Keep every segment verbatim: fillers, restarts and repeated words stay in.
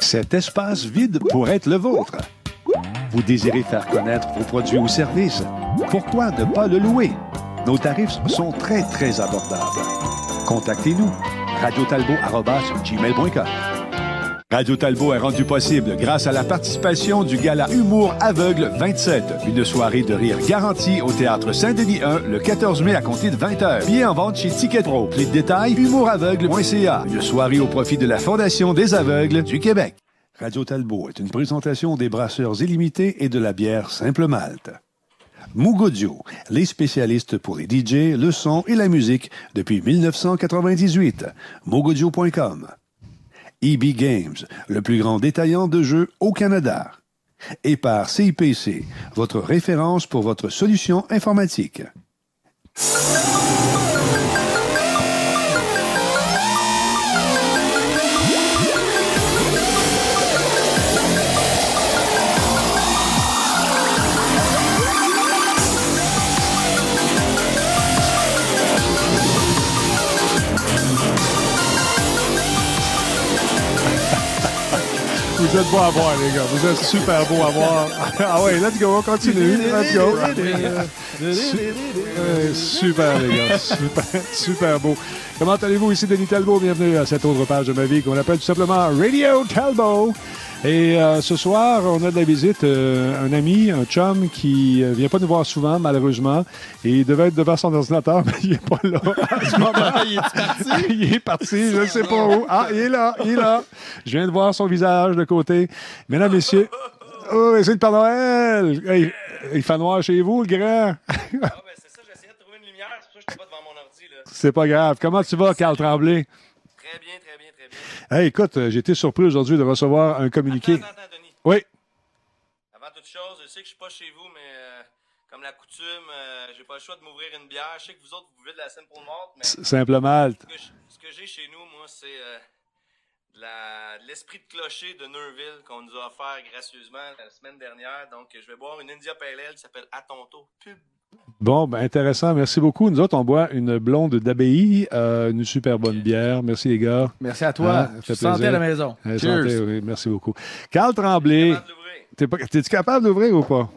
Cet espace vide pourrait être le vôtre. Vous désirez faire connaître vos produits ou services? Pourquoi ne pas le louer? Nos tarifs sont très, très abordables. Contactez-nous. radio talbot arobase gmail point com. Radio Talbot est rendu possible grâce à la participation du Gala Humour Aveugle vingt-sept. Une soirée de rire garantie au Théâtre Saint-Denis un le quatorze mai à compter de vingt heures. Billets en vente chez Ticket Pro. Les détails, humour aveugle point c a. Une soirée au profit de la Fondation des aveugles du Québec. Radio Talbot est une présentation des brasseurs illimités et de la bière Simple Malte. Moog Audio, les spécialistes pour les D J, le son et la musique depuis dix-neuf cent quatre-vingt-dix-huit. moog audio point com. E B Games, le plus grand détaillant de jeux au Canada. Et par C I P C, votre référence pour votre solution informatique. Vous êtes beaux à voir, les gars. Vous êtes super beaux à voir. Ah ouais, let's go, on continue. Let's go. Euh, super, les gars. Super, super beau. Comment allez-vous? Ici Denis Talbot. Bienvenue à cette autre page de ma vie qu'on appelle tout simplement Radio Talbot. Et euh, ce soir, on a de la visite euh, un ami, un chum qui euh, vient pas nous voir souvent, malheureusement. Et il devait être devant son ordinateur, mais il est pas là à ce moment. Il est parti? Il est parti, je ne sais pas où. Ah, il est là, il est là. Je viens de voir son visage de côté. Mesdames, messieurs, oh, c'est le Père Noël. Hey, il fait noir chez vous, le grand. Ah, ben c'est ça, j'essayais de trouver une lumière, c'est pour ça que je n'étais pas devant mon ordi, là. C'est pas grave. Comment tu vas, Carl Tremblay? Très bien, très bien, très bien. Hey, écoute, j'ai été surpris aujourd'hui de recevoir un communiqué. Attends, attends, attends, Denis. Oui. Avant toute chose, je sais que je suis pas chez vous, mais euh, comme la coutume, euh, j'ai pas le choix de m'ouvrir une bière. Je sais que vous autres, vous buvez de la Simple Malt, mais ce Simple Malte. que, je- ce que j'ai chez nous, moi, c'est euh, de la- de l'esprit de clocher de Neuville qu'on nous a offert gracieusement la semaine dernière. Donc, je vais boire une India Pale Ale qui s'appelle Atonto. Pub. Bon, ben intéressant. Merci beaucoup. Nous autres, on boit une blonde d'abbaye, euh, une super bonne bière. Merci, les gars. Merci à toi. Ah, ça fait Santé plaisir. à la maison. Euh, Cheers. santé, oui, merci beaucoup. Carl Tremblay, Capable de l'ouvrir. t'es pas- t'es-tu capable d'ouvrir ou pas?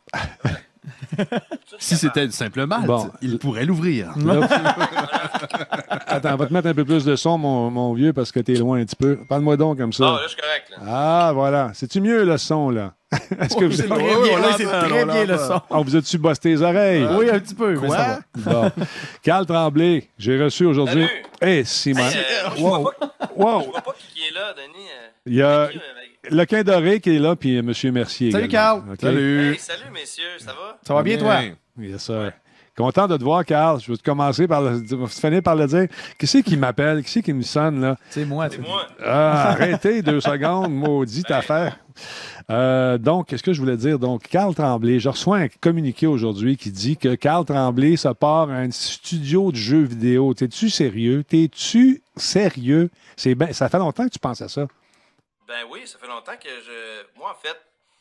Si c'était du simple malte, Bon. il pourrait l'ouvrir. Là, attends, on va te mettre un peu plus de son, mon, mon vieux, parce que t'es loin un petit peu. Parle-moi donc comme Ah, ça. là, je suis correct, là. Ah, voilà. C'est-tu mieux, le son, là? Est-ce que vous C'est êtes... très oui, bien, on oui, c'est l'entend, très on bien le l'entend. son. On vous a-tu bossé les oreilles? Oui, un petit peu, mais ça va. Bon. Carl Tremblay, j'ai reçu aujourd'hui... Salut. Hey, Simon. Hey, euh, je Wow. vois pas, je Wow. vois pas qui est là, Denis. euh. Il y a Qui, euh, le quin doré qui est là, puis M. Mercier. Salut, également. Carl. OK? Salut. Hey, salut, messieurs, ça va? Ça va bien, toi? Yes, sir. Content de te voir, Carl. Je vais te commencer par le, je vais finir par le dire. Qui c'est qui m'appelle? Qui c'est qui me sonne, là? C'est moi. C'est tu- moi. Ah, arrêtez deux secondes, maudite affaire. Euh, donc, qu'est-ce que je voulais dire? Donc, Carl Tremblay, je reçois un communiqué aujourd'hui qui dit que Carl Tremblay se part à un studio de jeux vidéo. T'es-tu sérieux? T'es-tu sérieux? C'est ben, ça fait longtemps que tu penses à ça. Ben oui, ça fait longtemps que je. Moi, en fait,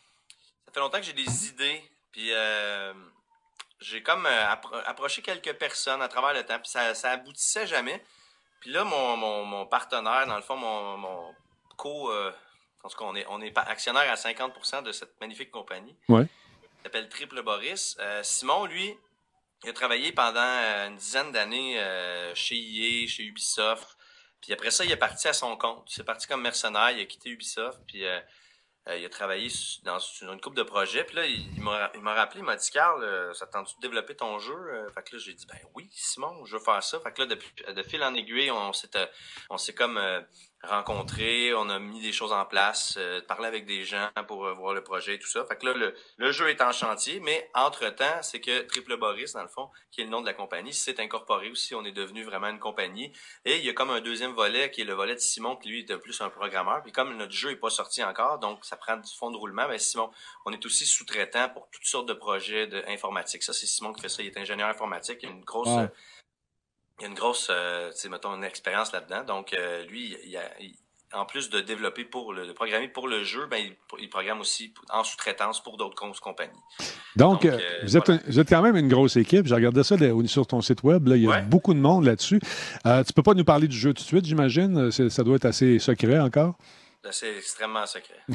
ça fait longtemps que j'ai des idées. Puis, euh, j'ai comme euh, appro- approché quelques personnes à travers le temps. Puis, ça, ça aboutissait jamais. Puis là, mon, mon, mon partenaire, dans le fond, mon, mon co. Euh, en tout cas, on est, on est pa- actionnaire à cinquante pour cent de cette magnifique compagnie. Ouais. Il s'appelle Triple Boris. Euh, Simon, lui, il a travaillé pendant euh, une dizaine d'années euh, chez E A, chez Ubisoft. Puis après ça, il est parti à son compte. Il est parti comme mercenaire, il a quitté Ubisoft, puis euh, euh, il a travaillé su- dans sur une couple de projets. Puis là, il, il m'a il m'a rappelé, il m'a dit, Carl, euh, ça te tente de développer ton jeu? Euh, fait que là, j'ai dit, ben oui, Simon, je veux faire ça. Fait que là, depuis, de fil en aiguille, on s'est euh, on s'est comme euh, rencontrés, on a mis des choses en place, euh, parlé avec des gens pour euh, voir le projet et tout ça. Fait que là, le, le jeu est en chantier, mais entre-temps, c'est que Triple Boris, dans le fond, qui est le nom de la compagnie, s'est incorporé aussi. On est devenu vraiment une compagnie. Et il y a comme un deuxième volet, qui est le volet de Simon, qui lui était plus un programmeur. Puis comme notre jeu est pas sorti encore, donc ça prend du fond de roulement, ben Simon, on est aussi sous-traitant pour toutes sortes de projets de informatique. Ça, c'est Simon qui fait ça. Il est ingénieur informatique. Il a une grosse... Wow. euh, il y a une grosse, euh, tu sais, mettons, une expérience là-dedans. Donc, euh, lui, il a, il- en plus de développer pour le, de programmer pour le jeu, ben, il, il programme aussi en sous-traitance pour d'autres grosses compagnies. Donc, Donc, euh, euh, vous, êtes voilà. un- vous êtes quand même une grosse équipe. J'ai regardé ça là, sur ton site web. Là, il y a Ouais. beaucoup de monde là-dessus. Euh, tu peux pas nous parler du jeu tout de suite, j'imagine. C'est- Ça doit être assez secret encore. Là, c'est extrêmement secret. non,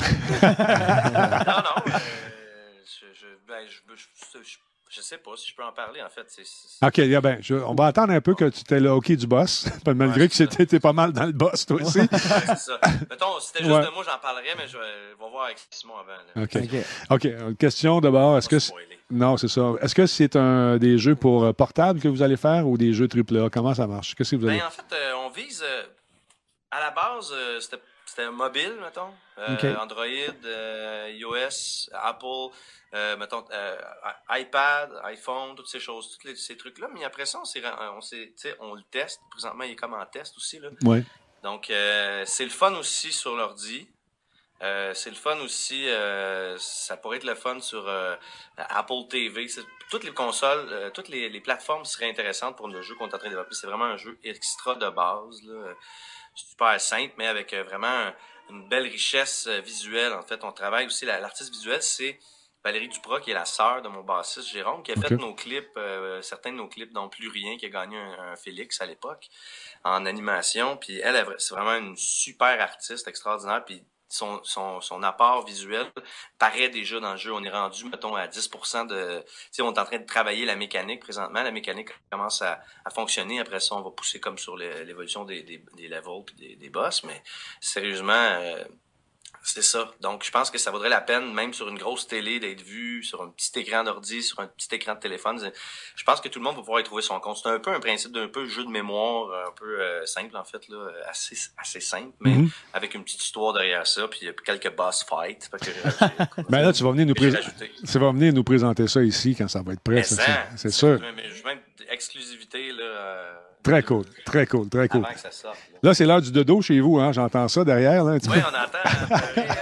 non. Euh, je, je, ben, je, je, je, je sais pas si je peux en parler, en fait. C'est, c'est... OK, yeah, ben, je, on va attendre un peu que tu t'es le hockey du boss, malgré ouais, que c'était, t'es pas mal dans le boss, toi aussi. ouais, c'est ça. Mettons, si c'était juste ouais. de moi, j'en parlerais, mais je vais, je vais voir avec Simon avant. Là. OK. OK. OK. Question d'abord. Est-ce que c'est... Non, c'est ça. Est-ce que c'est un, des jeux pour euh, portable que vous allez faire ou des jeux triple A? Comment ça marche? Qu'est-ce que vous allez... Ben, en fait, euh, on vise... Euh, à la base, euh, c'était, c'était mobile, mettons. Euh, okay. Android, euh, iOS, Apple, euh, mettons, euh, iPad, iPhone, toutes ces choses, tous les, ces trucs-là. Mais après ça, on, s'est, on, s'est, on le teste. Présentement, il est comme en test aussi. Là. Ouais. Donc, euh, c'est le fun aussi sur l'ordi. Euh, c'est le fun aussi, euh, ça pourrait être le fun sur euh, Apple T V. C'est, toutes les consoles, euh, toutes les, les plateformes seraient intéressantes pour le jeu qu'on est en train de développer. C'est vraiment un jeu extra de base, là, super simple, mais avec euh, vraiment une belle richesse euh, visuelle. En fait, on travaille aussi, la, l'artiste visuelle, c'est Valérie Duprat, qui est la sœur de mon bassiste Jérôme, qui a okay. fait nos clips, euh, certains de nos clips, dont Plus Rien, qui a gagné un, un Félix à l'époque, en animation. Puis elle, elle, c'est vraiment une super artiste extraordinaire. Puis Son, son, son apport visuel paraît déjà dans le jeu. On est rendu, mettons, à dix pour cent de... Tu sais, on est en train de travailler la mécanique présentement. La mécanique commence à, à fonctionner. Après ça, on va pousser comme sur le, l'évolution des, des, des levels et des, des boss. Mais sérieusement, euh, c'est ça. Donc, je pense que ça vaudrait la peine, même sur une grosse télé, d'être vu sur un petit écran d'ordi, sur un petit écran de téléphone. Je pense que tout le monde va pouvoir y trouver son compte. C'est un peu un principe d'un peu jeu de mémoire, un peu euh, simple, en fait, là, assez, assez simple, mais mm-hmm. avec une petite histoire derrière ça, puis quelques boss fights. Que, euh, ben là, tu vas venir nous présenter. Tu vas venir nous présenter ça ici quand ça va être prêt, c'est, ça, c'est sûr. Mais je même exclusivité, là. Euh, Très cool, très cool, très cool. Avant que ça sorte, là. Là, c'est l'heure du dodo chez vous, hein? J'entends ça derrière. Là, oui, on entend. Hein,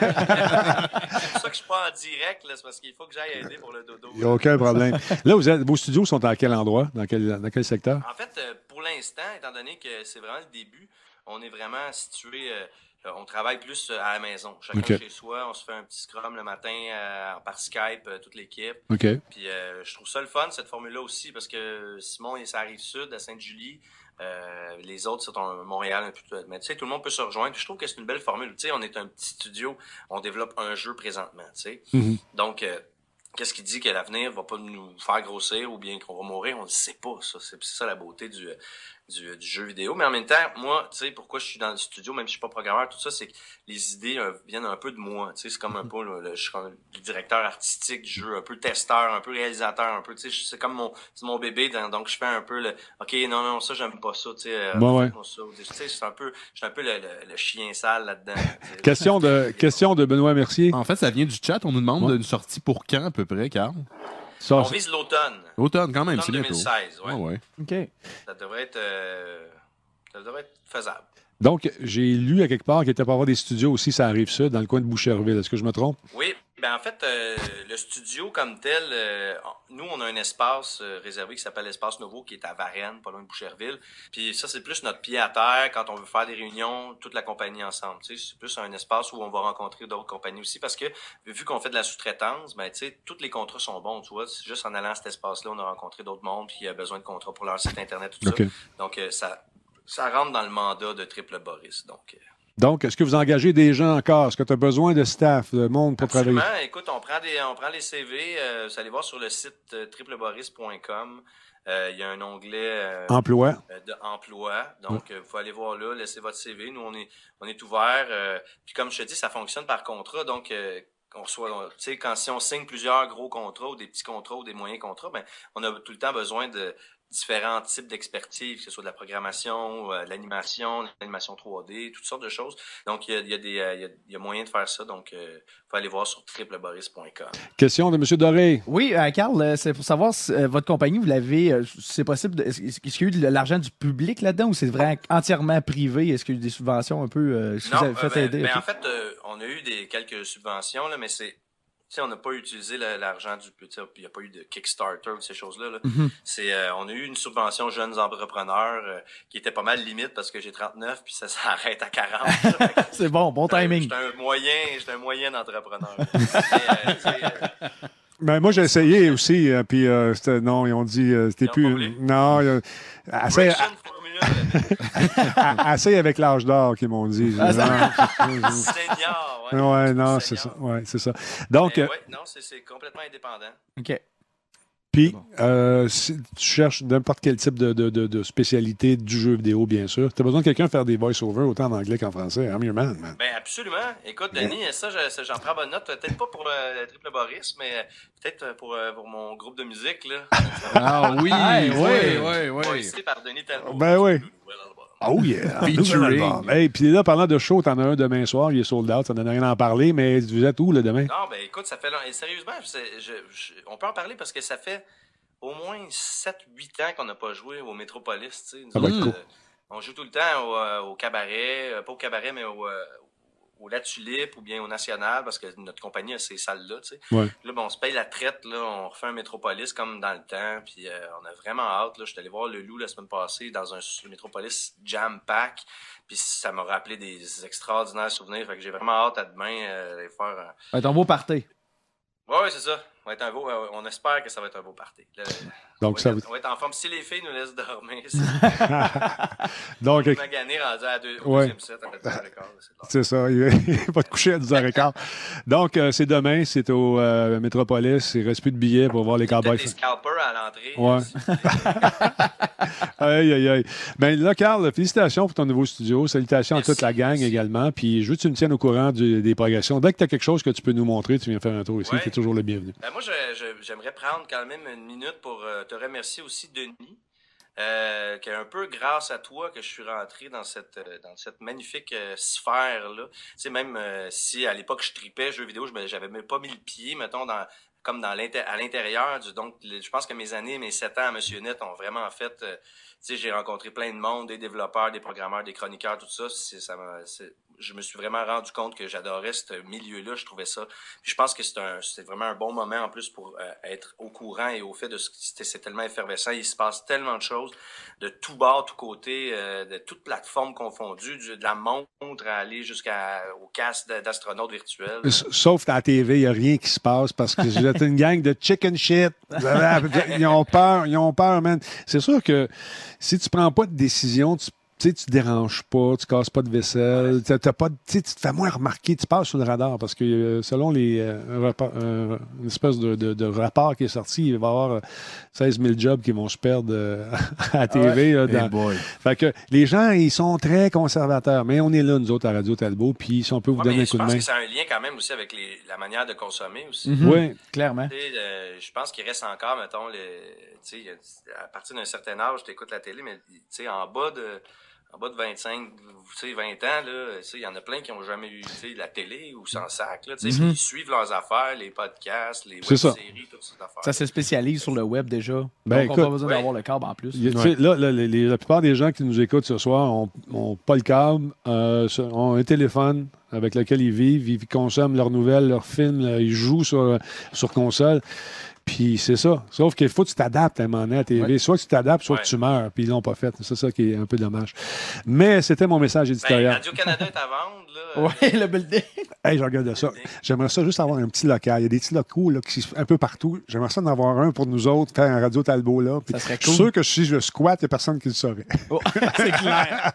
c'est pour ça que je ne suis pas en direct, là, c'est parce qu'il faut que j'aille aider pour le dodo. Il n'y a aucun problème. Là, vous êtes, vos studios sont à quel endroit? Dans quel, dans quel secteur? En fait, pour l'instant, étant donné que c'est vraiment le début, on est vraiment situé... Euh, on travaille plus à la maison. Chacun okay. chez soi, on se fait un petit scrum le matin euh, par Skype, euh, toute l'équipe. Okay. Puis euh, je trouve ça le fun, cette formule-là aussi, parce que Simon, il s'arrive sud, à Sainte-Julie. Euh, les autres, c'est en Montréal, un peu. Mais tu sais, tout le monde peut se rejoindre. Je trouve que c'est une belle formule. Tu sais, on est un petit studio, on développe un jeu présentement, tu sais. Mm-hmm. Donc, euh, qu'est-ce qui dit que l'avenir va pas nous faire grossir ou bien qu'on va mourir? On ne sait pas, ça. C'est, c'est ça la beauté du... Du, du jeu vidéo. Mais en même temps, moi, tu sais, pourquoi je suis dans le studio, même si je suis pas programmeur, tout ça, c'est que les idées euh, viennent un peu de moi. Tu sais, c'est comme un peu, le, le, je suis comme le directeur artistique du jeu, un peu testeur, un peu réalisateur, un peu, tu sais, c'est comme mon, c'est mon bébé, dans, donc je fais un peu le, OK, non, non, ça, j'aime pas ça, tu sais, euh, bon, ouais. ça. Tu sais, c'est un peu, je suis un peu le, le, le chien sale là-dedans. question de, question de Benoît Mercier. En fait, ça vient du chat. On nous demande ouais. une sortie pour quand, à peu près, Carl? Ça, on vise l'automne. L'automne, quand même, l'automne c'est deux mille seize, ouais. Oh, ouais. OK. Ça devrait être, euh, ça devrait être faisable. Donc, j'ai lu à quelque part qu'il était pour avoir des studios aussi, ça arrive ça, dans le coin de Boucherville. Est-ce que je me trompe? Oui. Ben en fait, euh, le studio comme tel, euh, nous, on a un espace euh, réservé qui s'appelle l'Espace Nouveau, qui est à Varennes, pas loin de Boucherville. Puis ça, c'est plus notre pied à terre quand on veut faire des réunions, toute la compagnie ensemble. Tu sais, c'est plus un espace où on va rencontrer d'autres compagnies aussi, parce que vu qu'on fait de la sous-traitance, ben tu sais, tous les contrats sont bons, tu vois. C'est juste en allant à cet espace-là, on a rencontré d'autres mondes, puis il y a besoin de contrats pour leur site internet, tout okay. ça. Donc euh, ça, ça rentre dans le mandat de Triple Boris. Donc. Euh, Donc, est-ce que vous engagez des gens encore? Est-ce que tu as besoin de staff, de monde pour Absolument. travailler? Écoute, on prend des, on prend les C V. Euh, vous allez voir sur le site euh, triple boris point com. Euh, il y a un onglet euh, emploi. Euh, de emploi. Donc, il ouais. euh, faut aller voir là, laissez votre C V. Nous, on est, on est ouvert. Euh, puis comme je te dis, ça fonctionne par contrat. Donc, euh, on reçoit, tu sais, quand si on signe plusieurs gros contrats ou des petits contrats ou des moyens contrats, ben, on a tout le temps besoin de différents types d'expertise, que ce soit de la programmation, euh, de l'animation, de l'animation trois D, toutes sortes de choses. Donc, il y a, il y a, des, euh, il y a, il y a moyen de faire ça. Donc, il euh, faut aller voir sur triple boris point com. Question de M. Doré. Oui, euh, Carl, c'est pour savoir si euh, votre compagnie, vous l'avez, euh, c'est possible, de, est-ce, est-ce qu'il y a eu de l'argent du public là-dedans ou c'est vraiment entièrement privé? Est-ce qu'il y a eu des subventions un peu? Euh, si non, vous avez fait euh, ben, aider, ben, okay. en fait, euh, on a eu des, quelques subventions, là, mais c'est... Tu sais, on n'a pas utilisé le, l'argent du petit, puis il n'y a pas eu de Kickstarter ou ces choses-là. Là. Mm-hmm. C'est, euh, on a eu une subvention jeunes entrepreneurs euh, qui était pas mal limite parce que j'ai trente-neuf puis ça s'arrête à quarante. C'est bon, bon timing. J'étais un moyen, j'étais un moyen entrepreneur. Mais, euh, ben, moi, j'ai essayé aussi, euh, puis euh, non, ils ont dit, euh, c'était ils plus... ont non, euh, assez, Assez avec l'âge d'or, qu'ils m'ont dit. Ah, ça- Senior, ouais. Ouais, non, c'est ça. Senior. Ouais, c'est ça. Donc, Mais euh, ouais, non, c'est c'est complètement indépendant. OK. puis, euh, si tu cherches n'importe quel type de, de, de, de spécialité du jeu vidéo, bien sûr, tu as besoin de quelqu'un faire des voice-over autant en anglais qu'en français. I'm your man, man. Ben absolument. Écoute, Denis, ça, je- ça, j'en prends bonne note. Peut-être pas pour le Triple Boris, mais euh, peut-être pour, euh, pour mon groupe de musique, là. Ah oui, Hey, oui, ouais. oui, oui. Voicé par Denis Talbot. Ben oui. Well, Oh yeah! Featuring. Nouvel album. Hey, puis là, parlant de show, t'en as un demain soir, il est sold out, ça donne rien à en parler, mais vous êtes où, le demain? Non, ben écoute, ça fait long- et sérieusement, c'est- je- je- on peut en parler parce que ça fait au moins sept huit ans qu'on n'a pas joué au Métropolis. Tu sais. Nous Ça va autres, être cool. euh, on joue tout le temps au, euh, au cabaret, euh, pas au cabaret, mais au, euh, au La Tulipe ou bien au National, parce que notre compagnie a ces salles-là. Tu sais. Ouais. Là, ben, on se paye la traite, là, on refait un Métropolis comme dans le temps, puis euh, on a vraiment hâte. Là. Je suis allé voir le Loup la semaine passée dans un Métropolis Jam Pack, puis ça m'a rappelé des extraordinaires souvenirs. Fait que j'ai vraiment hâte à demain euh, aller faire un... Ça va être un beau party. Ouais, ouais, c'est ça. Ça va être un beau, euh, on espère que ça va être un beau party. Là, Donc, on, ça va va- être, on va être en forme. Si les filles nous laissent dormir, Donc, c'est magané rendu à deux, au Ouais. deuxième set à dix heures quinze. C'est long. c'est ça, il va te coucher à dix heures quinze. Donc, euh, c'est demain, c'est au euh, Métropolis, il reste plus de billets pour voir les Peut-être Cowboys. des scalpers à l'entrée. Ouais. Aïe, aïe, aïe. Ben là, Carl, félicitations pour ton nouveau studio. Salutations Merci, à toute la gang merci. également. Puis je veux que tu me tiennes au courant du- des progressions. Dès que tu as quelque chose que tu peux nous montrer, tu viens faire un tour ici. Ouais. Tu es toujours le bienvenu. Ben, moi, je, je- j'aimerais prendre quand même une minute pour euh, te remercier aussi, Denis. Euh, que un peu grâce à toi que je suis rentré dans cette euh, dans cette magnifique euh, sphère là. Tu sais, même euh, si à l'époque je tripais jeux vidéo, je me- j'avais même pas mis le pied, mettons, dans comme dans l'inté- à l'intérieur du donc le- je pense que mes années, mes sept ans à Monsieur Net ont vraiment fait euh, tu sais, j'ai rencontré plein de monde, des développeurs, des programmeurs, des chroniqueurs, tout ça. C'est, ça m'a- c'est- je me suis vraiment rendu compte que j'adorais ce milieu-là. Je trouvais ça. Puis je pense que c'est un, c'est vraiment un bon moment en plus pour euh, être au courant et au fait de ce que c'est, c'est tellement effervescent. Il se passe tellement de choses de tout bord, tout côté, euh, de toutes plateformes confondues, du- de la montre à aller jusqu'au casque de- d'astronautes virtuels. S- Sauf à la T V, il n'y a rien qui se passe parce que vous êtes une gang de chicken shit. Ils ont peur, ils ont peur, man. C'est sûr que si tu prends pas de décision, tu tu sais, tu te déranges pas, tu casses pas de vaisselle, t'as- t'as pas, de- tu sais, tu te fais moins remarquer, tu passes sur le radar parce que euh, selon les euh, un rapport- un- une espèce de, de- de rapport qui est sorti, il va y avoir euh, seize mille jobs qui vont se perdre euh, à la T V. là, dans- Hey boy. Fait que les gens, ils sont très conservateurs, mais on est là, nous autres, à Radio Talbot, puis si on peut vous Ouais, donner mais un je coup de pense main. que c'est un lien quand même aussi avec les, la manière de consommer aussi. Mhm. Oui, Clairement. Tu sais, euh, je pense qu'il reste encore, mettons, le, tu sais, il y a- à partir d'un certain âge, tu écoutes la télé, mais tu sais, en bas de en bas de vingt-cinq, tu sais, vingt ans, là, tu sais, il y en a plein qui n'ont jamais eu tu sais, la télé ou sans sac. Là, tu sais, Mhm. Ils suivent leurs affaires, les podcasts, les C'est ça. web-séries, toutes ces affaires. Ça se spécialise sur le web déjà. Ben, Donc, on n'a écoute, pas besoin ouais. d'avoir le câble en plus. Il y a- tu sais, là, là, les- les- la plupart des gens qui nous écoutent ce soir n'ont pas le câble, euh, se- ont un téléphone avec lequel ils vivent, ils consomment leurs nouvelles, leurs films, là, ils jouent sur, sur console. Puis c'est ça. Sauf qu'il faut que tu t'adaptes à un moment donné à la T V. Ouais. Soit que tu t'adaptes, soit Ouais. que tu meurs. Puis ils l'ont pas fait. C'est ça qui est un peu dommage. Mais c'était mon message Ben, éditorial. Radio-Canada est à vendre. Là, Ouais, le building. Hey, je regarde ça. J'aimerais ça juste avoir un petit local. Il y a des petits locaux là, qui un peu partout. J'aimerais ça en avoir un pour nous autres, faire un Radio Talbot là. Puis Ça serait Je suis cool. sûr que si je le squatte, il n'y a personne qui le saurait. Oh, c'est clair.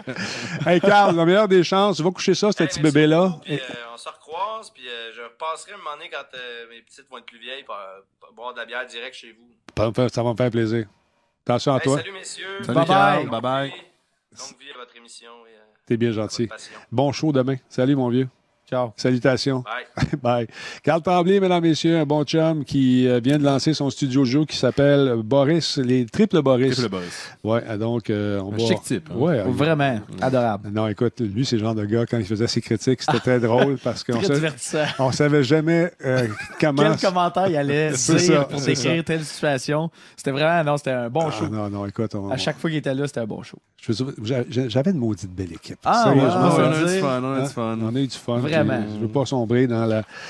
Hey, Carl, la meilleure des chances. Va coucher ça, ce Hey, petit merci bébé-là. beaucoup, puis, euh, on se recroise, puis euh, je repasserai un moment donné quand euh, mes petites vont être plus vieilles pour, euh, pour boire de la bière direct chez vous. Ça va me faire- ça va me faire plaisir. Attention à Hey, toi. salut messieurs. Salut, Bye Carl. bye. Bye bye. Longue vie à votre émission et euh, T'es bien à gentil. votre passion. Bon show demain. Salut, mon vieux. Ciao. Salutations. Bye. Bye. Carl Tremblay, mesdames, messieurs, un bon chum qui euh, vient de lancer son studio de jeu qui s'appelle Boris, les Triples Boris. Triple boss. Ouais, euh, donc euh, on Un va. chic type, hein. Ouais. euh, Vraiment adorable. Non, écoute, lui, c'est le genre de gars, quand il faisait ses critiques, c'était très drôle parce qu'on Très savait, divertissant. on savait jamais euh, comment. Quel commentaire il allait C'est dire ça, pour c'est décrire telle situation. C'était vraiment, non, c'était un bon Ah, show. non, non, écoute, on- À chaque fois qu'il était là, c'était un bon show. je veux dire, j'a- j'avais une maudite belle équipe. Ah, Sérieusement, ouais, on ouais, a là, eu dire. du fun, on a eu hein, du fun. on a eu du fun. Vraiment. puis Je veux pas sombrer dans la.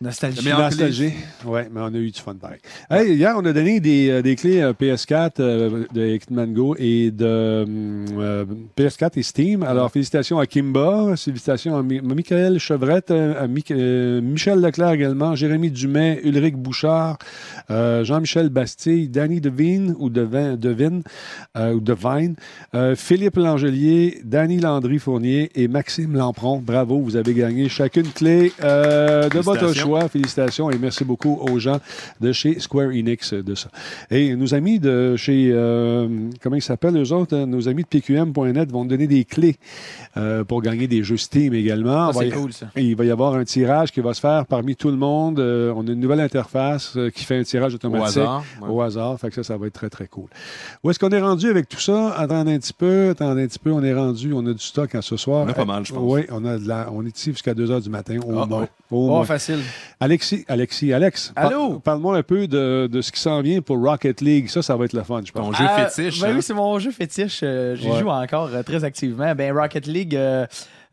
Nostalgie. Mais en Nostalgie. Oui, mais on a eu du fun pareil. Hey, hier, on a donné des, euh, des clés euh, P S quatre euh, de Hitman Go et de euh, P S quatre et Steam. Alors, félicitations à Kimba, félicitations à Mi- Michael Chevrette, à Mi- euh, Michel Leclerc également, Jérémy Dumais, Ulrich Bouchard, euh, Jean-Michel Bastille, Danny Devine ou Devin, Devine euh, ou Devine, euh, Philippe Langelier, Danny Landry-Fournier et Maxime Lampron. Bravo, vous avez gagné chacune clé euh, de votre choix. Félicitations et merci beaucoup aux gens de chez Square Enix de ça. Et nos amis de chez, euh, comment ils s'appellent eux autres, hein? Nos amis de P Q M point net vont donner des clés euh, pour gagner des jeux Steam également. Ah, c'est y... cool, ça. Il va y avoir un tirage qui va se faire parmi tout le monde. Euh, on a une nouvelle interface euh, qui fait un tirage automatique. Au hasard. Ouais. Au hasard. Fait que ça, ça va être très, très cool. Où est-ce qu'on est rendu avec tout ça? Attendez un petit peu. Attendez un petit peu. On est rendu. On a du stock à ce soir. On a pas mal, je pense. Oui, on a de la, on est ici jusqu'à deux heures du matin. Au Ah, moins. ouais. Au Oh, moins. facile. Alexis, Alexis, Alex. par- Allô? Parle-moi un peu de, de ce qui s'en vient pour Rocket League. Ça, ça va être le fun, je pense. Ton jeu Ah, fétiche. Ben hein? oui, c'est mon jeu fétiche. Euh, J'y Ouais. joue encore euh, très activement. Ben, Rocket League euh,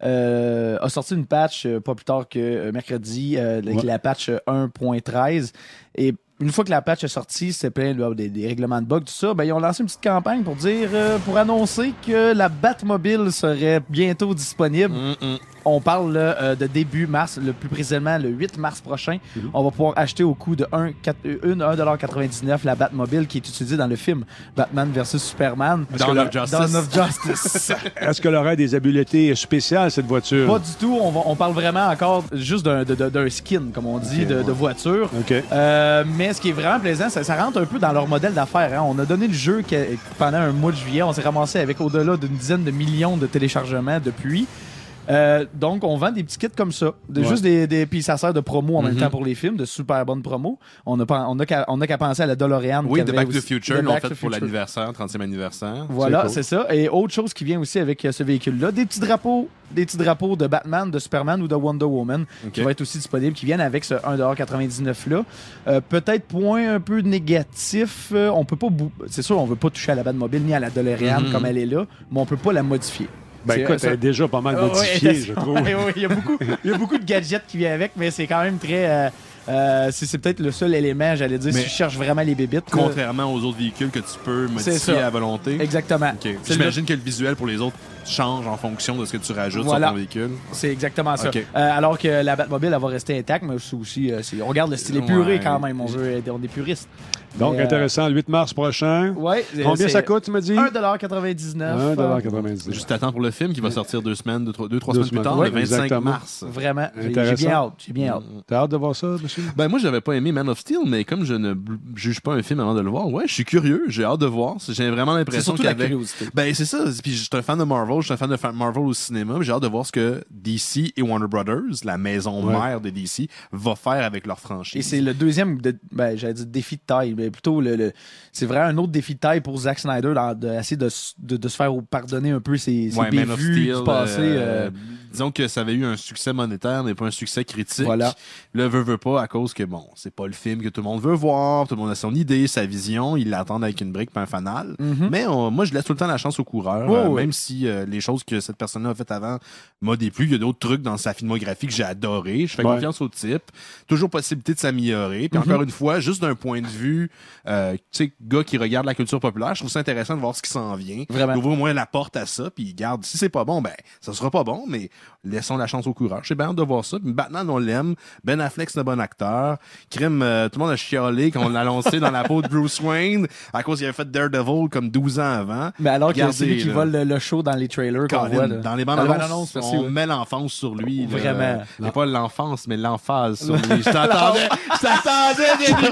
euh, a sorti une patch euh, pas plus tard que euh, mercredi euh, avec Ouais. la patch euh, un point treize. Et une fois que la patch est sortie, c'était plein là, des, des règlements de bugs, tout ça. Ben, ils ont lancé une petite campagne pour dire, euh, pour annoncer que la Batmobile serait bientôt disponible. Mm, mm. On parle là, euh, de début mars, le plus précisément le huit mars prochain. Mm-hmm. On va pouvoir acheter au coût de un dollar quatre-vingt-dix-neuf la Batmobile qui est utilisée dans le film Batman versus Superman. Dawn que of la- Justice. Dawn of Justice. Est-ce qu'elle aurait des habiletés spéciales, cette voiture? Pas du tout. On, va- on parle vraiment encore juste d'un de- de- d'un skin, comme on dit, Ok, de, ouais. de voiture. OK. Euh, mais ce qui est vraiment plaisant, ça, ça rentre un peu dans leur modèle d'affaires. Hein. On a donné le jeu que, pendant un mois de juillet. On s'est ramassé avec au-delà d'une dizaine de millions de téléchargements depuis. Euh, donc, on vend des petits kits comme ça. De, Ouais. Juste des, des. Puis ça sert de promo en même Mhm. temps pour les films, de super bonnes promos. On n'a pas, on a qu'à, on a qu'à penser à la DeLorean. Oui, qui de avait Back to the aussi- Future, de l'ont Back fait to the pour Future. l'anniversaire, trentième anniversaire. Voilà, cool. c'est ça. Et autre chose qui vient aussi avec euh, ce véhicule-là, des petits drapeaux, des petits drapeaux de Batman, de Superman ou de Wonder Woman qui Ok. vont être aussi disponibles, qui viennent avec ce un dollar quatre-vingt-dix-neuf-là. Euh, peut-être point un peu négatif, euh, on peut pas, bou- c'est sûr, on veut pas toucher à la Batmobile ni à la DeLorean Mhm. comme elle est là, mais on peut pas la modifier. Ben C'est- écoute, ça- elle est déjà pas mal Ah ouais, modifiée, c'est- je trouve. ouais, ouais, il y a beaucoup, il y a beaucoup de gadgets qui viennent avec, mais c'est quand même très. euh, euh, c'est c'est peut-être le seul élément, j'allais dire, Mais si je cherche vraiment les bébites. là. Contrairement aux autres véhicules que tu peux C'est modifier ça. à volonté. Exactement. Ok. C'est J'imagine que le visuel pour les autres change en fonction de ce que tu rajoutes Voilà. sur ton véhicule. C'est exactement ça. Ok. Euh, alors que la Batmobile, elle va rester intacte, mais aussi, aussi euh, c'est- on regarde le style épuré Ouais. quand même. On, veut, on est puriste. Donc, Mais, euh, intéressant, le huit mars prochain. Ouais, Combien c'est ça coûte, tu m'as dit? un dollar quatre-vingt-dix-neuf. un dollar quatre-vingt-dix. Juste à temps pour le film qui va sortir deux semaines, deux, trois, deux, trois Deux semaines plus semaines. tard, Ouais, le vingt-cinq exactement. mars. Vraiment. J'ai- J'ai Intéressant. bien hâte. J'ai bien hâte. T'as hâte de voir ça, monsieur? Ben moi j'avais pas aimé Man of Steel, mais comme je ne bl- juge pas un film avant de le voir, ouais, je suis curieux, j'ai hâte de voir. J'ai vraiment C'est l'impression surtout la qu'avec curiosité. ben c'est ça, puis je suis un fan de Marvel, je suis un fan de fa- Marvel au cinéma, puis j'ai hâte de voir ce que D C et Warner Brothers, la maison Ouais. mère de D C, va faire avec leur Et franchise. c'est le deuxième, de, ben, j'allais dire défi de taille, mais plutôt le, le- c'est vraiment un autre défi de taille pour Zack Snyder dans- de, essayer de, s- de, de se faire pardonner un peu ses, ses Ouais, Man of bévues Steel, du passé. euh, euh, disons que ça avait eu un succès monétaire, mais pas un succès critique. Voilà. Le veut, veut pas à cause que, bon, c'est pas le film que tout le monde veut voir, tout le monde a son idée, sa vision, ils l'attendent avec une brique pas un fanal. mhm. Mais on- moi, je laisse tout le temps la chance au coureur, Ouais, euh, ouais. même si euh, les choses que cette personne-là a faites avant m'a déplu. Il y a d'autres trucs dans sa filmographie que j'ai adoré. Je fais Ouais. confiance au type. Toujours possibilité de s'améliorer. Puis Mhm. encore une fois, juste d'un point de vue, euh, tu sais, gars qui regarde la culture populaire, je trouve ça intéressant de voir ce qui s'en vient. Vraiment. Ouvrir au moins la porte à ça, puis garde, si c'est pas bon, ben, ça sera pas bon, mais laissons la chance au coureur. J'ai bien hâte de voir ça. Puis Batman, on l'aime. Ben Affleck, c'est un bon acteur. Crime, euh, tout le monde a chialé quand on l'a lancé dans la peau de Bruce Wayne à cause qu'il avait fait Daredevil comme douze ans avant. Mais alors que Regardez, c'est lui qui là. vole le, le show dans les trailers qu'on Colin, voit. Là. dans les bandes Dans les annonces, bandes annonces, merci, on ouais. met l'enfance sur lui. là. Vraiment. C'est pas l'enfance, mais l'emphase sur lui. Je t'attendais. Je t'attendais, Denis.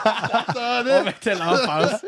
Je t'attendais. On mettait l'enfance.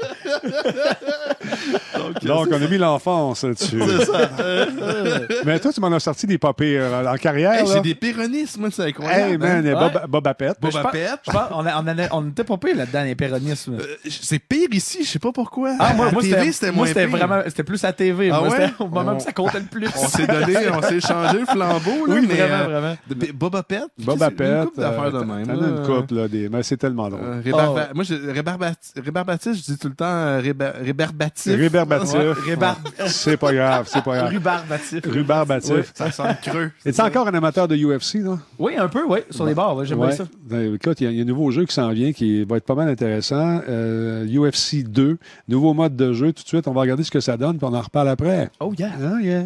Donc, on a mis l'enfance là-dessus. Mais toi, tu m'en as sorti des pas pires euh, en carrière. Hey, là. j'ai des péronismes, moi, c'est incroyable. Hey, man, hein? Bob, Ouais. Boba Fett. Boba Je pense- Fett. Je pense on, a- on, a- on était pas pire là-dedans, les péronismes. Euh, C'est pire ici, je sais pas pourquoi. Ah, moi, À moi, T V, c'était, c'était moi, moins c'était pire. vraiment, c'était plus à T V. Ah moi, ouais? c'était au moment On- où ça comptait le plus. On s'est donné, on s'est échangé le flambeau, là, Oui, mais, vraiment, euh, vraiment. de- de- Boba Fett. Boba qu'est-ce que- une Fett. couple d'affaires de même. T'en as là. une couple, là. Des... Mais c'est tellement drôle. Euh, Reba Oh. Fa- Moi, je- rébarbatif, rébarbatif, je dis tout le temps euh, réba- rébarbatif. Rébarbatif. Ouais, rébar- C'est pas grave, c'est pas grave. Rubarbatif. Rubarbatif. Ouais. Ça sonne creux. Es-tu encore un amateur de U F C, là? Oui, un peu, oui, sur les bords, ouais, j'aime Ouais. bien ça. Ben, écoute, il y, a- il y a un nouveau jeu qui s'en vient qui va être pas mal intéressant. Euh, U F C deux, nouveau mode de jeu. Tout de suite, on va regarder ce que ça donne, puis on en reparle après. Oh, yeah. Oh, yeah.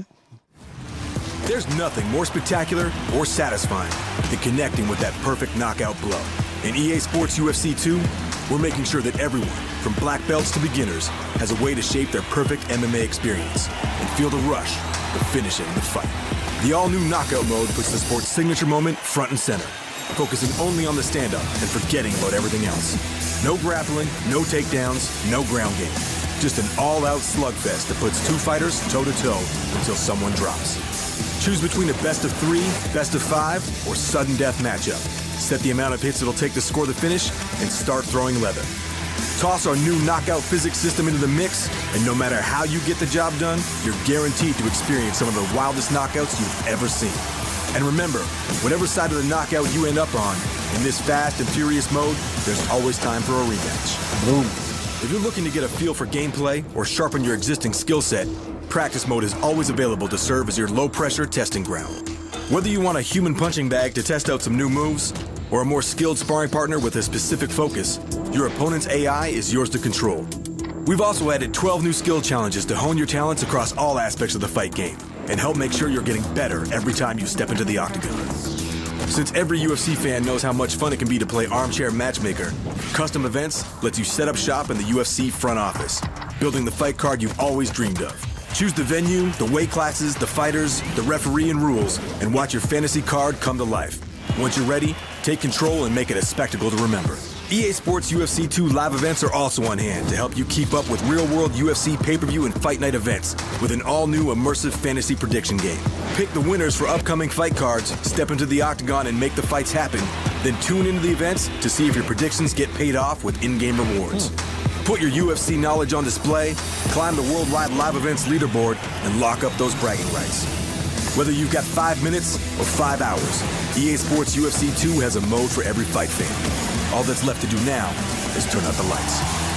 There's nothing more spectacular or satisfying than connecting with that perfect knockout blow. In E A Sports U F C two, we're making sure that everyone, from black belts to beginners, has a way to shape their perfect M M A experience and feel the rush of finishing the fight. The all-new knockout mode puts the sport's signature moment front and center, focusing only on the stand-up and forgetting about everything else. No grappling, no takedowns, no ground game. Just an all-out slugfest that puts two fighters toe-to-toe until someone drops. Choose between a best of three, best of five, or sudden death matchup. Set the amount of hits it'll take to score the finish, and start throwing leather. Toss our new knockout physics system into the mix, and no matter how you get the job done, you're guaranteed to experience some of the wildest knockouts you've ever seen. And remember, whatever side of the knockout you end up on, in this fast and furious mode, there's always time for a rematch. Boom. If you're looking to get a feel for gameplay or sharpen your existing skill set, Practice Mode is always available to serve as your low-pressure testing ground. Whether you want a human punching bag to test out some new moves, or a more skilled sparring partner with a specific focus, your opponent's A I is yours to control. We've also added twelve new skill challenges to hone your talents across all aspects of the fight game, and help make sure you're getting better every time you step into the octagon. Since every U F C fan knows how much fun it can be to play Armchair Matchmaker, Custom Events lets you set up shop in the U F C front office, building the fight card you've always dreamed of. Choose the venue, the weight classes, the fighters, the referee and rules, and watch your fantasy card come to life. Once you're ready, take control and make it a spectacle to remember. E A Sports U F C two live events are also on hand to help you keep up with real-world U F C pay-per-view and fight night events with an all-new immersive fantasy prediction game. Pick the winners for upcoming fight cards, step into the octagon and make the fights happen, then tune into the events to see if your predictions get paid off with in-game rewards. Put your U F C knowledge on display, climb the worldwide live events leaderboard, and lock up those bragging rights. Whether you've got five minutes or five hours, E A Sports U F C two has a mode for every fight fan. All that's left to do now is turn out the lights.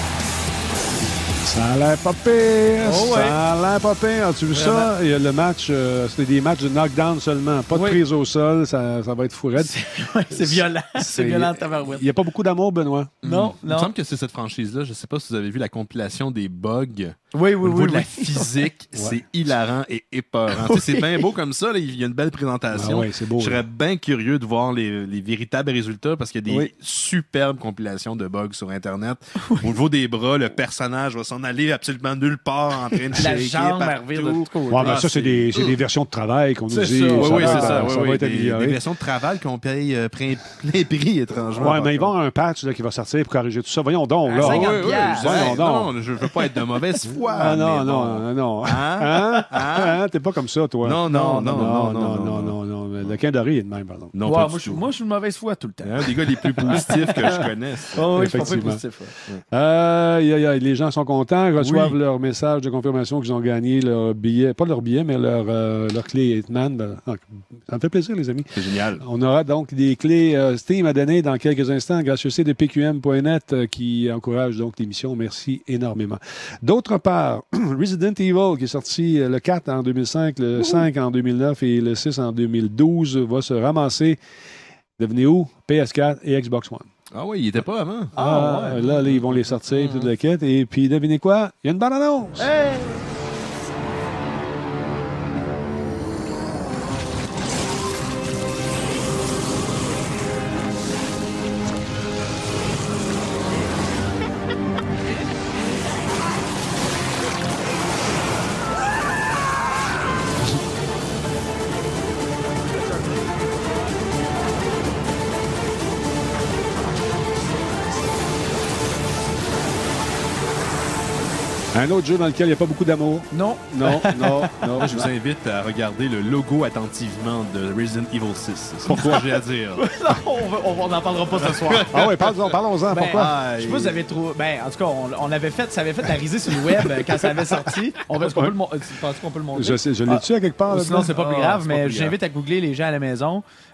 Ça a l'air pas pire. Oh ouais. Ça a l'air pas pire. As-tu vu ça? Il y a le match, euh, c'était des matchs de knockdown seulement. Pas de Oui. prise au sol. Ça, ça va être fou raide. Ouais, c'est violent. C'est violent, tabarouette. Il n'y a pas beaucoup d'amour, Benoît. Non, Il me non. semble que c'est cette franchise-là. Je sais pas si vous avez vu la compilation des bugs. Oui, oui, Au niveau oui. de la oui. physique, c'est hilarant et épeurant. Tu sais, c'est bien beau comme ça. Là, il y a une belle présentation. Ah ouais, c'est beau, Je serais là. bien curieux de voir les, les véritables résultats parce qu'il y a des Oui. superbes compilations de bugs sur Internet. Au niveau des bras, le personnage va s'en aller absolument nulle part en train de La shaker jambe à partout. revire de tous côtés. Ouais, mais Ah, ça, c'est des, c'est des versions de travail qu'on nous C'est dit. ça. Oui, oui, va c'est être- ça. Oui, ça oui, va être des, amélioré. des versions de travail qu'on paye euh, plein, plein prix, étrangement. Ouais, mais il va y par avoir un patch là, qui va sortir pour corriger tout ça. Voyons donc, À là. cinquante Oui, oui, piastres. je- Voyons donc. non, je veux pas être de mauvaise foi. Ah non, mais non, bon. non, non. Hein? Hein? Hein? Hein? T'es pas comme ça, toi. Non, non, non, non, non, non, non, non, non. mais Le quindoré est de même, pardon. Non, Ouais, pas moi, du je suis- tout. moi, je suis une mauvaise foi tout le temps. C'est un des gars les plus positifs que je connaisse. Oh, oui, je suis pas Effectivement. positif. ouais. Euh, y a- y a- les gens sont contents, reçoivent Oui. leur message de confirmation qu'ils ont gagné leur billet, pas leur billet, mais leur, euh, leur clé Hitman. Ben, ah, ça me fait plaisir, les amis. C'est génial. On aura donc des clés euh, Steam à donner dans quelques instants grâce au site de P Q M point net euh, qui encourage donc l'émission. Merci énormément. D'autre part, Resident Evil qui est sorti euh, le quatre en deux mille cinq, le cinq en deux mille neuf et le six en deux mille douze va se ramasser. Devenez où? P S quatre et Xbox One. Ah oui, il était pas avant. Ah, ouais. là, là, ils vont les sortir, toute la quête. Et puis, devinez quoi? Il y a une bande-annonce. Hey! Un autre jeu dans lequel il n'y a pas beaucoup d'amour. Non. Non, non, non. Moi, je vous invite à regarder le logo attentivement de Resident Evil six. C'est pourquoi j'ai à dire. on va- on n'en parlera pas ce soir. Ah oui, parlons-en, parlons-en. Ben, Pourquoi? Ah, Je sais pas si vous avez trouvé. Ben, en tout cas, on, on avait fait, ça avait fait la risée sur le web euh, quand ça avait sorti. On va, est-ce qu'on peut le mon- euh, penses-tu qu'on peut le montrer? Je, sais, je l'ai tué à quelque part. Ou là, Sinon, c'est pas plus Ah, grave, c'est pas mais plus grave. j'invite à googler les gens à la maison.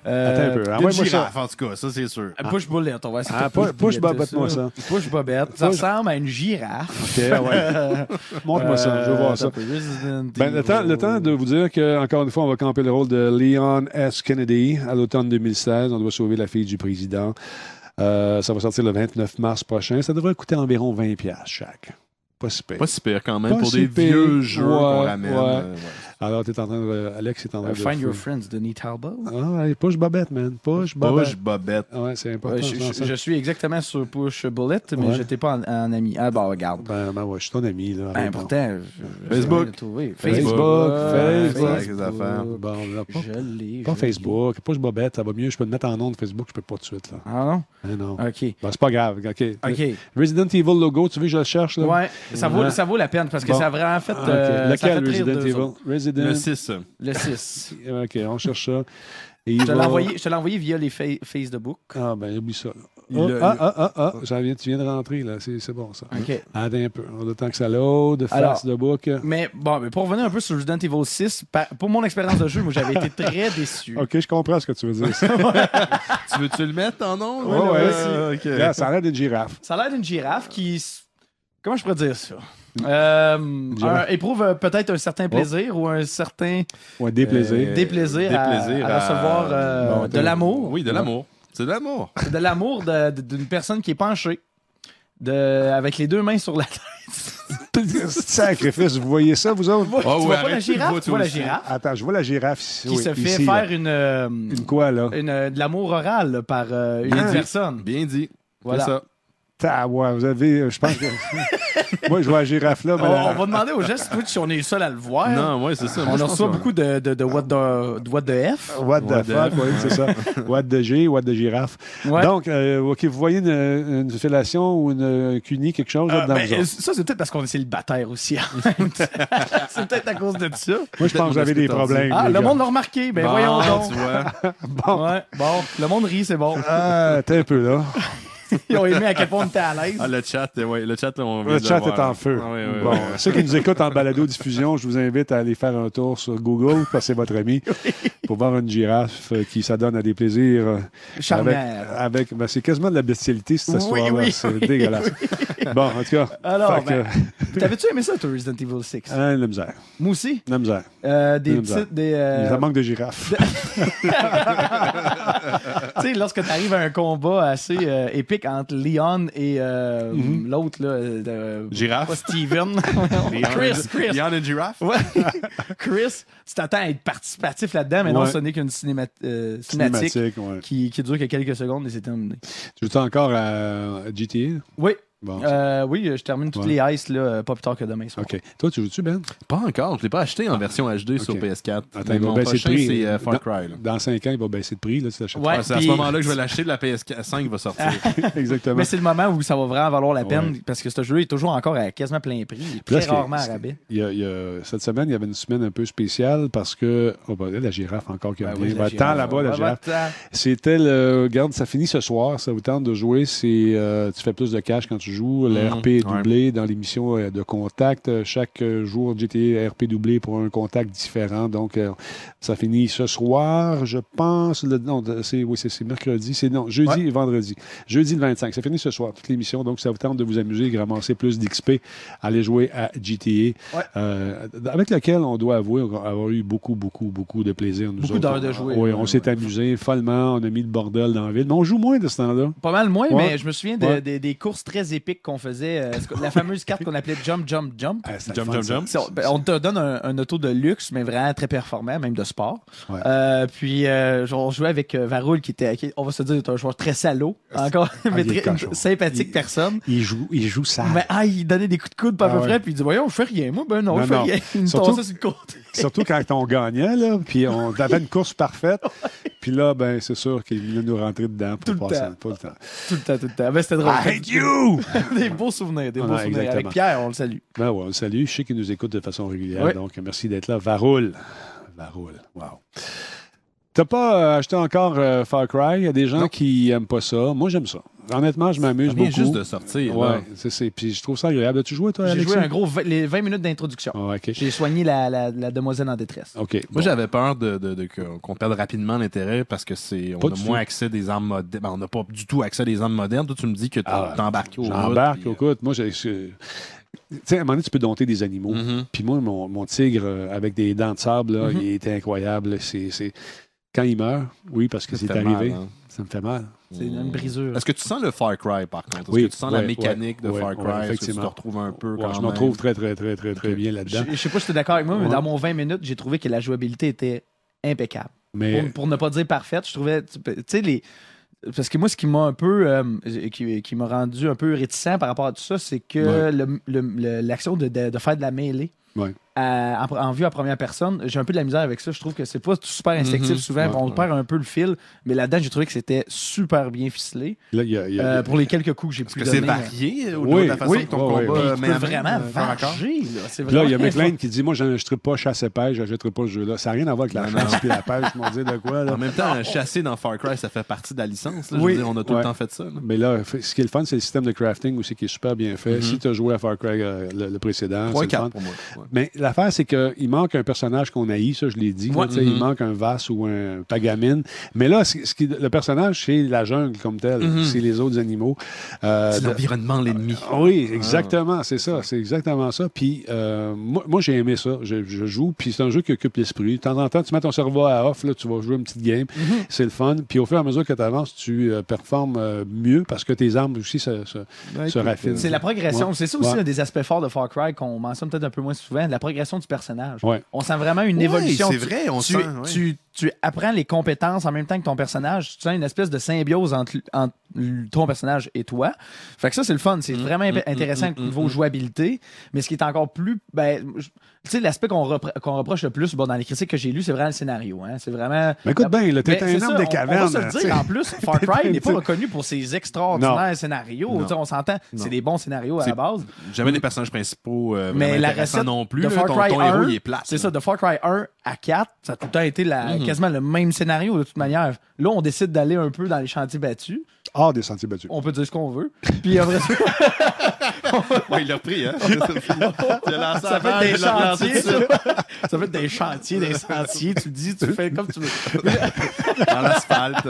Attends un peu. Une Envoie-moi ça. girafe, en tout cas, ça, c'est sûr. Euh, Push Bullet, on va essayer Ah, de push, push bullet, Bobette-moi ça. Push Bobette. Ça ressemble à une girafe. OK, ouais. Montre-moi ça, je veux voir ça. Ben, le, temps, le temps de vous dire qu'encore une fois, on va camper le rôle de Leon S. Kennedy à l'automne deux mille seize. On doit sauver la fille du président. Euh, ça va sortir le vingt-neuf mars prochain. Ça devrait coûter environ vingt dollars chaque. Pas si pire. Pas si pire quand même Pas pour si des pire. vieux jeux Ouais, qu'on ramène. ouais. euh, ouais. Alors, t'es en train de... Alex est en train Uh, de... Find Your Friends, Denis Talbot. Ah, allez, push Bobette, man. Push Bobette. Push Bobette. Ah ouais, c'est important. Ouais, je, ça, je- ça. je suis exactement sur Push Bullet, mais Ouais. je n'étais pas en, en ami. Ah, bon, regarde. Ben, ben ouais, je suis ton ami, là. Ben, Arrête pourtant, je- je Facebook. vais le trouver. Facebook, Ouais, Facebook. Avec les affaires. Bon, là, pas, Je l'ai. pas je Facebook. Push Bobette, ça va mieux. Je peux te mettre en nom de Facebook, je peux pas tout de suite, là. l'ai. Ah non? Ben non. OK. Ben, c'est pas grave. OK. OK. Resident Evil logo, tu veux que je le cherche, là? Ouais, ça vaut, Ouais. ça vaut la peine parce que Bon. ça a vraiment fait. Ah, OK. euh, ça Lequel, a fait rire Resident d'eux Evil? autres. Resident... Le six. Le six. OK, on cherche ça. Et Je il te l'ai va- envoyé, je te l'ai envoyé via les fa- Facebook. Ah, ben, oublie ça. là. Il Oh, a- ah, ah, ah, ah, ça vient, tu viens de rentrer, là. C'est c'est bon, ça. OK. Attends un peu. On a le temps que ça load, Alors, face de book. Mais bon, mais pour revenir un peu sur Resident Evil six, pa- pour mon expérience de jeu, moi j'avais été très déçu. OK, je comprends ce que tu veux dire. Tu veux-tu le mettre en nom? Ouais, ouais. Euh, ok. Regarde, ça a l'air d'une girafe. Ça a l'air d'une girafe qui. s- Comment je pourrais dire ça? Euh, girafe. un- éprouve euh, peut-être un certain plaisir ou un certain Ouais, déplaisir. Euh, déplaisir, à, déplaisir à à- recevoir euh, Bon, de attends. l'amour. Oui, de l'amour. C'est de l'amour. De l'amour de- de- d'une personne qui est penchée. De, avec les deux mains sur la tête. Sacrifice, vous voyez ça, vous autres? Oh, tu ouais, vois pas arrête, la tu le girafe? vois, Tu toi vois la aussi. girafe Attends, je vois la girafe ici. qui oui, se fait ici, faire là. une, euh, Une quoi, là? une, euh, de l'amour oral là, par euh, une Ah. personne. Bien dit. Voilà. C'est ça. Ah, ouais, vous avez, euh, je pense que... Moi, je vois la girafe là, On, mais... on va demander aux gens si Twitch, si on est les seuls à le voir. Non, ouais, c'est ça. Moi, On je en pense reçoit que- beaucoup de, de, de what, the, de what the F. What the What the fuck, F. oui, c'est ça. What de G, what de girafe. Ouais. Donc, euh, OK, vous voyez une, une fellation ou une cunie, quelque chose là, Euh, dedans ben, vous autres? ça, c'est peut-être parce qu'on est célibataire aussi. en même temps. C'est peut-être à cause de ça. Moi, je pense que vous avez des problèmes. Ah, les le gars. monde l'a remarqué. Ben Bon, voyons donc. tu vois. Bon, Ouais, bon, le monde rit, c'est bon. ah, t'es un peu là. Ils ont aimé à quel point on était à l'aise. Ah, le chat, euh, ouais, le chat, on vient Le de chat voir. est en feu. Ah, ouais, ouais, bon, ouais. ceux qui nous écoutent en balado-diffusion, je vous invite à aller faire un tour sur Google, parce que c'est votre ami, pour voir une girafe euh, qui s'adonne à des plaisirs euh, avec... Charnière. avec ben, c'est quasiment de la bestialité, cette Oui, histoire-là. oui, c'est oui, dégueulasse. Bon, en tout cas, Alors, fait que, ben, T'avais-tu aimé ça, toi, Resident Evil six? hein, la misère. Moi aussi. La misère. Euh, des La misère. petites. Des, euh, Ça manque de girafes. tu sais, lorsque tu arrives à un combat assez euh, épique entre Leon et euh, Mhm. l'autre, là. euh, Girafe. Pas Steven. Leon Chris, and- Chris. Leon and Giraffe. Ouais. Chris, tu t'attends à être participatif là-dedans, mais non, Ouais. ce n'est qu'une cinéma- euh, cinématique, Cinématique, ouais. qui, qui dure que quelques secondes et c'est terminé. Tu joues encore à G T A? Oui, Bon. euh, oui, je termine toutes Ouais. les ices là, euh, pas plus tard que demain soir. OK. Toi, tu joues-tu, Ben? Pas encore. Je l'ai pas acheté en version H D sur Ok. P S quatre. Attends, Mais il va mon baisser de prochain, prix. c'est euh, Far Dans- Cry. là. Dans cinq ans, il va baisser de prix, là, tu l'achètes. Ouais, Ouais, c'est à puis- ce moment-là que je vais l'acheter. La P S cinq va sortir. Exactement. Mais c'est le moment où ça va vraiment valoir la peine Ouais. parce que ce jeu est toujours encore à quasiment plein prix. Il est Puis là, très ce qui est- rarement à ce qui- rabais. Il y a, il y a- cette semaine, il y avait une semaine un peu spéciale parce que. Oh, ben, là, la girafe encore qui Ben revient. oui, la Va girafe. tant là-bas, la Ouais, girafe. va-t'en. C'était le. Regarde, ça finit ce soir. Ça vous tente de jouer. C'est, euh, tu fais plus de cash quand tu joues. Le Mhm, R P est ouais. doublé dans l'émission euh, de contact. Euh, Chaque euh, jour, G T A R P doublé pour un contact différent. Donc, euh, ça finit ce soir, je pense. Le, non, c'est, oui, c'est, c'est mercredi. C'est non, jeudi Ouais. et vendredi. Jeudi le vingt-cinq. Ça finit ce soir, toute l'émission. Donc, ça vous tente de vous amuser et ramasser plus d'X P. Aller jouer à G T A. Ouais. Euh, avec lequel on doit avouer avoir eu beaucoup, beaucoup, beaucoup de plaisir. Nous Beaucoup autres. d'heures de jouer. Oui, Ouais, on s'est ouais. amusé follement. On a mis le bordel dans la ville. Mais on joue moins de ce temps-là. Pas mal moins, Ouais. mais je me souviens de- Ouais. de- des courses très épiques qu'on faisait. euh, la fameuse carte qu'on appelait Jump, Jump, Jump. Ah, c'était Jump, le fun, jump, ça. jump. C'est- on, ben, on te donne un, un auto de luxe, mais vraiment très performant, même de sport. Ouais. Euh, puis, euh, genre, on jouait avec euh, Varoul, qui était, qui, on va se dire, est un joueur très salaud. Encore, mais il est très une cochon. sympathique Il- personne. Il joue, il joue ça. Mais ah, il donnait des coups de coude pas à Ah peu ouais. près, puis il dit, voyons, je fais rien. Moi, ben non, Non, je fais non. rien. Il me Surtout- tossait sur le côté. Surtout quand on gagnait, là, puis on avait une course parfaite. Puis là, ben, c'est sûr qu'il venait nous rentrer dedans pour Tout le passer. temps. Tout le temps. Tout le temps, tout le temps. Ben, c'était drôle. I hate you! Des beaux souvenirs, des beaux Ouais, souvenirs. exactement. Avec Pierre, on le salue. Ben ouais, on le salue. Je sais qu'il nous écoute de façon régulière. Oui. Donc, merci d'être là. Varoul. Varoul. Wow. T'as pas euh, acheté encore euh, Far Cry? Il y a des gens Non. qui aiment pas ça. Moi, j'aime ça. honnêtement, je m'amuse Ça vient beaucoup. juste de sortir. là. Ouais, c'est, c'est, puis je trouve ça agréable. As-tu joué, toi, J'ai Alexis? joué un gros v- les vingt minutes d'introduction. Ah, OK. J'ai soigné la, la, la demoiselle en détresse. OK. Moi, bon. j'avais peur de, de, de, que- qu'on perde rapidement l'intérêt parce que c'est on Pas a du moins tout. accès à des armes modernes. Ben, on n'a pas du tout accès à des armes modernes. Toi, tu me dis que t'as Ah, t'as embarqué au J'embarque, route, puis, écoute. Moi, j'ai. je- Tu sais, à un moment donné, tu peux dompter des animaux. Mhm. Puis moi, mon, mon tigre euh, avec des dents de sable, là, Mhm. il était incroyable. C'est, c'est... Quand il meurt, oui, parce que Ça c'est fait arrivé, mal, hein. ça me fait mal. C'est une brisure. Est-ce que tu sens le Far Cry, par contre? Est-ce Oui, que tu sens la ouais, mécanique ouais, de ouais, Far ouais, Cry? Est-ce que tu te effectivement. retrouves un peu Ouais, quand je même? me trouve très, très, très, très, très Ok. bien Je, là-dedans. je sais pas si tu es d'accord avec moi, mais Ouais. dans mon vingt minutes, j'ai trouvé que la jouabilité était impeccable. Mais Pour, pour ne pas dire parfaite, je trouvais. Tu tu sais, les. Parce que moi, ce qui m'a un peu. euh, qui, qui m'a rendu un peu réticent par rapport à tout ça, c'est que Ouais. le- le- le- l'action de, de, de faire de la mêlée. Ouais. à- en, en vue à première personne, j'ai un peu de la misère avec ça. Je trouve que c'est pas super instinctif Mhm. souvent, Ouais, on ouais. perd un peu le fil, mais là-dedans, j'ai trouvé que c'était super bien ficelé. là, il y a. il y a- Euh, pour les quelques coups que j'ai Est-ce pu que c'est donner. varié au Oui, niveau de la façon oui, que ton ouais, combat ouais. euh, Tu met peux à main, vraiment euh, corps à corps? varger, là. C'est Puis là, il y a vraiment McLean qui dit moi, je ne pas chasse et pêche, je n'achèterai pas ce jeu-là. Ça n'a rien à voir avec la Non, chasse non. et la pêche, je m'en dis de quoi. Là. En même temps, chasser dans Far Cry, ça fait partie de la licence. là. Je Oui. veux dire, on a tout Ouais. le temps fait ça. là. Mais là, f- ce qui est le fun, c'est le système de crafting aussi qui est super bien fait. Mhm. Si tu as joué à Far Cry euh, le, le précédent, trois c'est le fun. quatre pour moi. Ouais. Mais l'affaire, c'est qu'il manque un personnage qu'on haït, ça, je l'ai dit. là, Ouais. tu sais, Mhm. Il manque un Vass ou un Pagamine. Mais là, ce, ce qui, le personnage, c'est la jungle comme tel. Mhm. C'est les autres animaux. Euh, C'est de- l'environnement, l'ennemi. Oui, exactement, c'est ça, c'est exactement ça. Puis euh, moi, moi, j'ai aimé ça. Je, je joue, puis c'est un jeu qui occupe l'esprit. De temps en temps, tu mets ton cerveau à off, là, tu vas jouer une petite game, c'est le fun. Puis au fur et à mesure que tu avances, tu euh, performes euh, mieux parce que tes armes aussi se, se, se raffinent. C'est la progression. Ouais. C'est ça aussi Ouais. un des aspects forts de Far Cry qu'on mentionne peut-être un peu moins souvent, la progression du personnage. Ouais. On sent vraiment une Ouais, évolution. c'est Tu- vrai, on tu, sent, ouais. tu, tu apprends les compétences en même temps que ton personnage. Tu sens une espèce de symbiose entre, entre ton personnage et toi. Fait que ça, c'est le fun. C'est vraiment imp- intéressant mm, au niveau jouabilité. Mais ce qui est encore plus... Ben, je- tu sais, l'aspect qu'on, repre- qu'on reproche le plus bon, dans les critiques que j'ai lues, c'est vraiment le scénario. Hein. C'est vraiment... Mais écoute bien, là, t'es Ben, un c'est homme ça, de on- caverne. On va se le tu sais. dire, en plus, Far Cry n'est pas T'sais. reconnu pour ses extraordinaires Non. scénarios. Non. Tu sais, on s'entend, c'est Non. des bons scénarios à C'est- la base. Jamais des personnages principaux euh, Mais vraiment la intéressants recette non plus. de là. Far ton, Cry ton un, héros, il est plat. c'est ça, de Far Cry un à quatre, ça a tout le temps été la, Mhm. quasiment le même scénario de toute manière. Là, on décide d'aller un peu dans les chantiers battus. Hors des sentiers battus. On peut dire ce qu'on veut. Puis après ça, Ouais, il l'a pris, hein? Il a lancé ça la fait balle, des il l'a lancé chantiers. dessus. Ça. Ça fait des chantiers, des sentiers. Tu dis, tu fais comme tu veux. Dans l'asphalte.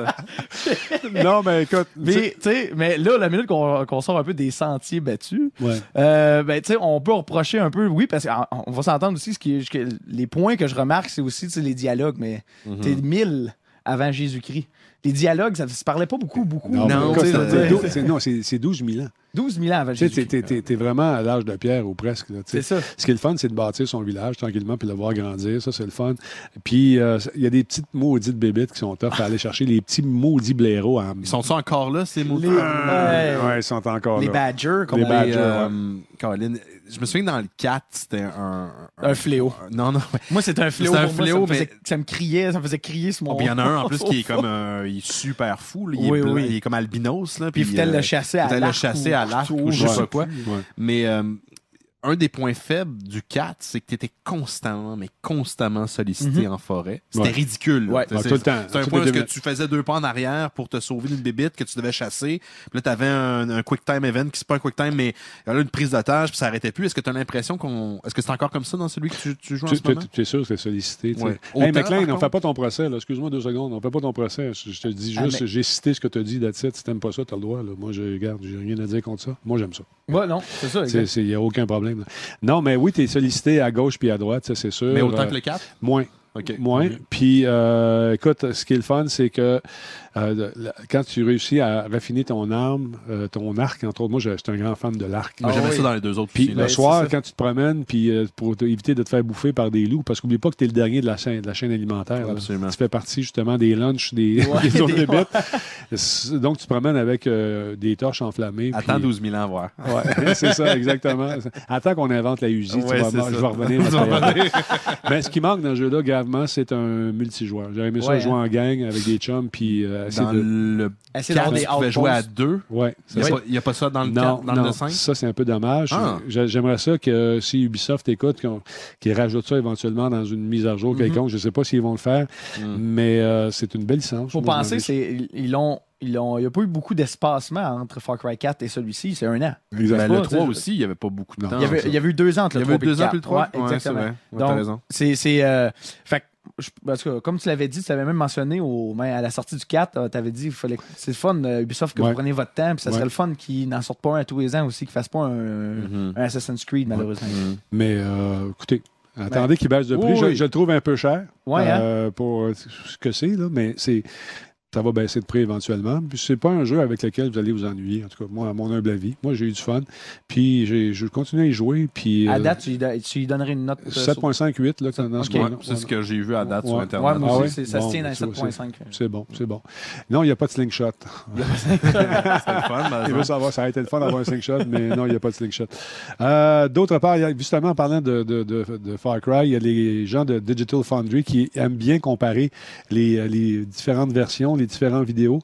Non, mais écoute, tu sais- Mais, tu sais, mais là, la minute qu'on qu'on sort un peu des sentiers battus, Ouais. euh, ben, tu sais, on peut reprocher un peu, oui, parce qu'on va s'entendre aussi, ce qui est- que les points que je remarque, c'est aussi tu sais, les dialogues, mais t'es mille avant Jésus-Christ. Les dialogues, ça ne se parlait pas beaucoup, beaucoup. Non, Non, mais écoute, tu sais, c'est- je veux dire, c'est- c'est- non, c'est c'est douze mille ans. douze mille ans avant Tu sais, t'es- Jésus-Christ. t'es t'es- t'es vraiment à l'âge de pierre ou presque. là, tu sais. C'est ça. Ce qui est le fun, c'est de bâtir son village tranquillement puis de le voir grandir. Ça, c'est le fun. Puis, euh, il y a des petites maudites bébites qui sont tough à aller chercher. Les petits maudits blaireaux. En... Ils sont-ils encore là, ces mots? Les- Ouais, Ouais. ouais, ils sont encore Les là. Badgers, comme Les on Badgers. dit. euh, Caroline, je me souviens que dans le quatre, c'était un... Un fléau. Non, non. ouais. Moi, c'était un fléau. C'est un pour moi, fléau, ça me, faisait, mais- ça me criait, ça me faisait crier sur mon. Oh, puis il y en a un en plus qui est comme euh, il est super fou, là. Il, Oui, est blanc, oui. il est comme albinos là, Puis il faut euh, le chasser à faut le l'arc chasser ou à l'arc couteau, ou je sais ouais. pas quoi. Ouais. Mais euh, un des points faibles du quatre, c'est que tu étais constamment, mais constamment sollicité en forêt. C'était Ouais. ridicule. là. Ouais. C'est- Ouais, c'est- tout le temps. C'est un Toutes point où les est-ce que deux tu faisais deux pas en arrière pour te sauver d'une bébite que tu devais chasser. Puis là, tu avais un, un quick time event qui c'est pas un quick time, mais là, une prise d'otage, puis ça arrêtait plus. Est-ce que tu as l'impression qu'on. Est-ce que c'est encore comme ça dans celui que tu, tu joues en Tu, ce moment? tu- tu es sûr que c'est sollicité. tu sais. Ouais. Hey, Autant, McLean, par on fait pas ton procès. là. Excuse-moi deux secondes. On fait pas ton procès. Je, je te dis Ah, juste, mais- j'ai cité ce que tu as dit, that's it. Si t'aimes pas ça, t'as le droit. Là. Moi, je regarde, j'ai rien à dire contre ça. Moi, j'aime ça. Ouais, non, c'est ça. Il exact. n'y a aucun problème. là. Non, mais oui, tu es sollicité à gauche puis à droite, ça, c'est sûr. Mais autant Euh, que le quatre? Moins. OK. Moins. Ok. Puis, euh, écoute, ce qui est le fun, c'est que euh, de- la- quand tu réussis à raffiner ton arme, euh, ton arc, entre autres, moi, je- j'étais un grand fan de l'arc. Moi, Ah j'aimais oui. ça dans les deux autres Puis aussi, le là. c'est soir, ça. quand tu te promènes, puis euh, pour te- éviter de te faire bouffer par des loups, parce qu'oublie pas que tu es le dernier de la chaîne, de la chaîne alimentaire. là. Absolument. Tu fais partie justement des lunchs des, Ouais, des autres des- bébites. C'est- Donc, tu te promènes avec euh, des torches enflammées. Attends puis- douze mille ans, voir. Ouais, c'est ça, exactement. Attends qu'on invente la U Z, tu Ouais, vas c'est voir, ça. je vais revenir. Tu vas Mathieu. Mais ce qui manque dans le jeu-là, gravement, c'est un multijoueur. J'aurais aimé ça Ouais, jouer hein. en gang avec des chums, puis euh, essayer Dans de... le Essayer d'avoir quatre, des tu pouvais jouer à outposts. deux. Ouais, Il n'y c'est a, ça. pas- il y a pas ça dans le Non, quatre, dans non, le cinq? ça c'est un peu dommage. Ah. J'a- J'aimerais ça que si Ubisoft écoute, qu'on- qu'ils rajoutent ça éventuellement dans une mise à jour quelconque. Je ne sais pas s'ils vont le faire, Mm. mais euh, c'est une belle licence. Faut Moi, penser, je m'amuse. c'est ils l'ont Ils l'ont- il n'y a pas eu beaucoup d'espacement entre Far Cry quatre et celui-ci. C'est un an. Exact. Ben, pas, le tu sais, trois je- aussi, il n'y avait pas beaucoup de Non. temps. Il y, avait, ça. il y avait eu deux ans entre Il y le avait trois et le deux ans quatre. puis le trois? Ouais, Ouais, c'est exactement. vrai. Ouais, Donc, t'as raison. C'est, c'est, euh, fait que, je- en tout cas, comme tu l'avais dit, tu l'avais même mentionné au, ben, à la sortie du quatre, tu avais dit qu'il fallait que- c'est le fun, euh, Ubisoft, que Ouais. vous preniez votre temps, puis ça Ouais. serait le fun qu'ils n'en sortent pas un à tous les ans aussi, qu'ils fassent pas un, Mhm. un Assassin's Creed, malheureusement. Mhm. Mais euh, écoutez, attendez qu'il baisse de prix. Oui, je, oui. je le trouve un peu cher Ouais, hein? euh, pour euh, ce que c'est, là, mais c'est ça va baisser de prix éventuellement. Puis c'est pas un jeu avec lequel vous allez vous ennuyer, en tout cas, moi, à mon humble avis. Moi, j'ai eu du fun. Puis j'ai, je continue à y jouer. Puis, À euh, date, tu lui, don- tu lui donnerais une note. euh, sept virgule cinq huit là, dans ce Ok. Ouais, moment-là. c'est ce que j'ai vu à date sur Ouais. Internet. Ouais, moi Ah aussi, ouais? c'est- ça Bon, se tient dans ben, les tu vois, sept virgule cinq. C'est bon, c'est bon. Non, il n'y a pas de slingshot. C'est le fun, par Il veut exemple. savoir, ça a été le fun d'avoir un slingshot, mais non, il n'y a pas de slingshot. Euh, d'autre part, il y a- justement, en parlant de, de, de, de Far Cry, il y a les gens de Digital Foundry qui aiment bien comparer les, les différentes versions, les différentes vidéos,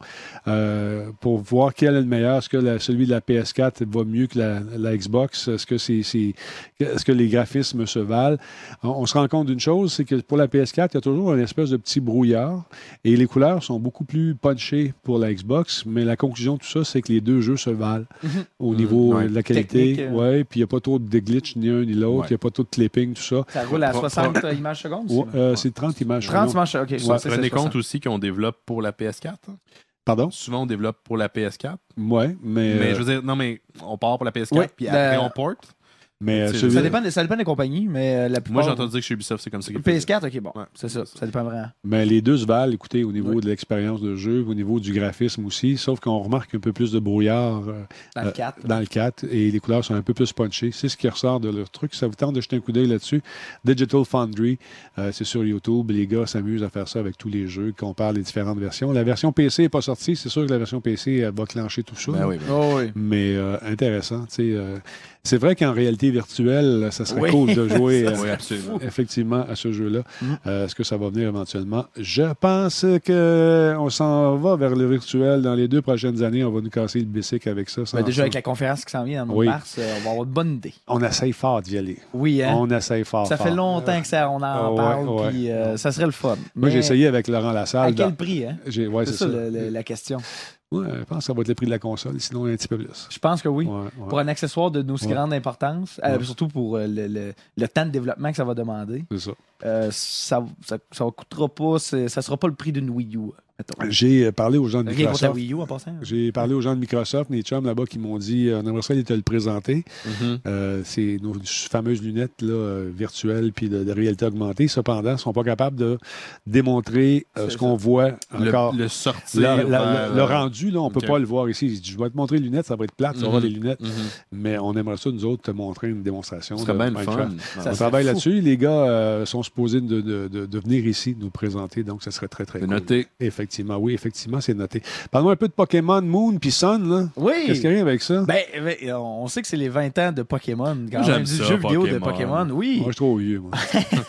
euh, pour voir quel est le meilleur. Est-ce que la- celui de la P S quatre va mieux que la, la Xbox? Est-ce que, c'est, c'est, est-ce que les graphismes se valent? On, on se rend compte d'une chose, c'est que pour la P S quatre, il y a toujours une espèce de petit brouillard et les couleurs sont beaucoup plus punchées pour la Xbox, mais la conclusion de tout ça, c'est que les deux jeux se valent au niveau ouais. euh, de la qualité. Technique, euh. Ouais, puis il n'y a pas trop de glitch ni un ni l'autre, il Ouais. n'y a pas trop de clipping, tout ça. Ça roule à Pro- soixante images secondes? Ouais, euh, c'est trente images. trente secondes. images secondes. OK, Vous ouais, vous c'est rendez ça, compte soixante. aussi qu'on développe pour la P S quatre? Pardon? Souvent, on développe pour la P S quatre. Oui, mais, Mais euh, je veux dire, non, mais on part pour la P S quatre, Ouais, puis la- après, on porte. mais euh, c'est- celui- Ça dépend, des- ça dépend des compagnies, mais euh, la plupart... Moi, j'ai entendu dire que chez Ubisoft, c'est comme ça qu'ils P S quatre, OK, bon, Ouais, c'est ça. c'est ça. Ça dépend vraiment. mais les deux se valent, écoutez, au niveau Oui. de l'expérience de jeu, au niveau du graphisme aussi, sauf qu'on remarque un peu plus de brouillard euh, Dans le euh, quatre. dans le quatre et les couleurs sont un peu plus punchées. C'est ce qui ressort de leur truc. Ça vous tente de jeter un coup d'œil là-dessus. Digital Foundry, euh, c'est sur YouTube. Les gars s'amusent à faire ça avec tous les jeux, qu'on parle des différentes versions. La version P C n'est pas sortie. C'est sûr que la version P C elle va clencher tout ça. Ben oui, ben. Oh, oui. Mais euh, intéressant. tu sais, Euh, c'est vrai qu'en réalité virtuelle, ça serait Oui. cool de jouer euh, Oui, absolument. effectivement à ce jeu-là. Mm. Euh, Est-ce que ça va venir éventuellement? Je pense qu'on s'en va vers le virtuel dans les deux prochaines années. On va nous casser le bicycle avec ça. sans Ben, déjà, ça. avec la conférence qui s'en vient en Oui. mars, euh, on va avoir de bonnes idées. On essaye fort d'y aller. Oui, hein? On essaye fort. Ça fait fort. longtemps que ça, on en Ah ouais, parle, ouais. puis euh, ça serait le fun. Moi, Mais j'ai essayé avec Laurent À Lassalle. quel dans- prix, hein? J'ai- ouais, c'est c'est ça, ça. le- le- la question. Ouais, je pense que ça va être le prix de la console, sinon un petit peu plus. Je pense que oui. Ouais, ouais. Pour un accessoire de aussi Ouais. grande importance, euh, Ouais. surtout pour euh, le, le- le temps de développement que ça va demander, C'est ça. euh, ça, ça, ça coûtera pas, c'est- ça sera pas le prix d'une Wii U. mettons. J'ai parlé aux gens de Rien contre la Microsoft. Wii U en passant. J'ai parlé aux gens de Microsoft, mes chums là-bas, qui m'ont dit euh, on aimerait ça aller te le présenter. Mhm. Euh, c'est nos fameuses lunettes là, euh, virtuelles puis de, de réalité augmentée. Cependant, ils ne sont pas capables de démontrer euh, C'est ce qu'on voit Le, encore. le sortir. La- la- vers, le, le euh, rendu, là, on ne ok. peut pas le voir ici. Il dit, je vais te montrer les lunettes, ça va être plate, tu vas Mhm. voir les lunettes. mhm. Mais on aimerait ça, nous autres, te montrer une démonstration. Ce serait de bien le Minecraft. fun. Ça On serait travaille fou. là-dessus. Les gars euh, sont supposés de, de, de, de venir ici nous présenter, donc ça serait très, très C'est cool. noté. Effectivement, oui, effectivement, c'est noté. Parle-moi un peu de Pokémon Moon puis Sun, là. Oui! Qu'est-ce qui arrive avec ça? Ben, ben, on sait que c'est les vingt ans de Pokémon, quand Moi, j'aime même, du ça, jeu vidéo de Pokémon. Pokémon. Oui! Moi, je suis trop vieux, moi.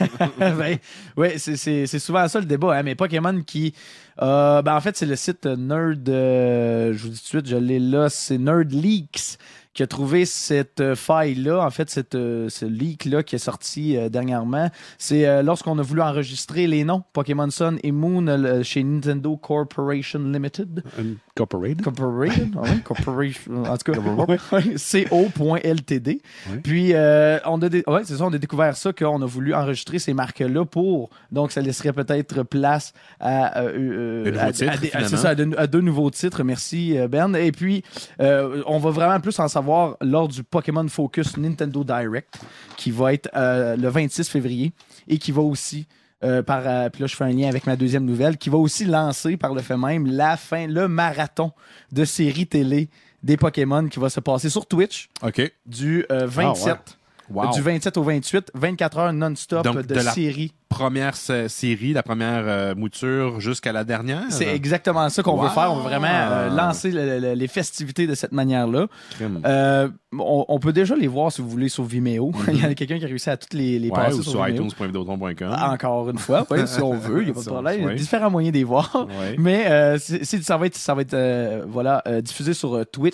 ben, ouais, c'est- c'est c'est souvent ça le débat. Hein, mais Pokémon qui. euh, ben, en fait, c'est le site Nerd. euh, je vous dis tout de suite, je l'ai là. C'est Nerd Leaks qui a trouvé cette euh, faille-là. En fait, cette, euh, ce leak-là qui est sorti euh, dernièrement. C'est euh, lorsqu'on a voulu enregistrer les noms Pokémon Sun et Moon euh, chez Nintendo Corporation Limited. Incorporated. Corporated, ah oui, Corporation, en tout cas, ouais, C O point L T D. Ouais. Puis, euh, on a, dé- ouais, c'est ça, on a découvert ça, qu'on a voulu enregistrer ces marques-là pour, donc ça laisserait peut-être place à, euh, euh, De nouveaux à, titres, à des- à- c'est finalement. ça, à de, à deux nouveaux titres. Merci, euh, Ben. Et puis, euh, on va vraiment plus en savoir lors du Pokémon Focus Nintendo Direct, qui va être euh, le vingt-six février et qui va aussi Euh, par, euh, puis là, je fais un lien avec ma deuxième nouvelle, qui va aussi lancer par le fait même la fin, le marathon de série télé des Pokémon qui va se passer sur Twitch OK. du euh, vingt-sept. Wow. Du vingt-sept au vingt-huit, vingt-quatre heures non-stop Donc, de, de la- série. Première sé- série, la première euh, mouture jusqu'à la dernière. C'est exactement ça qu'on Wow. veut faire. On veut vraiment euh, lancer le- le- les festivités de cette manière-là. Crime. Euh, on, on peut déjà les voir si vous voulez sur Vimeo. Il y en a quelqu'un qui a réussi à toutes les, les Ouais, passer ou sur, sur Vimeo. iTunes point vidéotron point com. Encore une fois, ouais, si on veut, il n'y a pas de Ça, problème. Il y a ouais. différents moyens de les voir. Ouais. Mais euh, c'est- c'est- ça va être, ça va être euh, voilà, euh, diffusé sur euh, Twitch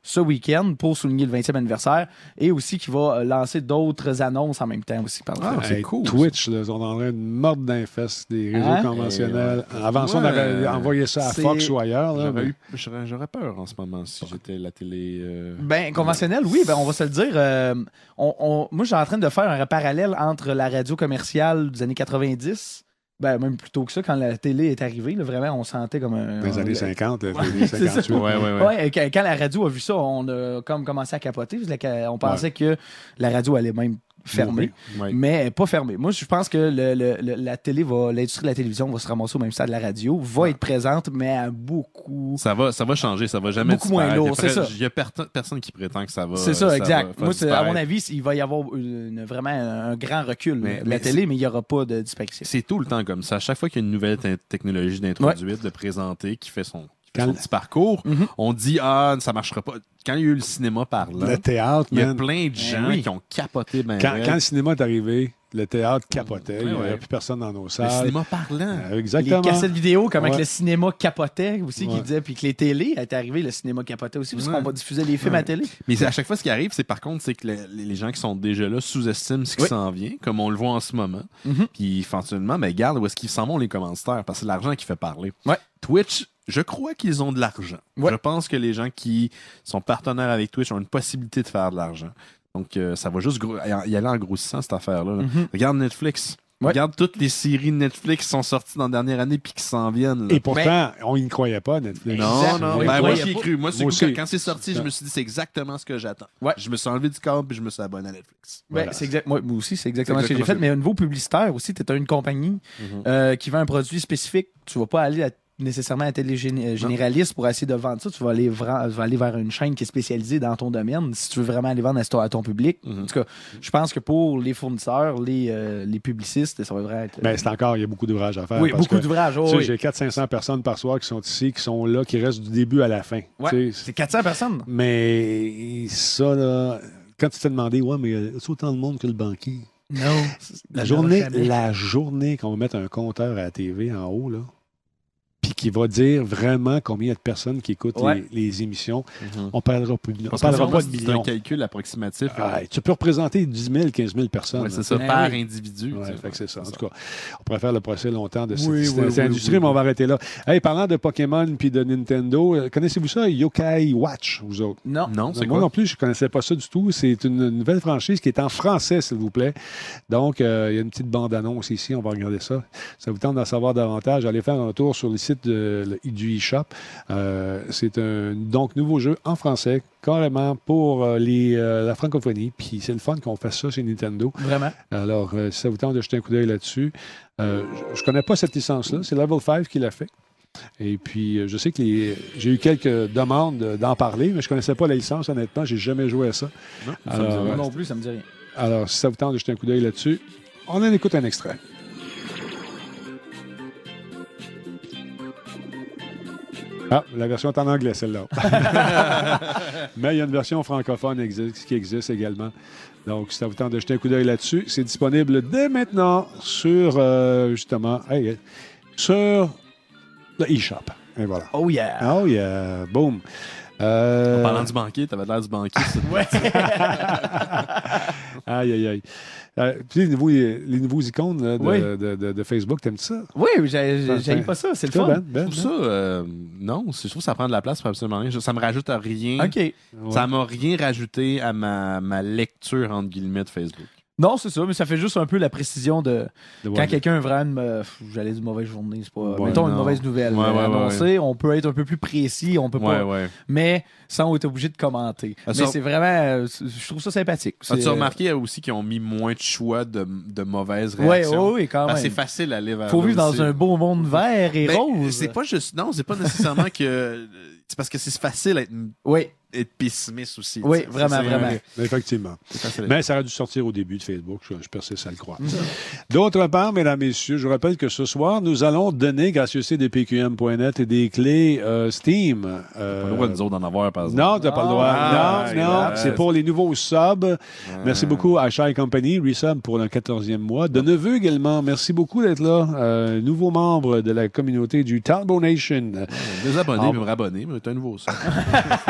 ce week-end pour souligner le vingtième anniversaire et aussi qui va euh, lancer d'autres annonces en même temps aussi. Par Ah, exemple. c'est Hey, cool, Twitch, là, ils sont en train de mordre d'un fest des réseaux Hein? conventionnels. Et, Avant ça, on ouais, avait envoyé ça à c'est- Fox ou ailleurs. Là, J'aurais, mais- eu- j'aurais, j'aurais peur en ce moment si j'étais la télé. euh, Ben, conventionnel, oui, ben, on va se le dire. euh, on, on- moi, je suis en train de faire un parallèle entre la radio commerciale des années quatre-vingt-dix, ben, même plus tôt que ça, quand la télé est arrivée. Là, vraiment, on sentait comme un. Dans les années on- cinquante, là, Ouais, les c'est ça. cinquante-huit. Ouais, ouais, ouais. Ouais, quand, quand la radio a vu ça, on a comme commencé à capoter. parce que On pensait que la radio allait même fermer, Ouais. mais pas fermée. Moi, je pense que le, le- le- la télé va, l'industrie de la télévision va se ramasser au même stade de la radio, va être présente, mais à beaucoup. Ça va, ça va changer, ça va jamais Beaucoup moins disparaître. lourd, Il y a c'est près- ça. Il y a perto- personne qui prétend que ça va. C'est ça, exact. va faire Moi, c'est- à mon disparaître. avis, il va y avoir une- vraiment un grand recul Mais- de la mais télé, mais il n'y aura pas de disparition. C'est tout le temps comme ça. À chaque fois qu'il y a une nouvelle te- technologie d'introduite, de présenter, qui fait son, qui fait Quand- son petit parcours, Mhm. on dit ah, ça marchera pas. Quand il y a eu le cinéma par là, Le théâtre, il y a man. plein de gens oui. qui ont capoté ben Quand, raide. quand le cinéma est arrivé, le théâtre capotait. il n'y Ouais, avait ouais. plus personne dans nos Le salles. cinéma parlant. Euh, exactement. Les cassettes vidéo, comme avec Ouais. le cinéma capotait aussi, Ouais. qui disait, puis que les télés étaient arrivées, le cinéma capotait aussi, parce Ouais. qu'on va diffuser les films à télé. Mais c'est à chaque fois, ce qui arrive, c'est par contre, c'est que le- les, les gens qui sont déjà là sous-estiment ce qui Oui. s'en vient, comme on le voit en ce moment. Mhm. Puis éventuellement, mais regarde où est-ce qu'ils s'en vont les commanditaires, parce que c'est l'argent qui fait parler. Ouais. Twitch, je crois qu'ils ont de l'argent. Ouais. Je pense que les gens qui sont partenaires avec Twitch ont une possibilité de faire de l'argent. Donc, euh, ça va juste gros- y aller en grossissant, cette affaire-là. là. Mhm. Regarde Netflix. Ouais. Regarde toutes les séries de Netflix qui sont sorties dans la dernière année puis qui s'en viennent. là. Et pourtant, on n'y croyait pas, Netflix. Non, Exact. non. Oui, Ben, oui, moi, il y a j'y ai pas- cru. Moi, c'est Moi quand, aussi. quand c'est sorti, je me suis dit, c'est exactement ce que j'attends. Ouais. Je me suis enlevé du câble puis je me suis abonné à Netflix. Ben, Voilà. c'est exact, moi, moi aussi, c'est exactement C'est ce que j'ai fait. exactement Mais au niveau publicitaire aussi, tu es une compagnie Mhm. euh, qui vend un produit spécifique. Tu vas pas aller à- nécessairement à la télé gén- généraliste pour essayer de vendre ça. Tu vas aller, vra- tu vas aller vers une chaîne qui est spécialisée dans ton domaine si tu veux vraiment aller vendre à ton, à ton public. Mhm. En tout cas, je pense que pour les fournisseurs, les, euh, les publicistes, ça va vraiment être. Mais c'est encore, il y a beaucoup d'ouvrages à faire. oui, parce beaucoup que, d'ouvrages. oh, tu sais, oui. J'ai quatre cents à cinq cents personnes par soir qui sont ici, qui sont là, qui restent du début à la fin. Ouais, Tu sais, c'est quatre cents personnes. Mais ça, là, quand tu t'es demandé, ouais, mais c'est autant de monde que le banquier. Non. La journée, la journée qu'on va mettre un compteur à la T V en haut, là, puis qui va dire vraiment combien il y a de personnes qui écoutent Ouais. les, les émissions, Mhm. on ne parlera, plus, on Parce parlera que pas c'est de un millions. calcul approximatif. Ah, tu peux représenter dix mille, quinze mille personnes. Ouais, là. c'est ça, Ben par oui. individu. Ouais, tu sais. fait que c'est ça. En tout cas, on pourrait faire le procès longtemps de cette, Oui, cette- oui, cette oui, industrie, oui, mais on oui. va arrêter là. Hey, parlant de Pokémon puis de Nintendo, euh, connaissez-vous ça, Yokai Watch, vous autres? Non. Non, c'est Moi quoi? non plus, je ne connaissais pas ça du tout. C'est une nouvelle franchise qui est en français, s'il vous plaît. Donc, euh, il y a une petite bande-annonce ici. On va regarder ça. Ça vous tente d'en savoir davantage. Allez faire un tour sur le site de- le- du eShop. Euh, c'est un donc nouveau jeu en français, carrément pour euh, les, euh, la francophonie. Puis c'est le fun qu'on fasse ça chez Nintendo. Vraiment. Alors, euh, si ça vous tente de jeter un coup d'œil là-dessus, euh, je ne connais pas cette licence-là. C'est Level cinq qui l'a fait. Et puis, euh, je sais que les- j'ai eu quelques demandes euh, d'en parler, mais je ne connaissais pas la licence, honnêtement. J'ai jamais joué à ça. Non, ça Alors, me dit rien. Moi ouais. non plus, ça me dit rien. Alors, si ça vous tente de jeter un coup d'œil là-dessus, on en écoute un extrait. Ah, la version est en anglais, celle-là. Mais il y a une version francophone exi- qui existe également. Donc, si ça vous tente de jeter un coup d'œil là-dessus, c'est disponible dès maintenant sur, euh, justement, hey, sur le eShop. Et voilà. Oh yeah. Oh yeah, boom. Euh, En parlant du banquier, t'avais l'air du banquier. ça. Ouais. Aïe, aïe, aïe. Euh, puis les nouveaux, les nouveaux icônes là, de, Oui. de, de, de Facebook, t'aimes ça? Oui, j'ai Ça j'ai fait- pas ça, c'est le Toi, fun. Ben, Ben, Pour ça, euh, non, c'est- je trouve que ça prend de la place pour absolument rien. Je- Ça me rajoute à rien. OK. Ouais. Ça m'a rien rajouté à ma, ma lecture, entre guillemets, de Facebook. Non, c'est ça, mais ça fait juste un peu la précision de De- quand ouais, quelqu'un vraiment me- pff, j'allais dire une mauvaise journée, c'est pas Ouais, mettons une non. mauvaise nouvelle Ouais, euh, ouais, ouais, annoncée, on peut être un peu plus précis, on peut Ouais, pas ouais. mais sans être obligé de commenter. Ah, mais ça- c'est vraiment euh, c'est- je trouve ça sympathique. As-tu C'est, euh, remarqué aussi qu'ils ont mis moins de choix de, de mauvaises Ouais, réactions? oui, quand Parce que même. c'est facile à aller vers Faut là vivre dans aussi. un beau monde vert et Ben, rose. C'est pas juste. Non, c'est pas nécessairement que. C'est parce que c'est facile d'être Oui, être pessimiste aussi. Oui, tu sais. vraiment, C'est- vraiment. Mais effectivement. c'est facile. Mais ça aurait dû sortir au début de Facebook, je, je persiste à le croire. D'autre part, mesdames, messieurs, je vous rappelle que ce soir, nous allons donner, grâce au C D P Q M point net, des clés euh, Steam. Euh, Pas le droit nous autres d'en avoir, par exemple. non, tu n'as pas le droit. Ah, non, non, ouais. c'est pour les nouveaux subs. Merci beaucoup à Shy Company, Resub pour le quatorzième mois. De Neveu également, merci beaucoup d'être là. Euh, nouveau membre de la communauté du Talbot Nation. Des abonnés, Ah. puis me rabonner, mais c'est un nouveau ça.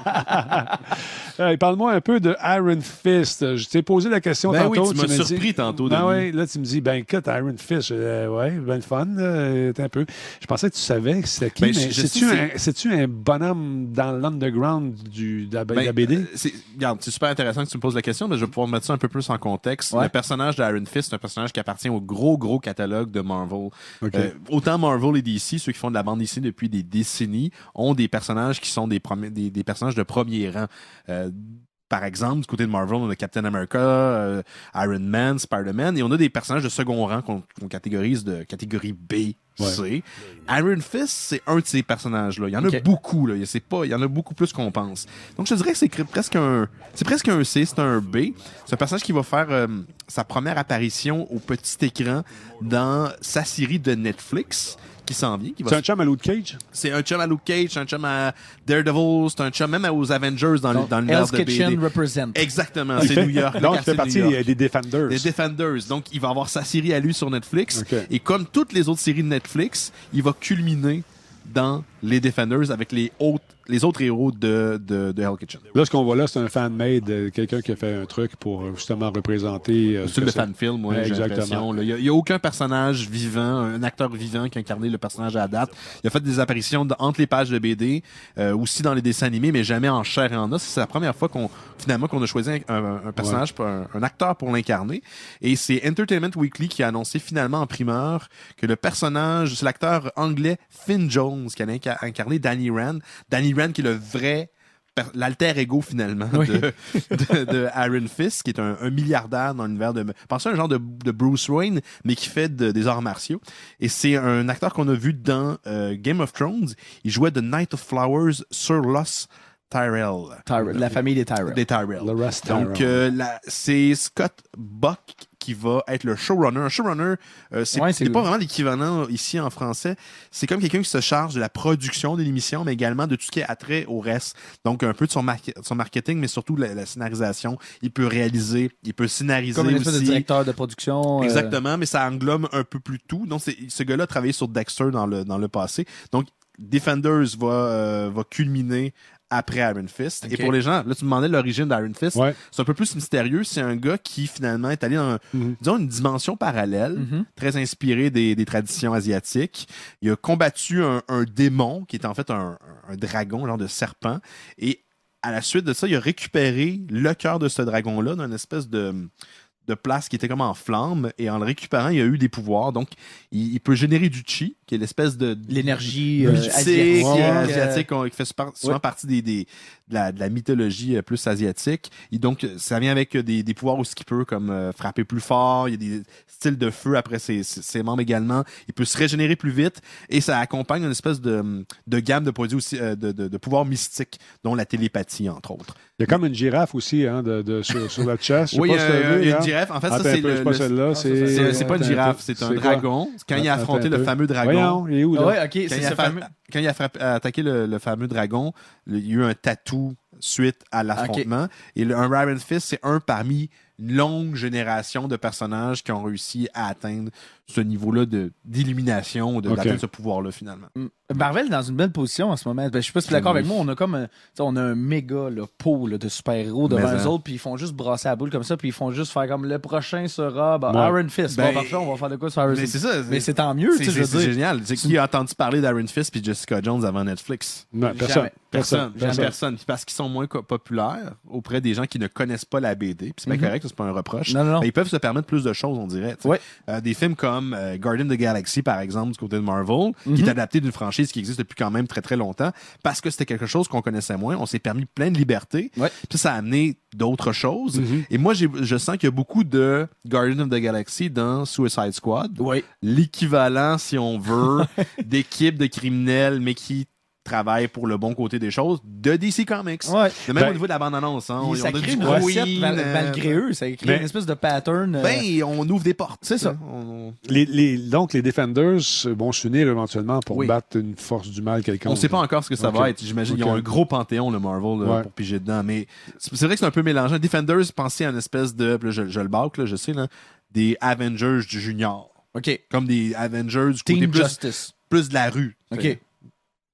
Hey, parle-moi un peu de Iron Fist. Je t'ai posé la question Ben tantôt. oui, tu m'as m'as surpris dit... tantôt, Ben Denis. oui, là, tu me dis, ben écoute, Iron Fist, euh, ouais, ben le fun, là, un peu. Je pensais que tu savais que c'était qui, Ben, mais je- je c'est-tu sais, un, c'est-tu un bonhomme dans l'underground du, de la, de la Ben, B D? euh, c'est, regarde, c'est super intéressant que tu me poses la question, mais je vais pouvoir mettre ça un peu plus en contexte. Ouais. Le personnage d'Iron Fist, c'est un personnage qui appartient au gros, gros catalogue de Marvel. OK. Euh, autant Marvel et D C, ceux qui font de la bande ici depuis des décennies, ont des personnages qui sont des, premiers, des, des personnages de premier rang. Euh, Par exemple, du côté de Marvel, on a Captain America, euh, Iron Man, Spider-Man, et on a des personnages de second rang qu'on, qu'on catégorise de catégorie B, C. Ouais. Iron Fist, c'est un de ces personnages-là. Il y en a Ok. beaucoup, là. C'est pas, il y en a beaucoup plus qu'on pense. Donc, je te dirais que c'est cr- presque un, c'est presque un C, c'est un B. C'est un personnage qui va faire euh, sa première apparition au petit écran dans sa série de Netflix qui s'en vient. Qui va C'est un chum à Luke Cage? c'est un chum à Luke Cage, c'est un chum à Daredevil, c'est un chum même aux Avengers dans, le- Donc, dans l'univers Hell's de B D. Kitchen represent. Exactement, c'est New York. le Donc, il quartier fait de partie New York. des Defenders. Des Defenders. Donc, il va avoir sa série à lui sur Netflix. OK. Et comme toutes les autres séries de Netflix, il va culminer dans les Defenders avec les autres, les autres héros de, de, de Hell Kitchen. Là, ce qu'on voit là, c'est un fan-made, euh, quelqu'un qui a fait un truc pour euh, justement représenter... euh, ce C'est que le c'est. fan-film, ouais, Ouais, j'ai exactement. l'impression. là. Il n'y a, il y a aucun personnage vivant, un acteur vivant qui a incarné le personnage à la date. Il a fait des apparitions de- entre les pages de B D, euh, aussi dans les dessins animés, mais jamais en chair et en os. C'est la première fois qu'on finalement qu'on a choisi un, un- un personnage, pour un, un acteur pour l'incarner. Et c'est Entertainment Weekly qui a annoncé finalement en primeur que le personnage, c'est l'acteur anglais Finn Jones qui allait inca- incarner Danny Rand. Danny Rand qui est le vrai per- l'alter ego finalement Oui. de, de, de Iron Fist, qui est un, un milliardaire dans l'univers de... Pensez à un genre de, de Bruce Wayne, mais qui fait de- des arts martiaux. Et c'est un acteur qu'on a vu dans euh, Game of Thrones. Il jouait The Knight of Flowers, Sir Loss Tyrell. Tyrell, la famille des Tyrell. Des Tyrell. Le Rust Donc, Tyrell. euh, la- c'est Scott Buck qui va être le showrunner. Un showrunner, euh, c'est Ouais, c'est c'est pas le- vraiment l'équivalent ici en français. C'est comme quelqu'un qui se charge de la production de l'émission, mais également de tout ce qui est attrait au reste. Donc, un peu de son, mar- son marketing, mais surtout la, la scénarisation. Il peut réaliser, il peut scénariser Comme une espèce aussi. de directeur de production. euh, Exactement, mais ça englobe un peu plus tout. Donc, c'est, ce gars-là a travaillé sur Dexter dans le, dans le passé. Donc, Defenders va, euh, va culminer après Iron Fist. Ok. Et pour les gens, là, tu me demandais l'origine d'Iron Fist. Ouais. C'est un peu plus mystérieux. C'est un gars qui, finalement, est allé dans, Mhm. disons, une dimension parallèle, Mhm. très inspirée des, des traditions asiatiques. Il a combattu un, un démon, qui est en fait un, un dragon, un genre de serpent. Et à la suite de ça, il a récupéré le cœur de ce dragon-là dans une espèce de... de place qui était comme en flamme, et en le récupérant, il a eu des pouvoirs. Donc, il, il peut générer du chi, qui est l'espèce de... L'énergie euh, mystique, asiatique. euh, euh, asiatique, on- qui fait super- souvent ouais. partie des, des, de, la, de la mythologie euh, plus asiatique. Et donc, ça vient avec euh, des, des pouvoirs aussi qui peut comme euh, frapper plus fort. Il y a des styles de feu après ses, ses, ses membres également. Il peut se régénérer plus vite, et ça accompagne une espèce de, de gamme de produits aussi, euh, de, de, de pouvoirs mystiques, dont la télépathie, entre autres. Il y a comme une girafe aussi hein, de, de, sur, sur le chest. Je sais Oui, pas il y si t'as a, vu, il y a hein. une girafe. En fait, Attends ça, un c'est peu, le... c'est pas le- celle-là, c'est... c'est, c'est pas une Attends un girafe, peu. c'est un C'est quoi? dragon. Quand il a Attends affronté un le peu. fameux dragon... Voyons, il est où, là? Ah ouais, ok, Quand c'est il, a ce fra- fameux. quand il a frappé- a attaqué le, le fameux dragon, le- il y a eu un tatou suite à l'affrontement. Et le, un Iron Fist, c'est un parmi une longue génération de personnages qui ont réussi à atteindre ce niveau-là de, d'illumination, de, Ok. d'atteindre ce pouvoir-là, finalement. Mm. Marvel est dans une belle position en ce moment. Ben, je sais pas si tu es d'accord avec moi. On a comme un, tu sais, on a un méga là, pot là, de super-héros devant Mais, eux hein. autres, puis ils font juste brasser la boule comme ça, puis ils font juste faire comme le prochain sera ben, Ouais. Iron Fist. Ben, bon, parfait, on va faire de quoi sur Iron Mais Fist. c'est ça. Mais c'est tant mieux, c'est, tu sais, je c'est, veux c'est dire. génial. C'est qui a entendu parler d'Iron Fist puis Jessica Jones avant Netflix? Non, personne. Jamais. Personne, Personne. personne. Parce qu'ils sont moins co- populaires auprès des gens qui ne connaissent pas la B D. Puis c'est bien Mhm. correct, c'est pas un reproche. Non, non, non. Mais ils peuvent se permettre plus de choses, on dirait. tu sais. Ouais. Euh, des films comme euh, Guardian of the Galaxy, par exemple, du côté de Marvel, qui Mhm. est adapté d'une franchise qui existe depuis quand même très très longtemps, parce que c'était quelque chose qu'on connaissait moins. On s'est permis plein de liberté. Ouais. Puis ça a amené d'autres choses. Mhm. Et moi, j'ai, je sens qu'il y a beaucoup de Guardian of the Galaxy dans Suicide Squad. Oui. L'équivalent, si on veut, d'équipes de criminels, mais qui travaillent pour le bon côté des choses, de D C Comics. Ouais. De même Ben, au niveau de la bande-annonce. Hein, Puis ça on a crée du une Halloween, recette mal- euh, malgré eux. Ça crée ben, une espèce de pattern. euh, Ben, on ouvre des portes. C'est ça. On, Les, les, donc, les Defenders vont s'unir éventuellement pour Oui. battre une force du mal quelconque. on sait pas encore ce que ça Ok. va être. J'imagine qu'ils Ok. ont un gros panthéon, le Marvel, là, Ouais. pour piger dedans. Mais c'est c'est vrai que c'est un peu mélangeant. Defenders, pensez à une espèce de... puis là, je, je le bâcle, là, je sais, là, des Avengers du junior. OK. Comme des Avengers du côté Team plus, Justice. plus de la rue. OK. tu sais. Voilà.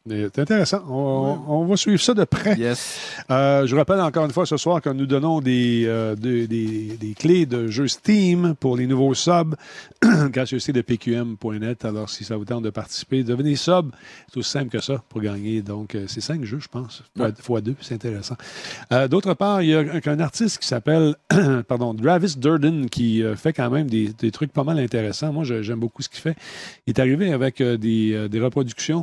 Mais c'est intéressant. On, on va suivre ça de près. Yes. Euh, je rappelle encore une fois ce soir que nous donnons des, euh, des, des, des clés de jeux Steam pour les nouveaux subs grâce au site de P Q M point net. Alors, si ça vous tente de participer, devenez sub. C'est aussi simple que ça pour gagner. Donc, euh, c'est cinq jeux, je pense, fois, fois deux. C'est intéressant. Euh, d'autre part, il y a un, un artiste qui s'appelle pardon, Travis Durden qui euh, fait quand même des, des trucs pas mal intéressants. Moi, je, j'aime beaucoup ce qu'il fait. Il est arrivé avec euh, des, euh, des reproductions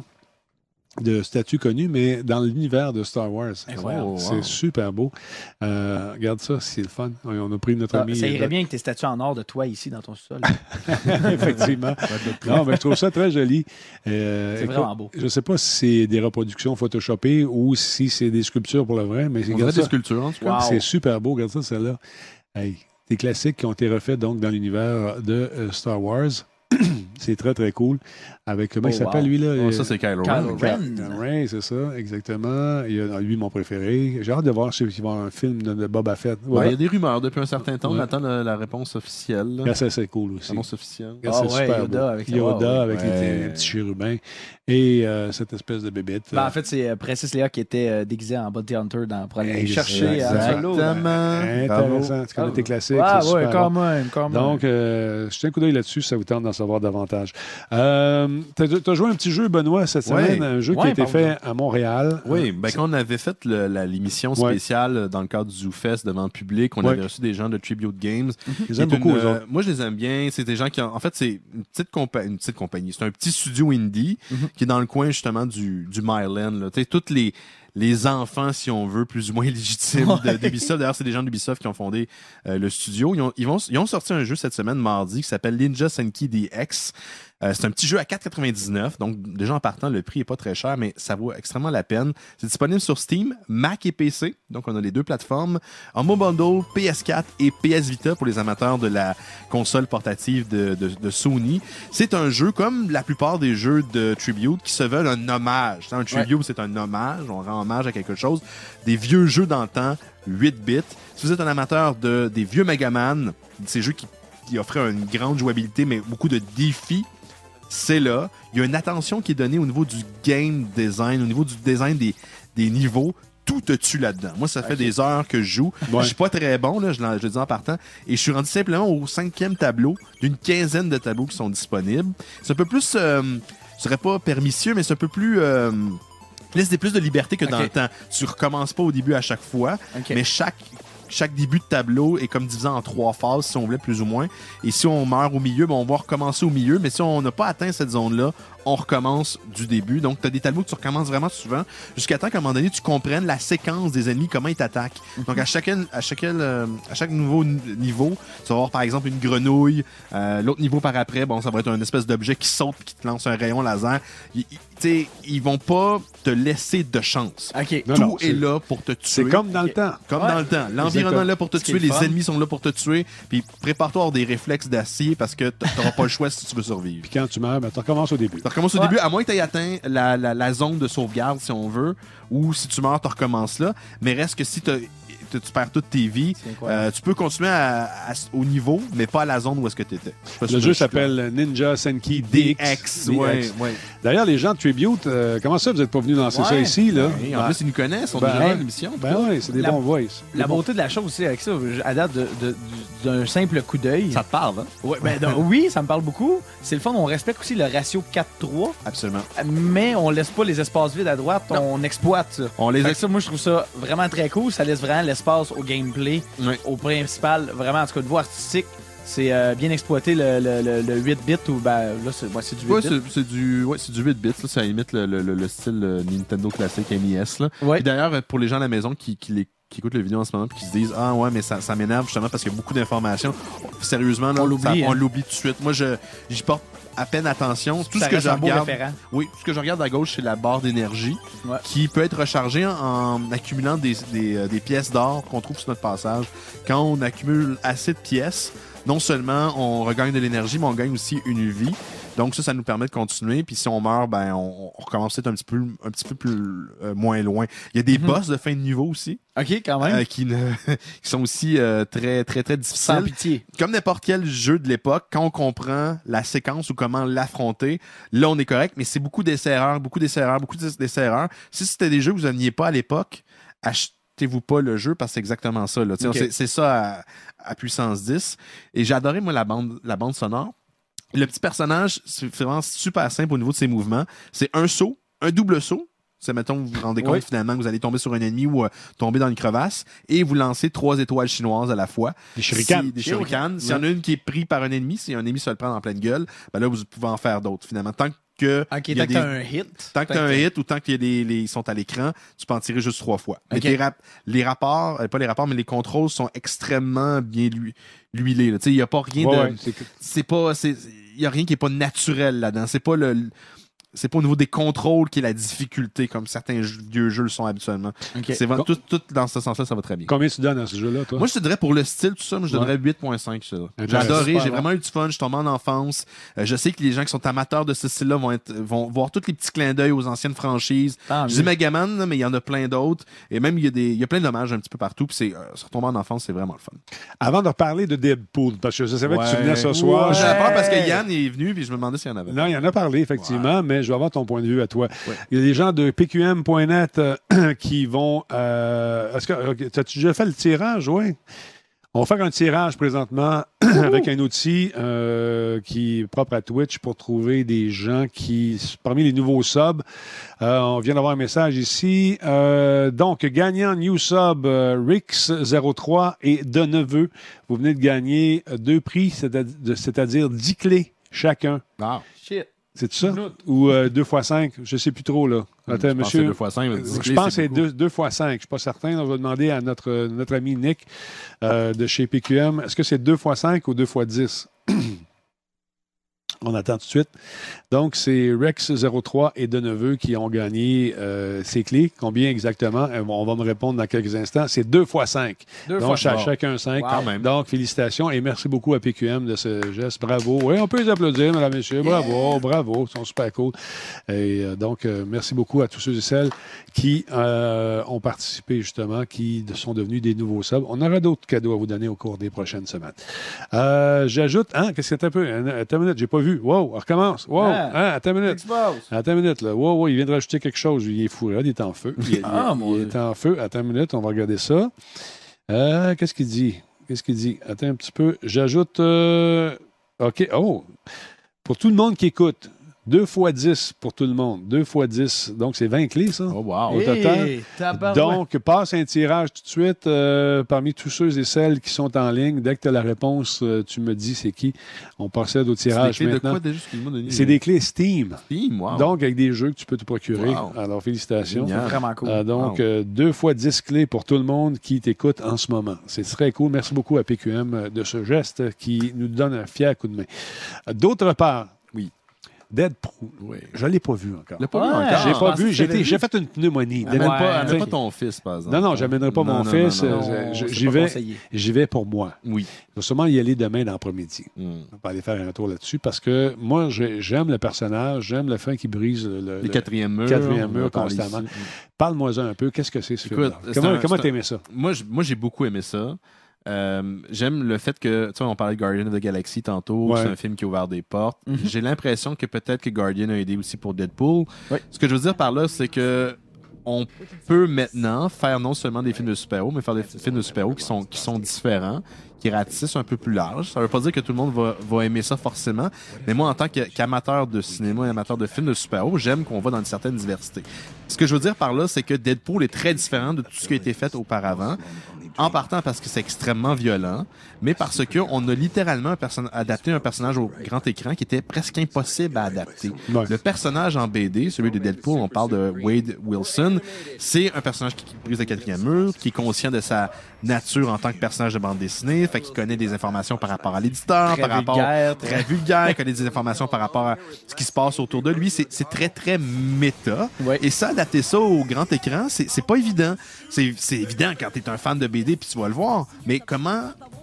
de statues connues, mais dans l'univers de Star Wars. Incroyable. Oh, c'est wow. super beau. Euh, regarde ça, c'est le fun. On a pris notre ah, ami... Ça irait bien avec tes statues en or de toi ici dans ton sol. Effectivement. Non, mais je trouve ça très joli. Euh, c'est écoute, vraiment beau. Je ne sais pas si c'est des reproductions photoshopées ou si c'est des sculptures pour le vrai, mais on dirait des sculptures, en tout cas. Wow. C'est super beau. Regarde ça, celle-là. Hey, des classiques qui ont été refaits donc dans l'univers de euh, Star Wars. C'est très, très cool. Avec, comment oh, il s'appelle, wow. lui, là? Oh, ça, c'est Kylo Ren. Kylo Ren. Kylo Ren, c'est ça, exactement. Il a, lui, mon préféré. J'ai hâte de voir s'il va y avoir un film de, de Boba Fett. Ouais, ouais. Il y a des rumeurs depuis un certain temps. Ouais. On attend la, la réponse officielle. Là. Ça, c'est cool aussi. La réponse officielle. Ah, c'est ouais, super Yoda beau. avec, Yoda wow, avec ouais. les, les petits chérubins. Et euh, cette espèce de bébête. Ben, en fait, c'est euh, Princess Leia qui était euh, déguisée en Bounty Hunter dans, pour aller exactement. chercher à Solo. Intéressant. Tu connais tes classiques. Ah, ouais, quand même, quand même. Donc, euh, jetez un coup d'œil là-dessus si ça vous tente d'en savoir davantage. Euh, tu as joué un petit jeu, Benoît, cette semaine, ouais. un jeu ouais, qui a été fait à Montréal. Oui, ben, quand on avait fait le, la, l'émission spéciale ouais. dans le cadre du ZooFest devant le public, on ouais. avait reçu des gens de Tribute Games. Mm-hmm. Ils aiment beaucoup, une, euh, moi, je les aime bien. C'est des gens qui, ont, en fait, c'est une petite, compa- une petite compagnie. C'est un petit studio indie mm-hmm. qui est dans le coin, justement, du, du Myland. Tu sais, toutes les... les enfants, si on veut, plus ou moins légitimes ouais. d'Ubisoft. D'ailleurs, c'est des gens d'Ubisoft qui ont fondé euh, le studio. Ils ont, ils, vont, ils ont sorti un jeu cette semaine, mardi, qui s'appelle Ninja Senki D X. Euh, c'est un petit jeu à quatre quatre-vingt-dix-neuf, donc déjà en partant, le prix est pas très cher, mais ça vaut extrêmement la peine. C'est disponible sur Steam, Mac et P C, donc on a les deux plateformes. En mobile bundle, P S quatre et P S Vita pour les amateurs de la console portative de, de, de Sony. C'est un jeu, comme la plupart des jeux de Tribute, qui se veulent un hommage. Un Tribute, ouais. c'est un hommage, on rend hommage à quelque chose. Des vieux jeux d'antan, huit bits. Si vous êtes un amateur de, des vieux Megaman, ces jeux qui, qui offraient une grande jouabilité, mais beaucoup de défis, c'est là. Il y a une attention qui est donnée au niveau du game design, au niveau du design des, des niveaux. Tout te tue là-dedans. Moi, ça fait okay. des heures que je joue. Ouais. Je suis pas très bon, là, je, je le dis en partant. Et je suis rendu simplement au cinquième tableau d'une quinzaine de tableaux qui sont disponibles. C'est un peu plus... Euh, je dirais pas permissieux, mais c'est un peu plus... Euh, laisse plus de liberté que dans okay. le temps. Tu recommences pas au début à chaque fois, okay. mais chaque... Chaque début de tableau est comme divisé en trois phases, si on voulait, plus ou moins. Et si on meurt au milieu, ben on va recommencer au milieu. Mais si on n'a pas atteint cette zone-là, on recommence du début. Donc, tu as des tableaux que tu recommences vraiment souvent, jusqu'à temps qu'à un moment donné, tu comprennes la séquence des ennemis, comment ils t'attaquent. Mm-hmm. Donc, à chaque, à, chaque, euh, à chaque nouveau niveau, tu vas avoir, par exemple, une grenouille. Euh, l'autre niveau par après, bon, ça va être un espèce d'objet qui saute et qui te lance un rayon laser. Ils, ils, ils vont pas te laisser de chance. Okay. Non, Tout non, est là pour te tuer. C'est comme dans okay. le temps. Comme ouais. dans le temps. L'environnement est là pour te tuer. Les ennemis sont là pour te tuer. Puis prépare-toi à avoir des réflexes d'acier parce que tu n'auras pas le choix si tu veux survivre. Puis quand tu meurs, ben, tu recommences au début. Tu recommences au ouais. début, à moins que tu aies atteint la, la, la zone de sauvegarde, si on veut, ou si tu meurs, tu recommences là. Mais reste que si tu tu perds toutes tes vies, euh, tu peux continuer à, à, au niveau, mais pas à la zone où est-ce que tu étais. Le jeu s'appelle Ninja Senki D X. Ouais, ouais. D'ailleurs, les gens de Tribute, euh, comment ça, vous n'êtes pas venus lancer ouais. ça ici? Là? Ouais, en ben, plus, ils nous connaissent, on ben, a déjà l'émission. Ben oui, c'est des la, bons voice. La bons. beauté de la chose aussi avec ça, à date de, de, d'un simple coup d'œil. Ça te parle, hein? Ouais, ben, donc, oui, ça me parle beaucoup. C'est le fun, on respecte aussi le ratio quatre trois. Absolument. Mais on laisse pas les espaces vides à droite, non. on exploite ça. On les ex... ça. Moi, je trouve ça vraiment très cool. Ça laisse vraiment l'espace au gameplay. Oui. Au principal, vraiment, en tout cas, de voie artistique, c'est euh, bien exploité le, le, le, le huit bits ou ben là c'est, ouais, c'est du huit bits. Ouais, c'est, c'est du ouais, c'est du huit bits là, ça imite le, le, le style Nintendo classique N E S là. Ouais. Et d'ailleurs pour les gens à la maison qui qui, les, qui écoutent la vidéo en ce moment et qui se disent ah ouais mais ça, ça m'énerve justement parce qu'il y a beaucoup d'informations. Sérieusement là, on l'oublie, ça, hein. on l'oublie tout de suite. Moi je j'y porte à peine attention. Tout ça ce que je regarde, oui, tout ce que je regarde à gauche, c'est la barre d'énergie ouais. qui peut être rechargée en, en accumulant des, des, euh, des pièces d'or qu'on trouve sur notre passage. Quand on accumule assez de pièces, non seulement on regagne de l'énergie, mais on gagne aussi une vie. Donc ça, ça nous permet de continuer. Puis si on meurt, ben on, on recommence peut-être un petit peu, un petit peu plus euh, moins loin. Il y a des Mhm. boss de fin de niveau aussi, OK, quand même. euh, qui, ne, qui sont aussi euh, très, très, très Sans difficiles. pitié. Comme n'importe quel jeu de l'époque, quand on comprend la séquence ou comment l'affronter, là, on est correct, mais c'est beaucoup d'essais-erreurs, beaucoup d'essais-erreurs, beaucoup d'essais-erreurs. Si c'était des jeux que vous n'aimiez pas à l'époque, achetez-vous pas le jeu parce que c'est exactement ça. Là. Tu sais, Ok. C'est, c'est ça à, à puissance dix. Et j'ai adoré, moi, la bande, la bande sonore. Le petit personnage, c'est vraiment super simple au niveau de ses mouvements. C'est un saut, un double saut. C'est, mettons, vous vous rendez compte Oui. finalement que vous allez tomber sur un ennemi ou euh, tomber dans une crevasse et vous lancez trois étoiles chinoises à la fois. Des shurikens. Si- des shurikens. S'il y en a une qui est prise par un ennemi, si un ennemi se le prend en pleine gueule, ben là, vous pouvez en faire d'autres finalement. Tant que OK, il y a tant que des- t'as un hit. Tant que tu as un hit ou tant qu'ils les, les, ils sont à l'écran, tu peux en tirer juste trois fois. Mais Ok. tes rap- les rapports, euh, pas les rapports, mais les contrôles sont extrêmement bien lu- huilés. là. Tu sais, il n'y a pas rien Ouais, de. ouais, c'est que- C'est pas. c'est- Il y a rien qui est pas naturel là-dedans. C'est pas le. C'est pas au niveau des contrôles qui est la difficulté, comme certains jeux- vieux jeux le sont habituellement. OK. C'est vraiment- tout, tout dans ce sens-là, ça va très bien. Combien tu donnes à ce jeu-là, toi? Moi, je te dirais pour le style, tout ça, moi, je Ouais. donnerais huit virgule cinq. ça. J'ai Intéressant. adoré, Super j'ai bon. vraiment eu du fun, je suis tombé en enfance. Euh, je sais que les gens qui sont amateurs de ce style-là vont, être, vont voir tous les petits clins d'œil aux anciennes franchises. Tant Je mieux. dis Megaman, là, mais il y en a plein d'autres. Et même, il y a, des, il y a plein d'hommages un petit peu partout. Puis c'est, euh, se retomber en enfance, c'est vraiment le fun. Avant de reparler de Deadpool, parce que je savais que tu Ouais. venais ce soir. Ouais. J'avais peur parce que Yann est venu, puis je me demandais s'il y en avait. Non, il y en a parlé, effectivement, mais je vais avoir ton point de vue à toi. Ouais. Il y a des gens de P Q M point net euh, qui vont... Euh, est-ce que ok, t'as-tu déjà fait le tirage? Oui. On va faire un tirage présentement avec un outil euh, qui est propre à Twitch pour trouver des gens qui... Parmi les nouveaux subs, euh, on vient d'avoir un message ici. Euh, donc, gagnant New Sub, euh, Rix zéro trois et De Neveu. Vous venez de gagner deux prix, c'est-à-dire, c'est-à-dire dix clés chacun. Ah. Shit. C'est ça? Ou euh, deux fois cinq? Je ne sais plus trop, là. Attends, Je pense que c'est monsieur. deux fois cinq. mais Euh, dix Je clés, pense que c'est beaucoup. deux, deux fois cinq. Je ne suis pas certain. On va demander à notre, notre ami Nick euh, de chez P Q M. Est-ce que c'est deux fois cinq ou deux fois dix? On attend tout de suite. Donc, c'est Rex zéro trois et De Neveu qui ont gagné euh, ces clés. Combien exactement? Euh, On va me répondre dans quelques instants. C'est deux fois cinq. Deux Donc, fois cha- bon. chacun cinq. Wow. Quand même. Donc, félicitations et merci beaucoup à P Q M de ce geste. Bravo. Oui, on peut les applaudir, mesdames et messieurs. Bravo, bravo. Ils sont super cool. Et euh, donc, euh, merci beaucoup à tous ceux et celles qui euh, ont participé, justement, qui sont devenus des nouveaux subs. On aura d'autres cadeaux à vous donner au cours des prochaines semaines. Euh, J'ajoute, hein, qu'est-ce que c'est un peu? Attends une minute, j'ai pas vu. Wow, on recommence. Wow, Ah. hein, attends une minute. Xbox. Attends une minute, là. Wow, wow, il vient de rajouter quelque chose. Il est fou, là. Il est en feu. Il, il- Ah, il mon est Dieu. en feu. Attends une minute, on va regarder ça. Euh, Qu'est-ce qu'il dit? Qu'est-ce qu'il dit? Attends un petit peu. J'ajoute. euh, OK. Oh! Pour tout le monde qui écoute, deux fois dix pour tout le monde. Deux fois dix. Donc, c'est vingt clés, ça. Oh, wow. Au total. Hey, tabarouette. Donc, passe un tirage tout de suite euh, parmi tous ceux et celles qui sont en ligne. Dès que tu as la réponse, euh, tu me dis c'est qui. On procède au C'est des tirage clés de maintenant. quoi déjà? Excuse-moi, Denis. C'est des clés Steam. Steam, wow. Donc, avec des jeux que tu peux te procurer. Wow. Alors, félicitations. Génial. Vraiment cool. Euh, donc, Wow. euh, deux fois dix clés pour tout le monde qui t'écoute en ce moment. C'est très cool. Merci beaucoup à P Q M euh, de ce geste qui nous donne un fier coup de main. Euh, D'autre part, Oui. Deadpool, Oui. je ne l'ai pas vu encore. L'as pas vu Ouais. encore? J'ai je pas pensais vu. que J'ai tu l'avais été- J'ai vu. fait une pneumonie. Amène Ouais. pas, amène T'sais, pas ton fils, par exemple. Non, non, j'amènerai pas Non, mon non, fils. non, non. Euh, Non, je- c'est J'y pas vais, conseillé. j'y vais pour moi. Oui. Je vais sûrement y aller demain dans l'après-midi. Mm. On va aller faire un tour là-dessus parce que moi, j'ai- j'aime le personnage, j'aime le fin qui brise le, le- Les quatrièmes murs. quatrième mur on va parler constamment. ici. Parle-moi un peu. Qu'est-ce que c'est ce Écoute, film-là? c'est Comment un- comment c'est un- t'aimais ça? Moi, j- moi, j'ai beaucoup aimé ça. Euh, j'aime le fait que, tu sais, on parlait de Guardian of the Galaxy tantôt, Ouais. c'est un film qui a ouvert des portes. Mhm. J'ai l'impression que peut-être que Guardian a aidé aussi pour Deadpool. Ouais. Ce que je veux dire par là, c'est que on peut maintenant faire non seulement des films de super-héros, mais faire des f- films de super-héros qui sont, qui sont différents, qui ratissent un peu plus large. Ça veut pas dire que tout le monde va, va aimer ça forcément, mais moi, en tant que- qu'amateur de cinéma et amateur de films de super-héros, j'aime qu'on va dans une certaine diversité. Ce que je veux dire par là, c'est que Deadpool est très différent de tout ce qui a été fait auparavant. En partant parce que c'est extrêmement violent, mais parce qu'on a littéralement un perso- adapté un personnage au grand écran qui était presque impossible à adapter. Ouais. Le personnage en B D, celui de Deadpool, on parle de Wade Wilson, c'est un personnage qui brise le quatrième mur, qui est conscient de sa nature en tant que personnage de bande dessinée, fait qu'il connaît des informations par rapport à l'éditeur, Très par rapport vulgaire, très vulgaire, il connaît des informations par rapport à ce qui se passe autour de lui. C'est c'est très, très méta. Ouais. Et ça, adapter ça au grand écran, c'est c'est pas évident. C'est c'est évident quand t'es un fan de B D puis tu vas le voir. Mais comment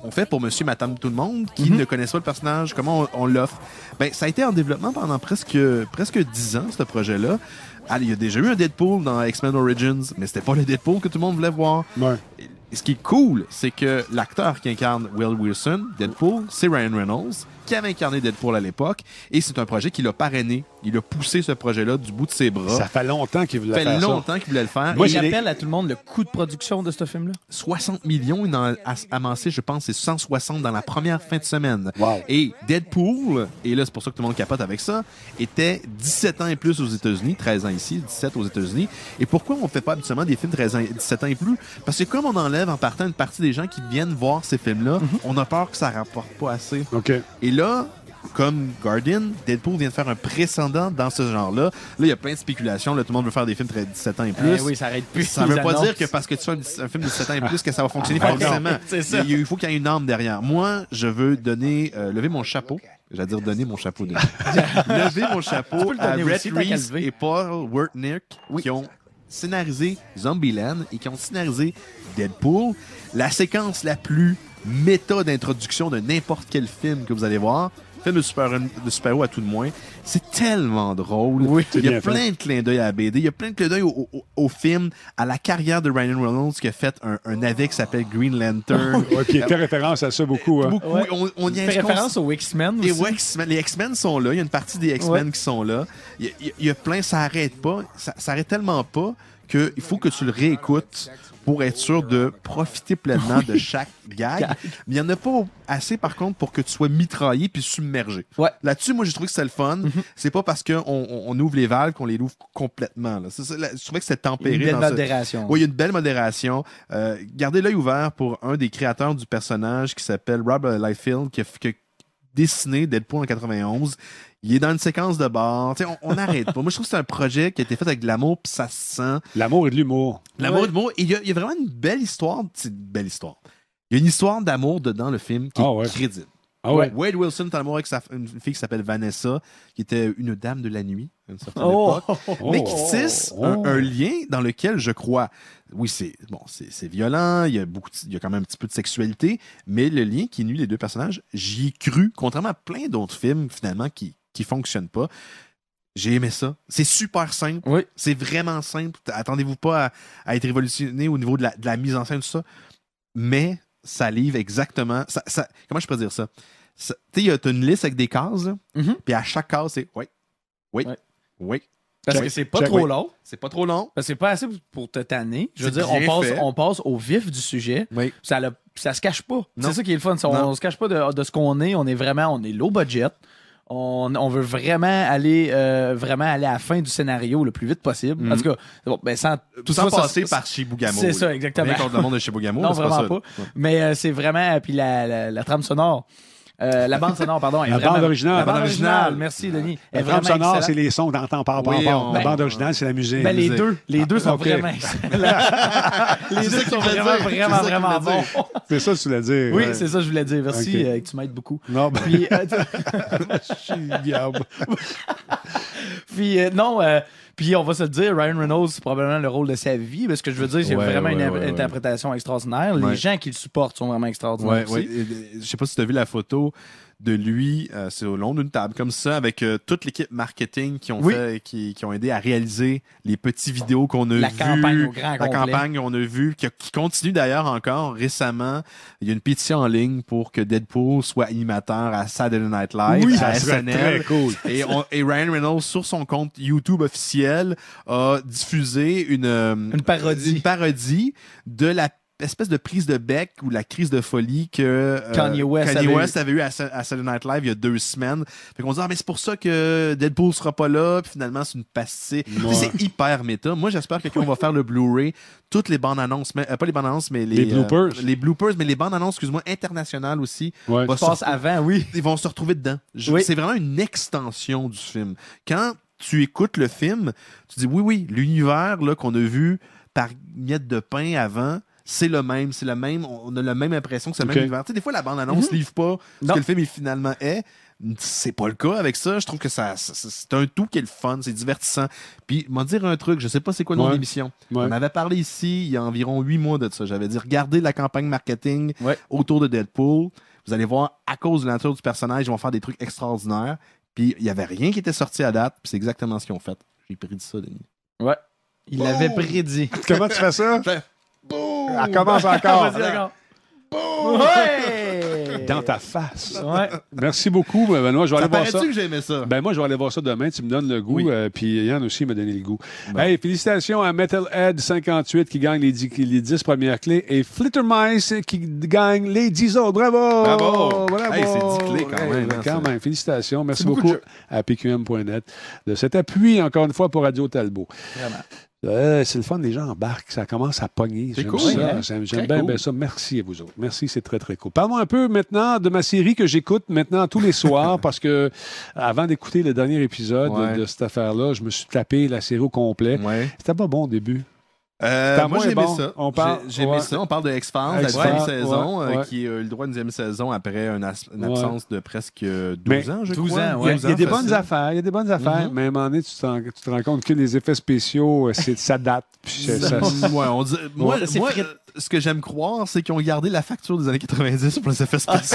on fait pour Monsieur, Madame, tout le monde qui Mm-hmm. ne connaissent pas le personnage, comment on, on l'offre. Ben, ça a été en développement pendant presque, presque dix ans, ce projet-là. Allez, il y a déjà eu un Deadpool dans X-Men Origins, mais c'était pas le Deadpool que tout le monde voulait voir. Ouais. Et ce qui est cool, c'est que l'acteur qui incarne Will Wilson, Deadpool, c'est Ryan Reynolds, qui avait incarné Deadpool à l'époque, et c'est un projet qu'il a parrainé. Il a poussé ce projet-là du bout de ses bras. Ça fait longtemps qu'il voulait Ça fait faire longtemps qu'il voulait le faire. Moi, Et j'ai des- j'appelle à tout le monde le coût de production de ce film-là. soixante millions, il en a amassé, je pense, c'est cent soixante dans la première fin de semaine. Wow. Et Deadpool, et là, c'est pour ça que tout le monde capote avec ça, était dix-sept ans et plus aux États-Unis, treize ans ici, dix-sept aux États-Unis. Et pourquoi on fait pas habituellement des films treize ans, dix-sept ans et plus? Parce que comme on enlève en partant une partie des gens qui viennent voir ces films-là, on a peur que ça rapporte pas assez. ça. OK. Et là, comme Guardian, Deadpool vient de faire un précédent dans ce genre-là. Là, il y a plein de spéculations. Là, tout le monde veut faire des films très dix-sept ans et plus. Eh oui, ça arrête plus. Ça les veut pas annonces. dire que parce que tu fais un, un film de dix-sept ans et plus que ça va fonctionner Ah, non. forcément. C'est ça. Il, il faut qu'il y ait une âme derrière. Moi, je veux donner, euh, lever mon chapeau. J'allais dire donner mon chapeau. De... lever mon Tu chapeau peux le à donner Rhett aussi, tant qu'à le Reeves lever. et Paul Wernick qui ont scénarisé Zombieland et qui ont scénarisé Deadpool. La séquence la plus méta d'introduction de n'importe quel film que vous allez voir. Film de super de super-héros à tout de moins. C'est tellement drôle. Oui, c'est il y a bien plein fait. de clins d'œil à la B D. Il y a plein de clins d'œil au, au, au film, à la carrière de Ryan Reynolds qui a fait un, un navet qui s'appelle Green Lantern. Ouais, puis il fait référence à ça beaucoup. Hein. Beaucoup. Ouais. On, on y Il a fait référence aux X-Men les aussi. X-Men, les X-Men sont là. Il y a une partie des X-Men Ouais. qui sont là. Il y a, il y a- il y a plein, ça arrête pas. Ça, ça arrête tellement pas qu'il faut que tu le réécoutes pour être sûr de profiter pleinement de chaque gag. Mais il y en a pas assez, par contre, pour que tu sois mitraillé puis submergé. Ouais. Là-dessus, moi, j'ai trouvé que c'était le fun. C'est pas parce qu'on on, on ouvre les valves qu'on les ouvre complètement. Là. C'est ça, là, je trouvais que c'était tempéré. Une belle dans ce- modération. Oui, il y a une belle modération. Euh, gardez l'œil ouvert pour un des créateurs du personnage qui s'appelle Rob Liefeld, qui a, qui a dessiné Deadpool en quatre-vingt-onze. Il est dans une séquence de bar. Tu sais, on n'arrête pas. Moi, je trouve que c'est un projet qui a été fait avec de l'amour, puis ça se sent. L'amour et de l'humour. L'amour Ouais. et de l'amour. Et il y, a, il y a vraiment une belle histoire. C'est une belle histoire. Il y a une histoire d'amour dedans le film qui Ah est ouais. crédible. Ah ouais. Wade Wilson est en amour avec sa, une fille qui s'appelle Vanessa, qui était une dame de la nuit à une certaine Oh! époque. Oh. Mais qui tisse un, Oh. un lien dans lequel je crois. Oui, c'est bon, c'est c'est violent, il y a beaucoup, de- il y a quand même un petit peu de sexualité, mais le lien qui unit les deux personnages, j'y ai cru, contrairement à plein d'autres films finalement qui qui fonctionnent pas. J'ai aimé ça. C'est super simple. Oui. C'est vraiment simple. Attendez-vous pas à, à être révolutionné au niveau de la, de la mise en scène, tout ça. Mais ça livre exactement. Ça, ça- comment je peux dire ça? Ça- Tu sais, tu as une liste avec des cases, là, Mhm. puis à chaque case, c'est oui, oui, Ouais. oui. Parce Check. que c'est pas Check. trop Oui. long. C'est pas trop long. Parce que c'est pas assez pour te tanner. Je veux C'est dire, on bien passe, fait. on passe au vif du sujet. Oui. Ça, le- ça se cache pas. Non. C'est ça qui est le fun. On, Non. on se cache pas de, de ce qu'on est. On est vraiment, on est low budget. On, on veut vraiment aller, euh, vraiment aller à la fin du scénario le plus vite possible. Mhm. En tout cas, bon, ben sans Tout ça, sans ça- passer ça- par Shibugamo. C'est là. ça, exactement. Rien contre le monde de Shibugamo, Non, là, c'est vraiment ça. pas. Ouais. Mais euh, c'est vraiment. Puis la, la, la trame sonore. euh, la bande sonore, pardon. est La vraiment- bande originale. La bande La bande originale. originale. Merci, Denis. La est trame vraiment sonore, excellente. c'est les sons d'entendre par Oui, rapport. on- La bande on- originale, c'est la musique. Ben, les musique. deux, les deux sont ok. vraiment excellents. les C'est deux ça sont qu'il voulait vraiment, dire. vraiment, C'est ça qu'il vraiment voulait bons. dire. C'est ça que tu voulais dire. Oui, Ouais. c'est ça que je voulais dire. Merci Ok. euh, que tu m'aides beaucoup. Non, ben, Puis, euh, je suis diable. puis euh, non, euh, puis on va se le dire, Ryan Reynolds, c'est probablement le rôle de sa vie. Parce que je veux dire, c'est Ouais, vraiment ouais, une ouais, ouais. interprétation extraordinaire. Les Ouais. gens qui le supportent sont vraiment extraordinaires Ouais, aussi. ouais. Et, et, Je sais pas si tu as vu la photo de lui, euh, c'est au long d'une table comme ça, avec euh, toute l'équipe marketing qui ont Oui. fait, qui, qui ont aidé à réaliser les petits vidéos qu'on a La vues, campagne au grand la complet. campagne qu'on a vue, qui, qui continue d'ailleurs encore récemment. Il y a une pétition en ligne pour que Deadpool soit animateur à Saturday Night Live, Oui, à ça serait S N L. très cool. Et, on- et Ryan Reynolds, sur son compte YouTube officiel, a diffusé une, euh, Une parodie. une parodie de la espèce de prise de bec ou la crise de folie que euh, Kanye West Kanye avait West avait eu à, Sa- à Saturday Night Live il y a deux semaines. Fait qu'on dit, ah, mais c'est pour ça que Deadpool sera pas là, puis finalement, c'est une pastille. Tu sais, Ouais. c'est hyper méta. Moi, j'espère que quand on va faire le Blu-ray, toutes les bandes annonces, mais, euh, pas les bandes annonces, mais les, Les bloopers. euh, les bloopers, mais les bandes annonces, excuse-moi, internationales aussi. Ouais. va Je passe se- avant, oui. ils vont se retrouver dedans. Je- Oui. C'est vraiment une extension du film. Quand tu écoutes le film, tu dis oui, oui, l'univers là, qu'on a vu par miette de pain avant, c'est le même, c'est le même, on a la même impression que c'est le Ok. même univers. Tu sais, des fois, la bande-annonce ne livre pas ce Non. que le film il finalement est, C'est pas le cas avec ça. Je trouve que ça, ça- c'est un tout qui est le fun, c'est divertissant. Puis, m'en dire un truc, je sais pas c'est quoi le nom Ouais. de l'émission. Ouais. On avait parlé ici il y a environ huit mois de ça. J'avais dit, regardez la campagne marketing Ouais. autour de Deadpool. Vous allez voir, à cause de la nature du personnage, ils vont faire des trucs extraordinaires. Puis, il y avait rien qui était sorti à date. Puis, c'est exactement ce qu'ils ont fait. J'ai prédit ça, Denis. Ouais. Il l'avait prédit. Comment tu fais ça? Elle commence encore. Vas-y, encore. Ouais! Dans ta face. Ouais. Merci beaucoup, Benoît. Je vais Ça aller voir ça. paraît-tu que j'aimais ça? Ben moi, je vais aller voir ça demain. Tu me donnes le goût. Oui. euh, puis Yann aussi m'a donné le goût. Bon. Hey, félicitations à Metalhead cinquante-huit qui gagne les dix, les dix premières clés et Flittermice qui gagne les dix autres. Bravo! Bravo! Bravo! Hey, c'est dix clés quand Hey, même, hein, quand ça. même. Félicitations. Merci C'est beaucoup beaucoup, de jeux. à P Q M point net de cet appui, encore une fois, pour Radio Talbot. Vraiment. Euh, c'est le fun, les gens embarquent, ça commence à pogner. C'est J'aime cool, ça. hein? J'aime, j'aime Très bien, cool. bien ça. Merci à vous autres. Merci, c'est très, très cool. Parlons un peu maintenant de ma série que j'écoute maintenant tous les soirs parce que avant d'écouter le dernier épisode Ouais. de cette affaire-là, je me suis tapé la série au complet. Ouais. C'était pas bon au début. Euh, C'était moi, moins j'ai aimé bon. ça. On parle- J'ai j'ai aimé ouais. ça. On parle de X-Files, la X-Files, deuxième ouais, saison, euh, ouais. qui a eu le droit à une deuxième saison après une, as- une Ouais. absence de presque douze Mais ans, je douze crois. ans, Il y a, ouais. il y a des facile. bonnes affaires, il y a des bonnes affaires, Mhm. mais à un moment donné, tu, t'en- tu te rends compte que les effets spéciaux, euh, c'est, ça date. Puis ça- ça- Ouais, on dit- moi, Ça, c'est moi, frit- euh, ce que j'aime croire, c'est qu'ils ont gardé la facture des années quatre-vingt-dix pour les effets spéciaux.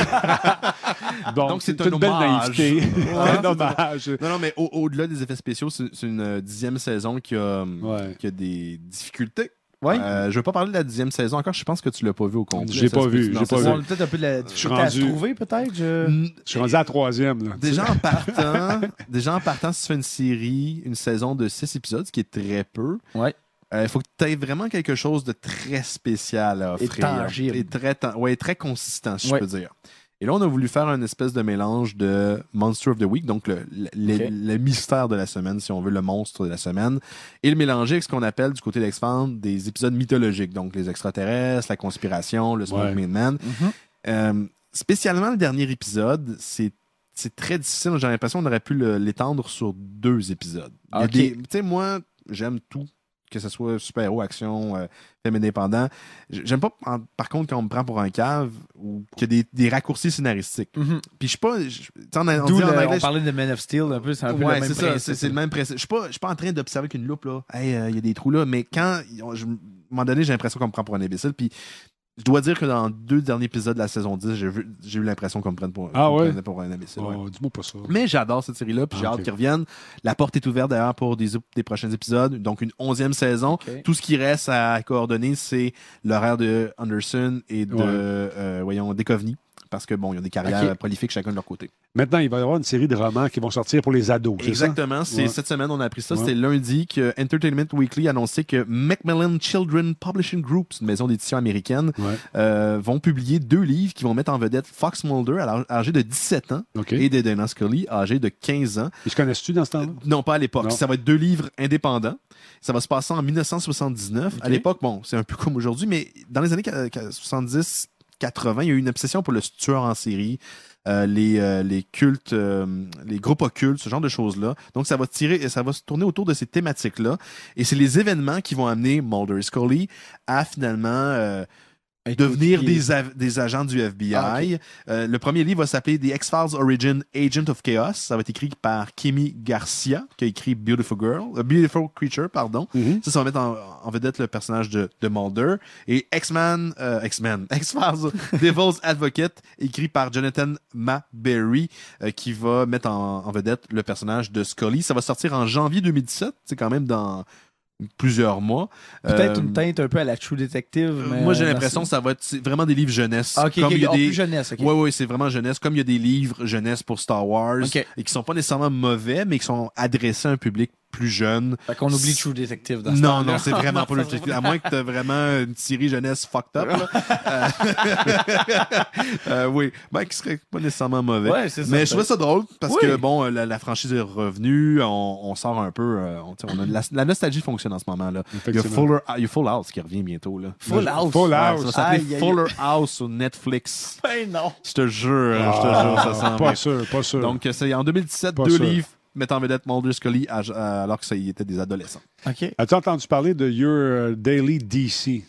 bon, Donc, c'est une un belle hommage. naïveté. Ouais. un hommage. Non, non, mais au- au-delà des effets spéciaux, c'est c'est une euh, dixième saison qui a, Ouais. qui a des difficultés. Ouais. Euh, je veux pas parler de la dixième saison encore. Je pense que tu l'as pas vu au complet. J'ai Ça pas se peut-tu? vu, Non, j'ai c'est pas ça. vu. On a peut-être un peu de la suis difficulté à se rendu- trouver, peut-être. Je... Mm, Je suis rendu à la troisième. Là. Déjà en partant, déjà en partant, si tu fais une série, une saison de six épisodes, ce qui est très peu, Ouais. il faut que tu aies vraiment quelque chose de très spécial à offrir. tangible. Et très, tan- ouais, très consistant, si Ouais. je peux dire. Et là, on a voulu faire une espèce de mélange de Monster of the Week, donc le, le, le- Ok. le mystère de la semaine, si on veut, le monstre de la semaine, et le mélanger avec ce qu'on appelle du côté d'X-Files des épisodes mythologiques, donc les extraterrestres, la conspiration, le Smoke Ouais. Man. Mhm. Euh, spécialement le dernier épisode, c'est c'est très difficile. J'ai l'impression qu'on aurait pu le- l'étendre sur deux épisodes. Il y a Ok. des- Tu sais, moi, j'aime tout, que ce soit super-héros, action, euh, film indépendant. J- J'aime pas, en- par contre, quand on me prend pour un cave ou qu'il y a des, des raccourcis scénaristiques. Mhm. Puis je suis pas... je- tu sais, en, on D'où dit en le- anglais, on parlait de Man of Steel, un peu, c'est un peu ouais, le même c'est ça, principe. c'est c'est le même principe. Je suis pas, je suis pas en train d'observer avec une loupe, là. Hey, euh, il y a des trous là, mais quand, je- à un moment donné, j'ai l'impression qu'on me prend pour un imbécile, puis je dois dire que dans deux derniers épisodes de la saison dix, j'ai vu- j'ai eu l'impression qu'on me prenne pour, Ah qu'on me ouais? prenait pour un imbécile. ouais. Oh, dis-moi pas ça. Mais j'adore cette série-là, puis j'ai Ah, hâte ok. qu'ils reviennent. La porte est ouverte d'ailleurs pour des, des prochains épisodes, donc une onzième saison. Ok. Tout ce qui reste à coordonner, c'est l'horaire de Anderson et de, Ouais. euh, voyons, Duchovny. Parce que bon, ils ont des carrières Ok. prolifiques chacun de leur côté. Maintenant, il va y avoir une série de romans qui vont sortir pour les ados, c'est ça? Exactement. C'est Ouais. cette semaine, on a appris ça. Ouais. C'était lundi que Entertainment Weekly a annoncé que Macmillan Children Publishing Group, c'est une maison d'édition américaine, Ouais. euh, vont publier deux livres qui vont mettre en vedette Fox Mulder, à l'âge- âgé de dix-sept ans, OK. et de Dana Scully, âgé de quinze ans. Ils se connaissent-tu dans ce temps-là? Non, pas à l'époque. Non. Ça va être deux livres indépendants. Ça va se passer en dix-neuf cent soixante-dix-neuf. Ok. À l'époque, bon, c'est un peu comme aujourd'hui, mais dans les années qua- qua- soixante-dix quatre-vingts, il y a eu une obsession pour le tueur en série, euh, les, euh, les cultes, euh, les groupes occultes, ce genre de choses-là. Donc, ça va tirer, ça va se tourner autour de ces thématiques-là. Et c'est les événements qui vont amener Mulder et Scully à finalement euh, Être devenir coéquipier. des, av- des agents du F B I. Ah, ok. Euh, le premier livre va s'appeler The X-Files Origin Agent of Chaos. Ça va être écrit par Kimi Garcia, qui a écrit Beautiful Girl, euh, Beautiful Creature, pardon. Mhm. Ça, ça va mettre en, en vedette le personnage de, de Mulder. Et X-Men, euh, X-Men, X-Files Devil's Advocate, écrit par Jonathan Maberry, euh, qui va mettre en, en vedette le personnage de Scully. Ça va sortir en janvier deux mille dix-sept. C'est quand même dans plusieurs mois. Peut-être Euh, une teinte un peu à la True Detective. Mais Moi, j'ai merci. l'impression que ça va être c'est vraiment des livres jeunesse. Ah, ok, Comme ok, il y a en des... plus jeunesse, ok. Oui, oui, c'est vraiment jeunesse. Comme il y a des livres jeunesse pour Star Wars Ok. et qui sont pas nécessairement mauvais, mais qui sont adressés à un public plus jeune. Fait qu'on oublie True Detective dans ce Non, temps-là. non, c'est vraiment pas le Ça sera À moins que tu vraiment une série jeunesse fucked up. Là. Euh, euh, oui, ben, qui serait pas nécessairement mauvais. Ouais, c'est ça. Mais je trouvais ça drôle parce Oui. que bon, la, la franchise est revenue, on, on sort un peu, euh, on, tu sais, on a la, la nostalgie fonctionne en ce moment-là. Il y a Effectivement. Fuller, il y a Full House qui revient bientôt là. Full House. Full Ouais, House. ça va s'appeler Aïe, aïe, Fuller House sur Netflix. Ben non. Je te jure, je te jure, ça sent Ah, bien. pas sûr, pas sûr. Donc, c'est en deux mille dix-sept, Pas deux sûr. livres mettant en vedette Mulder et Scully à- à- alors que ça y était des adolescents. OK. As-tu entendu parler de Your euh, Daily D C?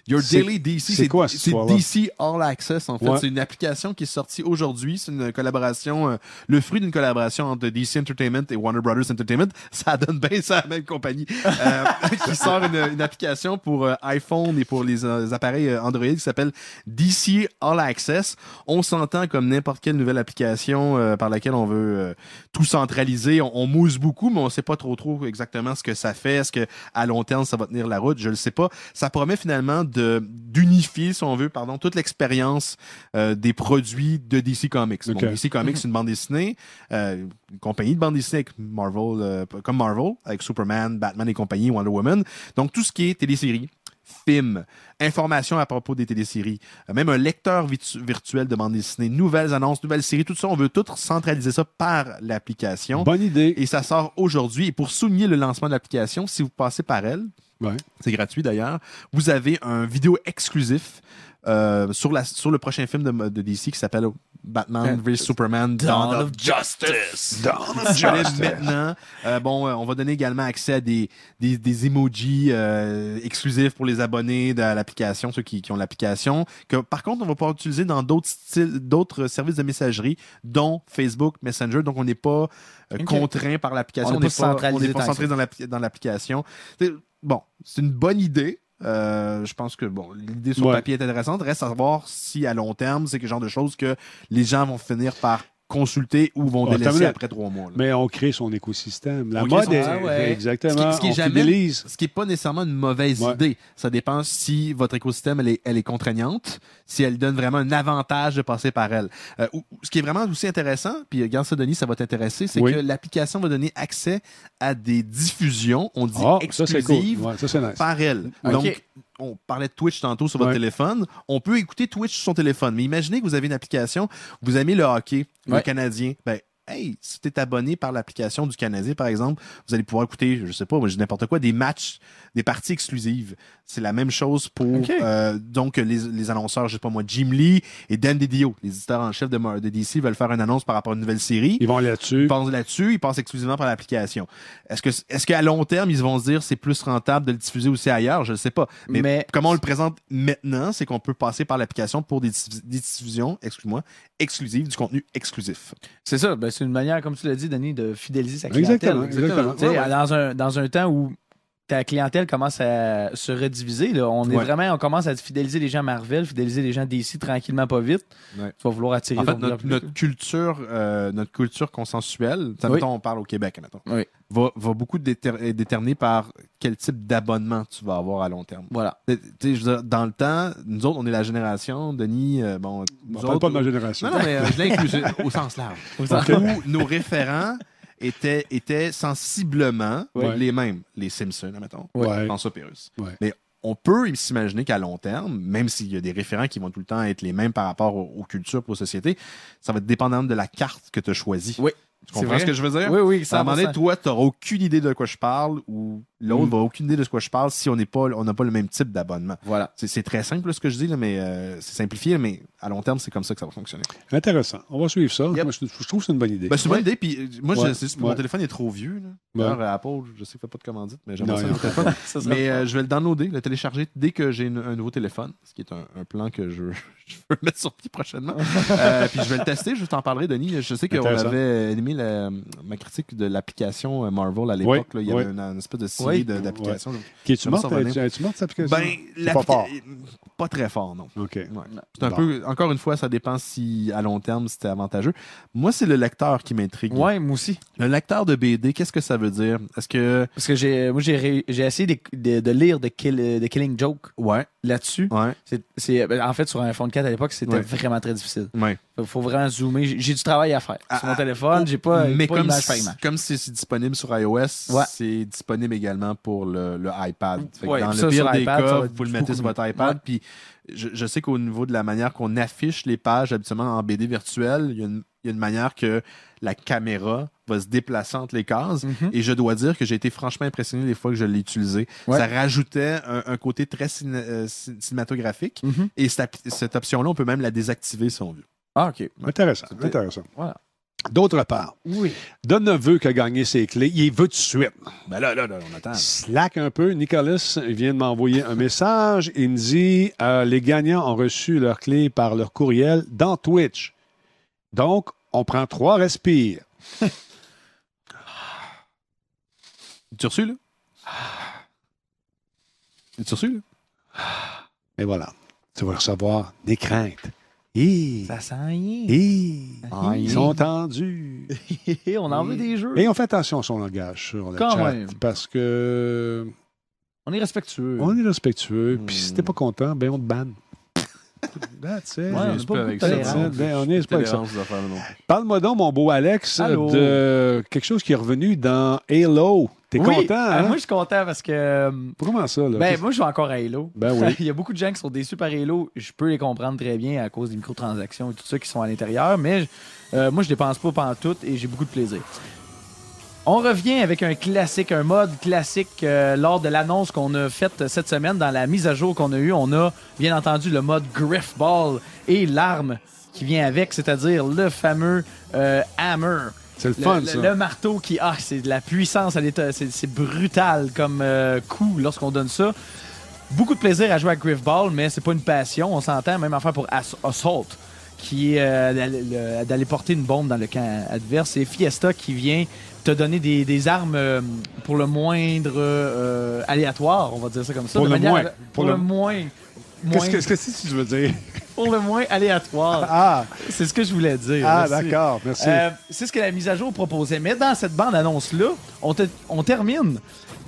Your C'est- Daily D C, c'est c'est quoi, cette c'est histoire-là? D C All Access, en fait. Ouais. C'est une application qui est sortie aujourd'hui. C'est une collaboration, euh, le fruit d'une collaboration entre D C Entertainment et Warner Brothers Entertainment. Ça donne bien ça à la même compagnie. Euh, qui sort une, une application pour euh, iPhone et pour les, euh, les appareils euh, Android qui s'appelle D C All Access. On s'entend comme n'importe quelle nouvelle application euh, par laquelle on veut euh, tout centraliser. On, on mousse beaucoup, mais on sait pas trop trop exactement ce que ça fait. Est-ce que à long terme, ça va tenir la route? Je le sais pas. Ça promet finalement de d'unifier, si on veut, pardon, toute l'expérience euh, des produits de D C Comics. Okay. Bon, D C Comics, c'est une bande dessinée, euh, une compagnie de bande dessinée avec Marvel, euh, comme Marvel, avec Superman, Batman et compagnie, Wonder Woman. Donc, tout ce qui est télésérie, films, informations à propos des téléséries, euh, même un lecteur virtu- virtuel de bande dessinée, nouvelles annonces, nouvelles séries, tout ça, on veut tout centraliser ça par l'application. Bonne idée. Et ça sort aujourd'hui. Et pour souligner le lancement de l'application, si vous passez par elle, Ouais. c'est gratuit d'ailleurs, vous avez un vidéo exclusif euh, sur, la, sur le prochain film de, de D C qui s'appelle Batman v Superman Dawn of Justice. Dawn of Disponible Justice. maintenant. Euh, bon, euh, on va donner également accès à des, des, des emojis euh, exclusifs pour les abonnés de l'application, ceux qui, qui ont l'application. Que par contre, on va pouvoir utiliser dans d'autres styles, d'autres services de messagerie, dont Facebook, Messenger. Donc, on n'est pas euh, Ok. contraint par l'application. On On n'est n'est pas pas, centralisé on n'est pas tant que centré dans l'appli- dans l'application. C'est- Bon, c'est une bonne idée. Euh, je pense que bon, l'idée sur Ouais. papier est intéressante. Reste à savoir si à long terme, c'est le genre de choses que les gens vont finir par consulter ou vont Ah, t'as délaisser minute. après trois mois. là. Mais on crée son écosystème. La On crée mode son- est Ah ouais. exactement. Ce qui- ce qui est on jamais- fidélise. Ce qui n'est pas nécessairement une mauvaise Ouais. idée. Ça dépend si votre écosystème elle est, elle est contraignante, si elle donne vraiment un avantage de passer par elle. Euh, ou- ou- ce qui est vraiment aussi intéressant, puis regarde ça, Denis, ça va t'intéresser, c'est Oui. que l'application va donner accès à des diffusions, on dit Ah, ça, c'est cool. exclusives, Ouais, ça, c'est nice. par elle. Ok. Donc, on parlait de Twitch tantôt sur votre Ouais. téléphone. On peut écouter Twitch sur son téléphone. Mais imaginez que vous avez une application, vous aimez le hockey, le Ouais. Canadien. Ben, hey, si tu es abonné par l'application du Canadien, par exemple, vous allez pouvoir écouter, je sais pas, moi, je dis n'importe quoi, des matchs, des parties exclusives. C'est la même chose pour Ok. euh, donc les, les annonceurs, je sais pas moi, Jim Lee et Dan DiDio, les éditeurs en chef de, Mar- de D C, veulent faire une annonce par rapport à une nouvelle série. Ils vont là-dessus. Ils passent là-dessus, ils passent exclusivement par l'application. Est-ce que, est-ce qu'à long terme, ils vont se dire c'est plus rentable de le diffuser aussi ailleurs? Je ne sais pas. Mais, Mais- comment on le présente maintenant, c'est qu'on peut passer par l'application pour des, diffus- des diffusions, excuse-moi, exclusives, du contenu exclusif. C'est ça, ben, c'est une manière, comme tu l'as dit, Denis, de fidéliser sa clientèle. Exactement. exactement. Tu sais, Ouais, ouais. Dans, un, dans un temps où ta clientèle commence à se rediviser, là, on est Ouais. vraiment, on commence à fidéliser les gens Marvel, fidéliser les gens D C tranquillement, pas vite. Ouais. Tu vas vouloir attirer En fait, ton notre, public. notre culture, euh, notre culture consensuelle, ça, Oui. mettons, on parle au Québec, mettons, Oui. va, va beaucoup déter- déterminer par quel type d'abonnement tu vas avoir à long terme. Voilà. Tu sais, je veux dire, dans le temps, nous autres, on est la génération, Denis, euh, bon, nous On parle autres, pas de ma génération. Non, non, mais euh, je l'inclus c'est- au sens large. Où nos référents étaient, étaient sensiblement Ouais. les mêmes. Les Simpsons, mettons. Ouais. François Pérusse. Ouais. Mais on peut s'imaginer qu'à long terme, même s'il y a des référents qui vont tout le temps être les mêmes par rapport aux, aux cultures, aux sociétés, ça va être dépendant de la carte que tu as choisie. Oui. Tu C'est comprends vrai. ce que je veux dire? Oui, oui, À un moment donné, cent pour cent. toi, tu n'auras aucune idée de quoi je parle ou l'autre Mm. va aucune idée de quoi je parle si on n'est pas, on n'a pas le même type d'abonnement. Voilà. C'est, c'est très simple là, ce que je dis, là, mais euh, c'est simplifié, mais à long terme, c'est comme ça que ça va fonctionner. Intéressant. On va suivre ça. Yep. Moi, je, je trouve que c'est une bonne idée. Ben, c'est une bonne idée. Puis euh, moi, Ouais. je, c'est juste que Ouais. mon téléphone est trop vieux. Là. Ouais. D'ailleurs, euh, Apple, je sais qu'il ne fait pas de commandite, mais j'aimerais Non, ça il mon téléphone. Ça serait Mais fort. euh, je vais le downloader, le télécharger dès que j'ai une- un nouveau téléphone, ce qui est un, un plan que je, je veux mettre sur pied prochainement. Euh, puis je vais le tester, je t'en parlerai, Denis. Je sais qu'on Intéressant. avait aimé la- ma critique de l'application euh, Marvel à l'époque. là. Il y Oui. avait une, une espèce de série Oui. de- d'applications. Qui es-tu J'aimerais morte? ça revenir. Es-tu morte, cette application? Ben, C'est l'applica- pas fort. pas très fort, non. OK. Ouais. C'est un Bon. peu, encore une fois, ça dépend si à long terme c'était avantageux. Moi, c'est le lecteur qui m'intrigue. Ouais, moi aussi. Le lecteur de B D, qu'est-ce que ça veut dire? Est-ce que. Parce que j'ai, moi, j'ai, ré- j'ai essayé de, de, de lire The, Kill, The Killing Joke Ouais, là-dessus. ouais, C'est, c'est, ben, en fait, sur un iPhone quatre à l'époque, c'était Ouais. vraiment très difficile. ouais. Il faut vraiment zoomer. J'ai, j'ai du travail à faire. Ah, sur mon ah, téléphone, j'ai pas, Mais pas comme, image par si- image. comme c'est c'est disponible sur iOS, Ouais. c'est disponible également pour le, le iPad. Fait que Ouais, dans ça, le pire sur des iPad, ça cas, va vous être pouvez le beaucoup mettre sur mieux. votre iPad. Ouais. Puis je, je sais qu'au niveau de la manière qu'on affiche les pages, habituellement en B D virtuel, il y a une, il y a une manière que la caméra va se déplacer entre les cases. Mhm. Et je dois dire que j'ai été franchement impressionné les fois que je l'ai utilisé. Ouais. Ça rajoutait un, un côté très ciné- euh, cin- cinématographique. Mhm. Et cette, app- cette option-là, on peut même la désactiver si on veut. Ah, OK. Intéressant. C'était- Intéressant. Voilà. D'autre part, Oui. Donne veut qui a gagné ses clés. Il veut tout de suite. Ben là, là, là, on attend. Slack un peu. Nicolas vient de m'envoyer un message. Il me dit euh, les gagnants ont reçu leurs clés par leur courriel dans Twitch. Donc, on prend trois respires. Tu reçu, là? Tu reçu, là? Et voilà. Tu vas recevoir des craintes. Hi, Ça sent rien. hi, Ah, ils hi. sont tendus. On en veut des jeux. Et on fait attention à son langage sur le Quand chat. même. Parce que On est respectueux. on est respectueux. Puis Hmm. si t'es pas content, ben on te banne. That's it. Ouais, on Je n'a suis pas pas beaucoup avec de ça. That's tolérance. it. Ben, on est pas avec ça. Tolérance, ces affaires-là, non. Parle-moi donc, mon beau Alex, Allô? de quelque chose qui est revenu dans Halo. T'es Oui, content, euh, hein? moi, je suis content parce que... euh, Comment ça, là? Ben, moi, je joue encore à Halo. Ben oui. Il y a beaucoup de gens qui sont déçus par Halo. Je peux les comprendre très bien à cause des microtransactions et tout ça qui sont à l'intérieur, mais euh, moi, je dépense pas pantoute et j'ai beaucoup de plaisir. On revient avec un classique, un mode classique euh, lors de l'annonce qu'on a faite cette semaine dans la mise à jour qu'on a eue. On a bien entendu le mode Griff Ball et l'arme qui vient avec, c'est-à-dire le fameux euh, Hammer. C'est le Le, fun, le- ça. le marteau qui, ah, c'est de la puissance, elle est- c'est c'est brutal comme euh, coup lorsqu'on donne ça. Beaucoup de plaisir à jouer à Griff Ball, mais c'est pas une passion, on s'entend. Même affaire pour Ass- Assault, qui est euh, d'aller- le- d'aller porter une bombe dans le camp adverse. Et Fiesta qui vient te donner des, des armes euh, pour le moindre euh, aléatoire, on va dire ça comme ça. Pour de le manière- moins. Pour, Pour le, le- moins. Qu'est-ce moins- que, qu'est-ce que tu veux dire? Pour le moins aléatoire. Ah, C'est ce que je voulais dire. ah Merci. d'accord, merci. Euh, c'est ce que la mise à jour proposait. Mais dans cette bande-annonce-là, on, te- on termine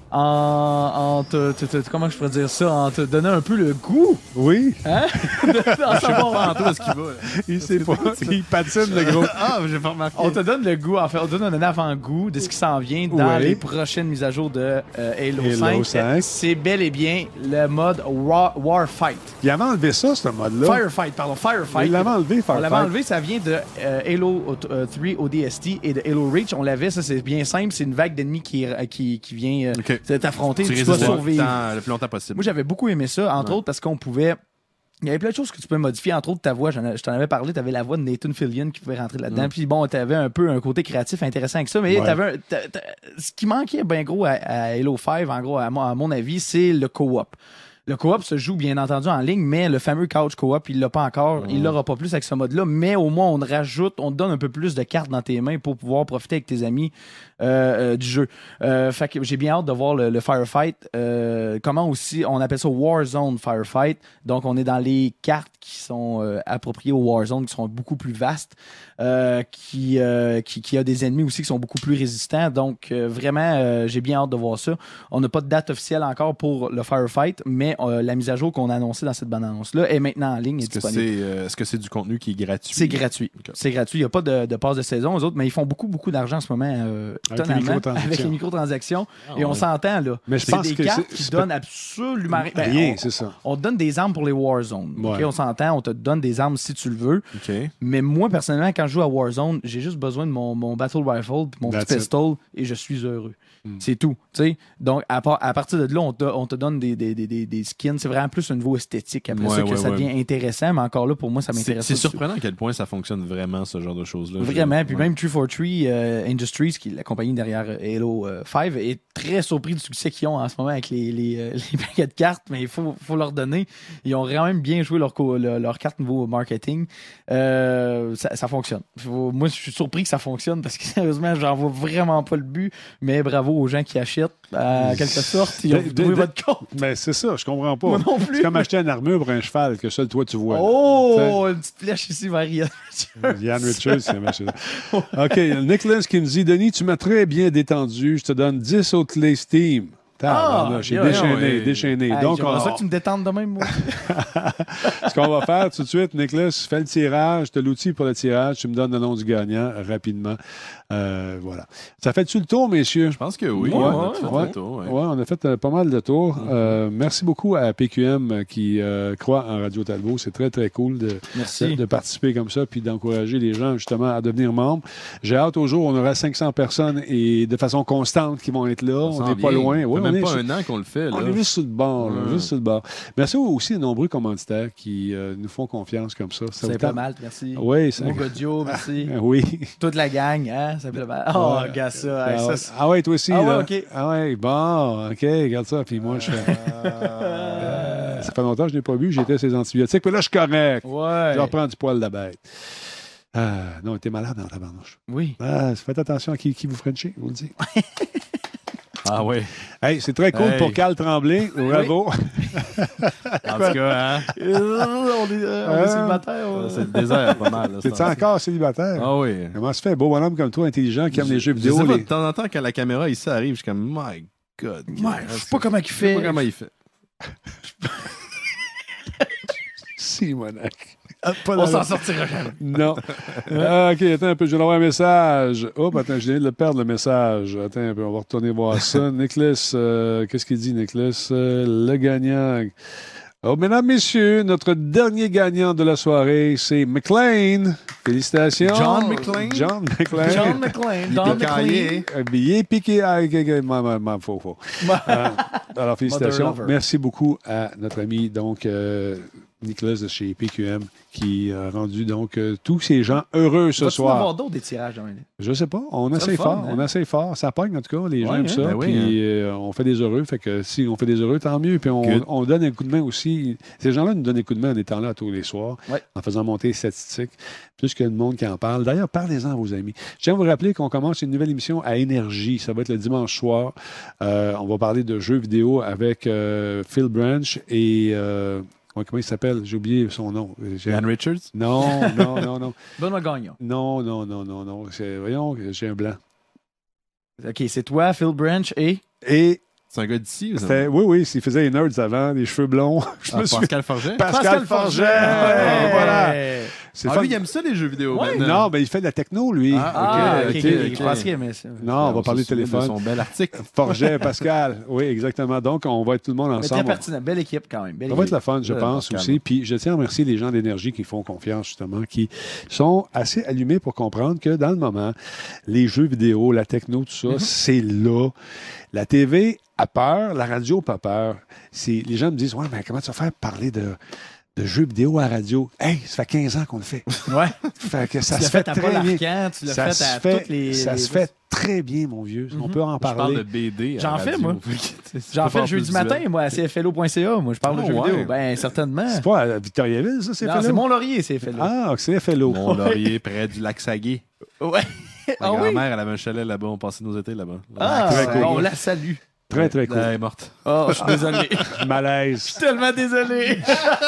en, en te, te- te- comment je pourrais dire ça, en te donnant un peu le goût. oui, Hein? D'en savoir Pas ce qu'il va, là. il sait pas. Il patine, le gros. Ah, j'ai pas remarqué. On te donne le goût, en fait, on te donne un avant-goût de ce qui s'en vient dans Ouais. les prochaines mises à jour de euh, Halo, Halo cinq. cinq. C'est bel et bien le mode War, Warfight. Il avait enlevé ça, ce mode-là. Firefight, pardon, Firefight. Il l'avait enlevé, On Firefight. l'avait enlevé, ça vient de euh, Halo euh, trois O D S T et de Halo Reach. On l'avait, ça c'est bien simple, c'est une vague d'ennemis qui, euh, qui, qui vient euh, Ok. t'affronter, Tu tu dois résistes le, survivre. temps- le plus longtemps possible. Moi, j'avais beaucoup aimé ça, entre Ouais. autres parce qu'on pouvait. Il y avait plein de choses que tu peux modifier, entre autres ta voix. J'en ai- je t'en avais parlé, tu avais la voix de Nathan Fillion qui pouvait rentrer là-dedans. Mm. Puis bon, tu avais un peu un côté créatif intéressant avec ça. Mais Ouais. t'avais un- t'a- t'a- ce qui manquait bien gros à, à Halo cinq, en gros, à, moi- à mon avis, c'est le co-op. Le co-op se joue bien entendu en ligne, mais le fameux couch co-op, il l'a pas encore. Il l'aura pas plus avec ce mode-là. Mais au moins, on rajoute, on te donne un peu plus de cartes dans tes mains pour pouvoir profiter avec tes amis euh, euh, du jeu. Euh, fait que j'ai bien hâte de voir le, le Firefight. Euh, comment aussi, on appelle ça Warzone Firefight. Donc, on est dans les cartes qui sont euh, appropriées au Warzone, qui sont beaucoup plus vastes, euh, qui, euh, qui, qui a des ennemis aussi qui sont beaucoup plus résistants. Donc, euh, vraiment, euh, j'ai bien hâte de voir ça. On n'a pas de date officielle encore pour le Firefight, mais euh, la mise à jour qu'on a annoncée dans cette bande-annonce-là est maintenant en ligne et Est-ce que disponible. c'est euh, est-ce que c'est du contenu qui est gratuit? C'est gratuit. Ok. C'est gratuit. Il n'y a pas de, de passe de saison aux autres, mais ils font beaucoup, beaucoup d'argent en ce moment, euh, Avec les étonnamment, microtransactions. avec les microtransactions. Ah, et on ouais. s'entend, là. Mais je c'est pense des que cartes c'est- qui c'est donnent absolument ben, Rien, on- c'est ça. On te donne des armes pour les Warzone. Ouais. OK, on s'entend, on te donne des armes si tu le veux. OK. Mais moi, personnellement, quand je joue à Warzone, j'ai juste besoin de mon, mon Battle Rifle puis mon That's petit it. pistol et je suis heureux. Mm. C'est tout. tu sais. Donc, à, part- à partir de là, on te, on te donne des, des, des, des- des skins. C'est vraiment plus un niveau esthétique. Après Ouais, ça, que ouais, ça ouais. devient intéressant. Mais encore là, pour moi, ça C'est m'intéresse c'est pas du tout. surprenant à quel point ça fonctionne vraiment, ce genre de choses-là. Vraiment. Je- Puis ouais. même trois cent quarante-trois euh, Industries, qui est la compagnie derrière euh, Halo euh, cinq, est très surpris du succès qu'ils ont en ce moment avec les, les, euh, les paquets de cartes. Mais il faut, faut leur donner. Ils ont quand même bien joué leur, co- leur, leur carte niveau marketing. Euh, ça, ça fonctionne. Faut- moi, je suis surpris que ça fonctionne parce que sérieusement, j'en vois vraiment pas le but. Mais bravo aux gens qui achètent. En quelque sorte, ils ont De- de- trouvé de- votre compte. Mais c'est ça, je comprends pas. Moi non plus. C'est comme acheter une armure pour un cheval que seul toi tu vois. là. Oh, une petite flèche ici, Maria. Yann Richards, c'est machin. OK, Nicholas qui nous dit Denis, tu m'as très bien détendu. Je te donne dix autres clés Steam. Ah, j'ai bien, déchaîné, ouais. déchaîné. Hey, Donc, j'aimerais on- ça que tu me détendes de même, moi. ce qu'on va faire tout de suite, Nicholas, fais le tirage. Tu as l'outil pour le tirage. Tu me donnes le nom du gagnant rapidement. Euh, voilà. Ça fait-tu le tour, messieurs? Je pense que oui. Ouais, on a fait ouais. le tour, ouais. Oui, on a fait euh, pas mal de tours. Mm-hmm. Euh, merci beaucoup à P Q M qui euh, croit en Radio Talbot. C'est très, très cool de, Merci. de, de participer comme ça puis d'encourager les gens justement à devenir membres. J'ai hâte au jour où on aura cinq cents personnes et de façon constante qui vont être là. On s'en n'est pas vient. loin. Ça Ouais, fait on même est pas sur- un an qu'on le fait. Là. On est juste sur le bord, là, Ouais. juste sur le bord. Merci aussi aux nombreux commanditaires qui euh, nous font confiance comme ça. Ça vous C'est tente? pas mal, merci. Oui, ça... Moog Audio, merci. oui. Toute la gang, hein, ça fait mal. Oh, Ouais. regarde ça. Ah, hey, ça, ouais. c'est- Ah ouais, toi aussi. Ah ouais, là. OK. Ah ouais, bon, OK, regarde ça. Puis moi, je fais... Euh, ça fait longtemps que je n'ai pas vu, j'étais ces antibiotiques. Mais là, je suis correct. Ouais. Je reprends du poil de la bête. Ah, non, t'es malade dans ta barnouche. Oui. Ah, faites attention à qui, qui vous frenchez, je vous le dis. Ah oui. Hey, c'est très cool Hey. pour Carl Tremblay. Bravo. En tout cas, hein, Euh, on est, euh, on est Hein? célibataire. on- c'est le désert pas mal. là, ce T'es-tu temps-ci. encore célibataire? Ah oui. Comment ça fait? Beau bonhomme comme toi, intelligent, qui aime les jeux Je vidéo. sais pas, les- de temps en temps, quand la caméra ici arrive, je suis comme, my God. Ouais, je sais pas comment il Je sais fait. pas comment il fait. Si, monac. On s'en sortira jamais. Non. Ah, OK, attends un peu, je vais envoyer un message. Hop, attends, je viens de le perdre, le message. Attends un peu, on va retourner voir ça. Nicholas, euh, qu'est-ce qu'il dit, Nicholas? Euh, le gagnant. Oh, mesdames, messieurs, notre dernier gagnant de la soirée, c'est McLean. Félicitations. John McLean? John McLean. John McClane. Don piqué. Un billet piqué. Ah, ok, ok, ma- ma- ma- faux, faux. Euh, alors, félicitations. Mother lover. Merci beaucoup à notre ami, donc, euh, Nicolas de chez P Q M, qui a rendu, donc, euh, tous ces gens heureux ce Va-tu en avoir soir. d'autres des tirages dans un Je sais pas. On C'est essaie le fun, fort. hein? On essaie fort. Ça pogne, en tout cas. Les gens Ouais, aiment hein? ça. Ben oui, puis euh, on fait des heureux. Fait que si on fait des heureux, tant mieux. Puis on, Good. on donne un coup de main aussi. Ces gens-là nous donnent un coup de main en étant là tous les soirs, Ouais. en faisant monter les statistiques. Plus qu'il y a de monde qui en parle. D'ailleurs, parlez-en à vos amis. Je tiens à vous rappeler qu'on commence une nouvelle émission à Énergie. Ça va être le dimanche soir. Euh, on va parler de jeux vidéo avec euh, Phil Branch et... euh, comment il s'appelle? J'ai oublié son nom. J'ai- Ann Richards? Non, non, non, non. Benoît Gagnon. Non, non, non, non, non. C'est- Voyons, j'ai un blanc. OK, c'est toi, Phil Branch et... Et C'est un gars d'ici? ou ça? c'était, oui, oui, il faisait les nerds avant, des cheveux blonds. Je Ah, me suis Pascal Forget? Pascal Forget. Ouais. Voilà. C'est Ah, fun. lui, il aime ça, les jeux vidéo. Ouais. maintenant. Non, ben il fait de la techno, lui. Ah, OK, ok, OK. ok. Je pense qu'il aimait ça. Non, on va parler de se souvient téléphone. Son bel article. Forget, Pascal. Oui, exactement. Donc, on va être tout le monde Mais très ensemble. pertinent. Belle équipe quand même. Belle Ça va être équipe. le fun, je Ouais, pense Pascal. aussi. Puis je tiens à remercier les gens d'énergie qui font confiance, justement, qui sont assez allumés pour comprendre que dans le moment, les jeux vidéo, la techno, tout ça, c'est là. La T V a peur, la radio n'a pas peur. C'est, les gens me disent, ouais, mais comment tu vas faire parler de, de jeux vidéo à la radio? Hey, ça fait quinze ans qu'on le fait. Ouais. Fait que ça Tu se l'as fait fait à très Paul bien. Arcand, tu l'as Ça fait se à fait, toutes les... ça les- se fait très bien, mon vieux. On peut en Je parle parler. de B D. à J'en la fais, radio. moi. C'est J'en pas fais le en jeudi plus matin, visuel. moi, à C F L O point C A. Moi, je parle Ah, de jeux ouais. vidéo. Ben, certainement. C'est pas à Victoriaville, ça, c'est Non, fait c'est là? Mont-Laurier, C F L O. Ah, c'est F L O. Mont-Laurier, près du lac Saguet. Ouais. Ma Ah oui? grand-mère, elle avait un chalet là-bas. On passait nos étés là-bas. Ah, Très cool. on la salue. Très, très cool. Elle est morte. Oh, je suis désolé. Malaise. Tellement désolé.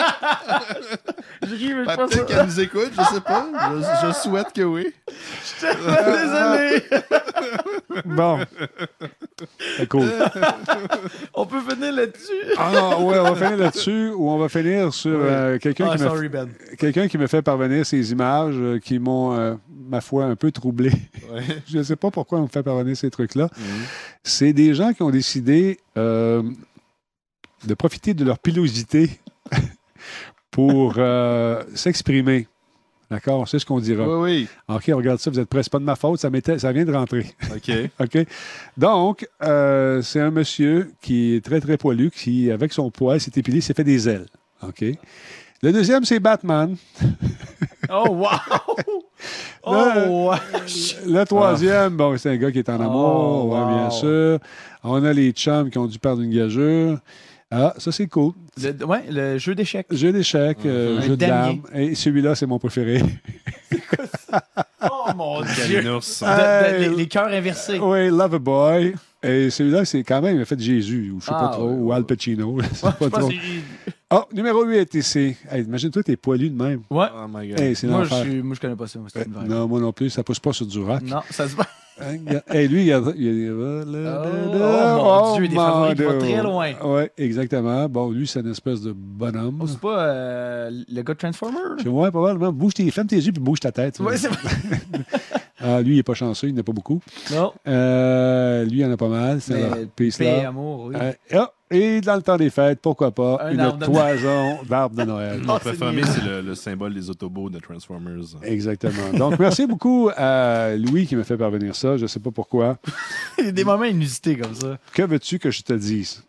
Je ris, mais je pense Peut-être qu'elle nous écoute, je sais pas. Je, je souhaite que oui. désolé. Bon. C'est cool. On peut finir là-dessus. Ah non, ouais, on va finir là-dessus ou on va finir sur euh, quelqu'un Ah, qui, me sorry, Ben. quelqu'un qui me fait parvenir ces images euh, qui m'ont, euh, ma foi, un peu troublé. Ouais. Je ne sais pas pourquoi on me fait parvenir ces trucs-là. C'est des gens qui ont décidé euh, de profiter de leur pilosité pour euh, s'exprimer. D'accord? C'est ce qu'on dira. Oui, OK, on regarde ça, vous êtes prêts. C'est pas de ma faute, ça, m'était, ça vient de rentrer. oui. OK. OK? Donc, euh, c'est un monsieur qui est très, très poilu, qui, avec son poil, s'est épilé, s'est fait des ailes. OK? Le deuxième, c'est Batman. Oh, wow. Le- Oh, wow. Le troisième, bon, c'est un gars qui est en amour, Oh, ouais, wow. bien sûr. On a les chums qui ont dû perdre une gageure. Ah, ça, c'est cool. Le, ouais, le jeu d'échecs. Jeu d'échecs, euh, Un jeu de damier. dames. Et celui-là, c'est mon préféré. Oh, mon Dieu. Galinours. De- de- les, les cœurs inversés. Oui, Loverboy. Et celui-là, c'est quand même, il a fait Jésus, ou je sais Ah, pas trop, ouais, ou ouais, Al ouais. Pacino. je sais Ouais, pas je pense trop. que c'est- Oh, numéro huit ici. Hey, imagine-toi, t'es poilu de même. Ouais. Oh my God. Hey, c'est Moi je, l'enfer. suis, moi, je connais pas ça. Moi, c'est une vraie. Non, moi non plus, ça pousse pas sur du rock. Non, ça se voit. Hein, regarde. Hey, lui, il a... Il a... Oh, mon Dieu, des favoris qui vont très loin. Oui, exactement. Bon, lui, c'est une espèce de bonhomme. Oh, c'est pas euh, le gars de Transformer? là? Chez moi, probablement. Bouge tes... Ferme tes yeux puis bouge ta tête. Ouais, c'est vrai. Ah, lui, il n'est pas chanceux, il n'a pas beaucoup. Non. Euh, lui, il en a pas mal. C'est Mais Peace, paix et love. amour, oui. Euh, ah, et dans le temps des fêtes, pourquoi pas, Un une arbre de toison d'arbre de Noël. Mon Ah, c'est préféré, niaiseux. c'est le, le symbole des Autobots de Transformers. Exactement. Donc, merci beaucoup à Louis qui m'a fait parvenir ça. Je ne sais pas pourquoi. Il y a des moments inusités comme ça. Que veux-tu que je te dise?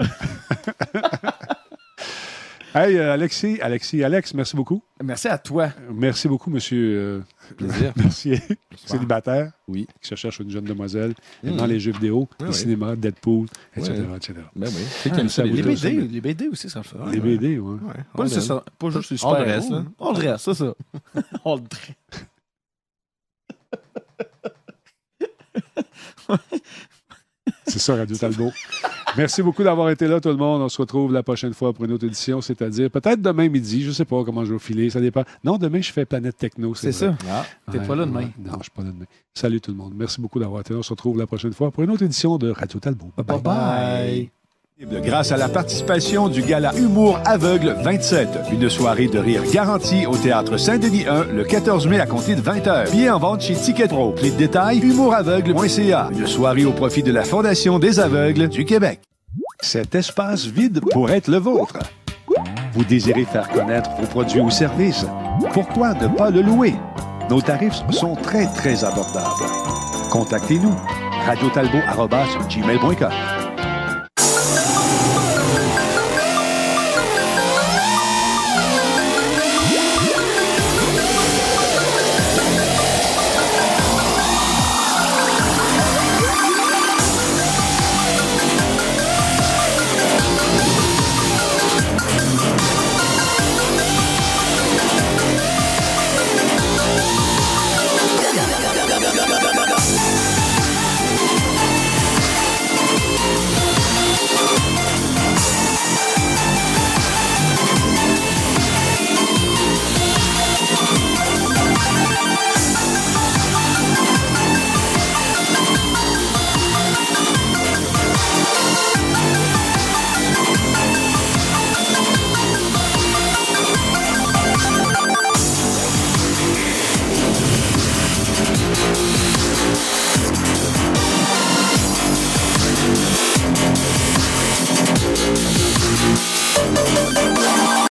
Hey, euh, Alexis, Alexis, Alex, merci beaucoup. Merci à toi. Merci beaucoup, monsieur. Euh, Plaisir. Mercier, célibataire, Oui. qui se cherche une jeune demoiselle, Mm. dans les jeux vidéo, Oui, le oui. cinéma, Deadpool, et cetera, Ouais. et cetera. Ben oui. C'est qui aime ça, ça, les vous Les deux. deux, B D, les B D aussi, ça le fait. Les B D, ouais. Ouais. Pas, On c'est l'aime. ça, pas juste les On super le reste, héros. là. On le reste, c'est ça. On le reste. C'est ça, Radio Talbot. Merci beaucoup d'avoir été là, tout le monde. On se retrouve la prochaine fois pour une autre édition, c'est-à-dire peut-être demain midi. Je ne sais pas comment je vais filer, ça dépend. Non, demain, je fais Planète Techno. C'est vrai. ça. Ah. T'es Ouais, pas là demain. ouais. Non, je ne suis pas là demain. Salut tout le monde. Merci beaucoup d'avoir été là. On se retrouve la prochaine fois pour une autre édition de Radio Talbot. Bye bye. Grâce à la participation du Gala Humour Aveugle vingt-sept. Une soirée de rire garantie au Théâtre Saint-Denis un le quatorze mai à compter de vingt heures. Billets en vente chez Ticket Pro. Plus de détails, humouraveugle point c a. Une soirée au profit de la Fondation des aveugles du Québec. Cet espace vide pourrait être le vôtre. Vous désirez faire connaître vos produits ou services? Pourquoi ne pas le louer? Nos tarifs sont très, très abordables. Contactez-nous. radio talbot arobase gmail point com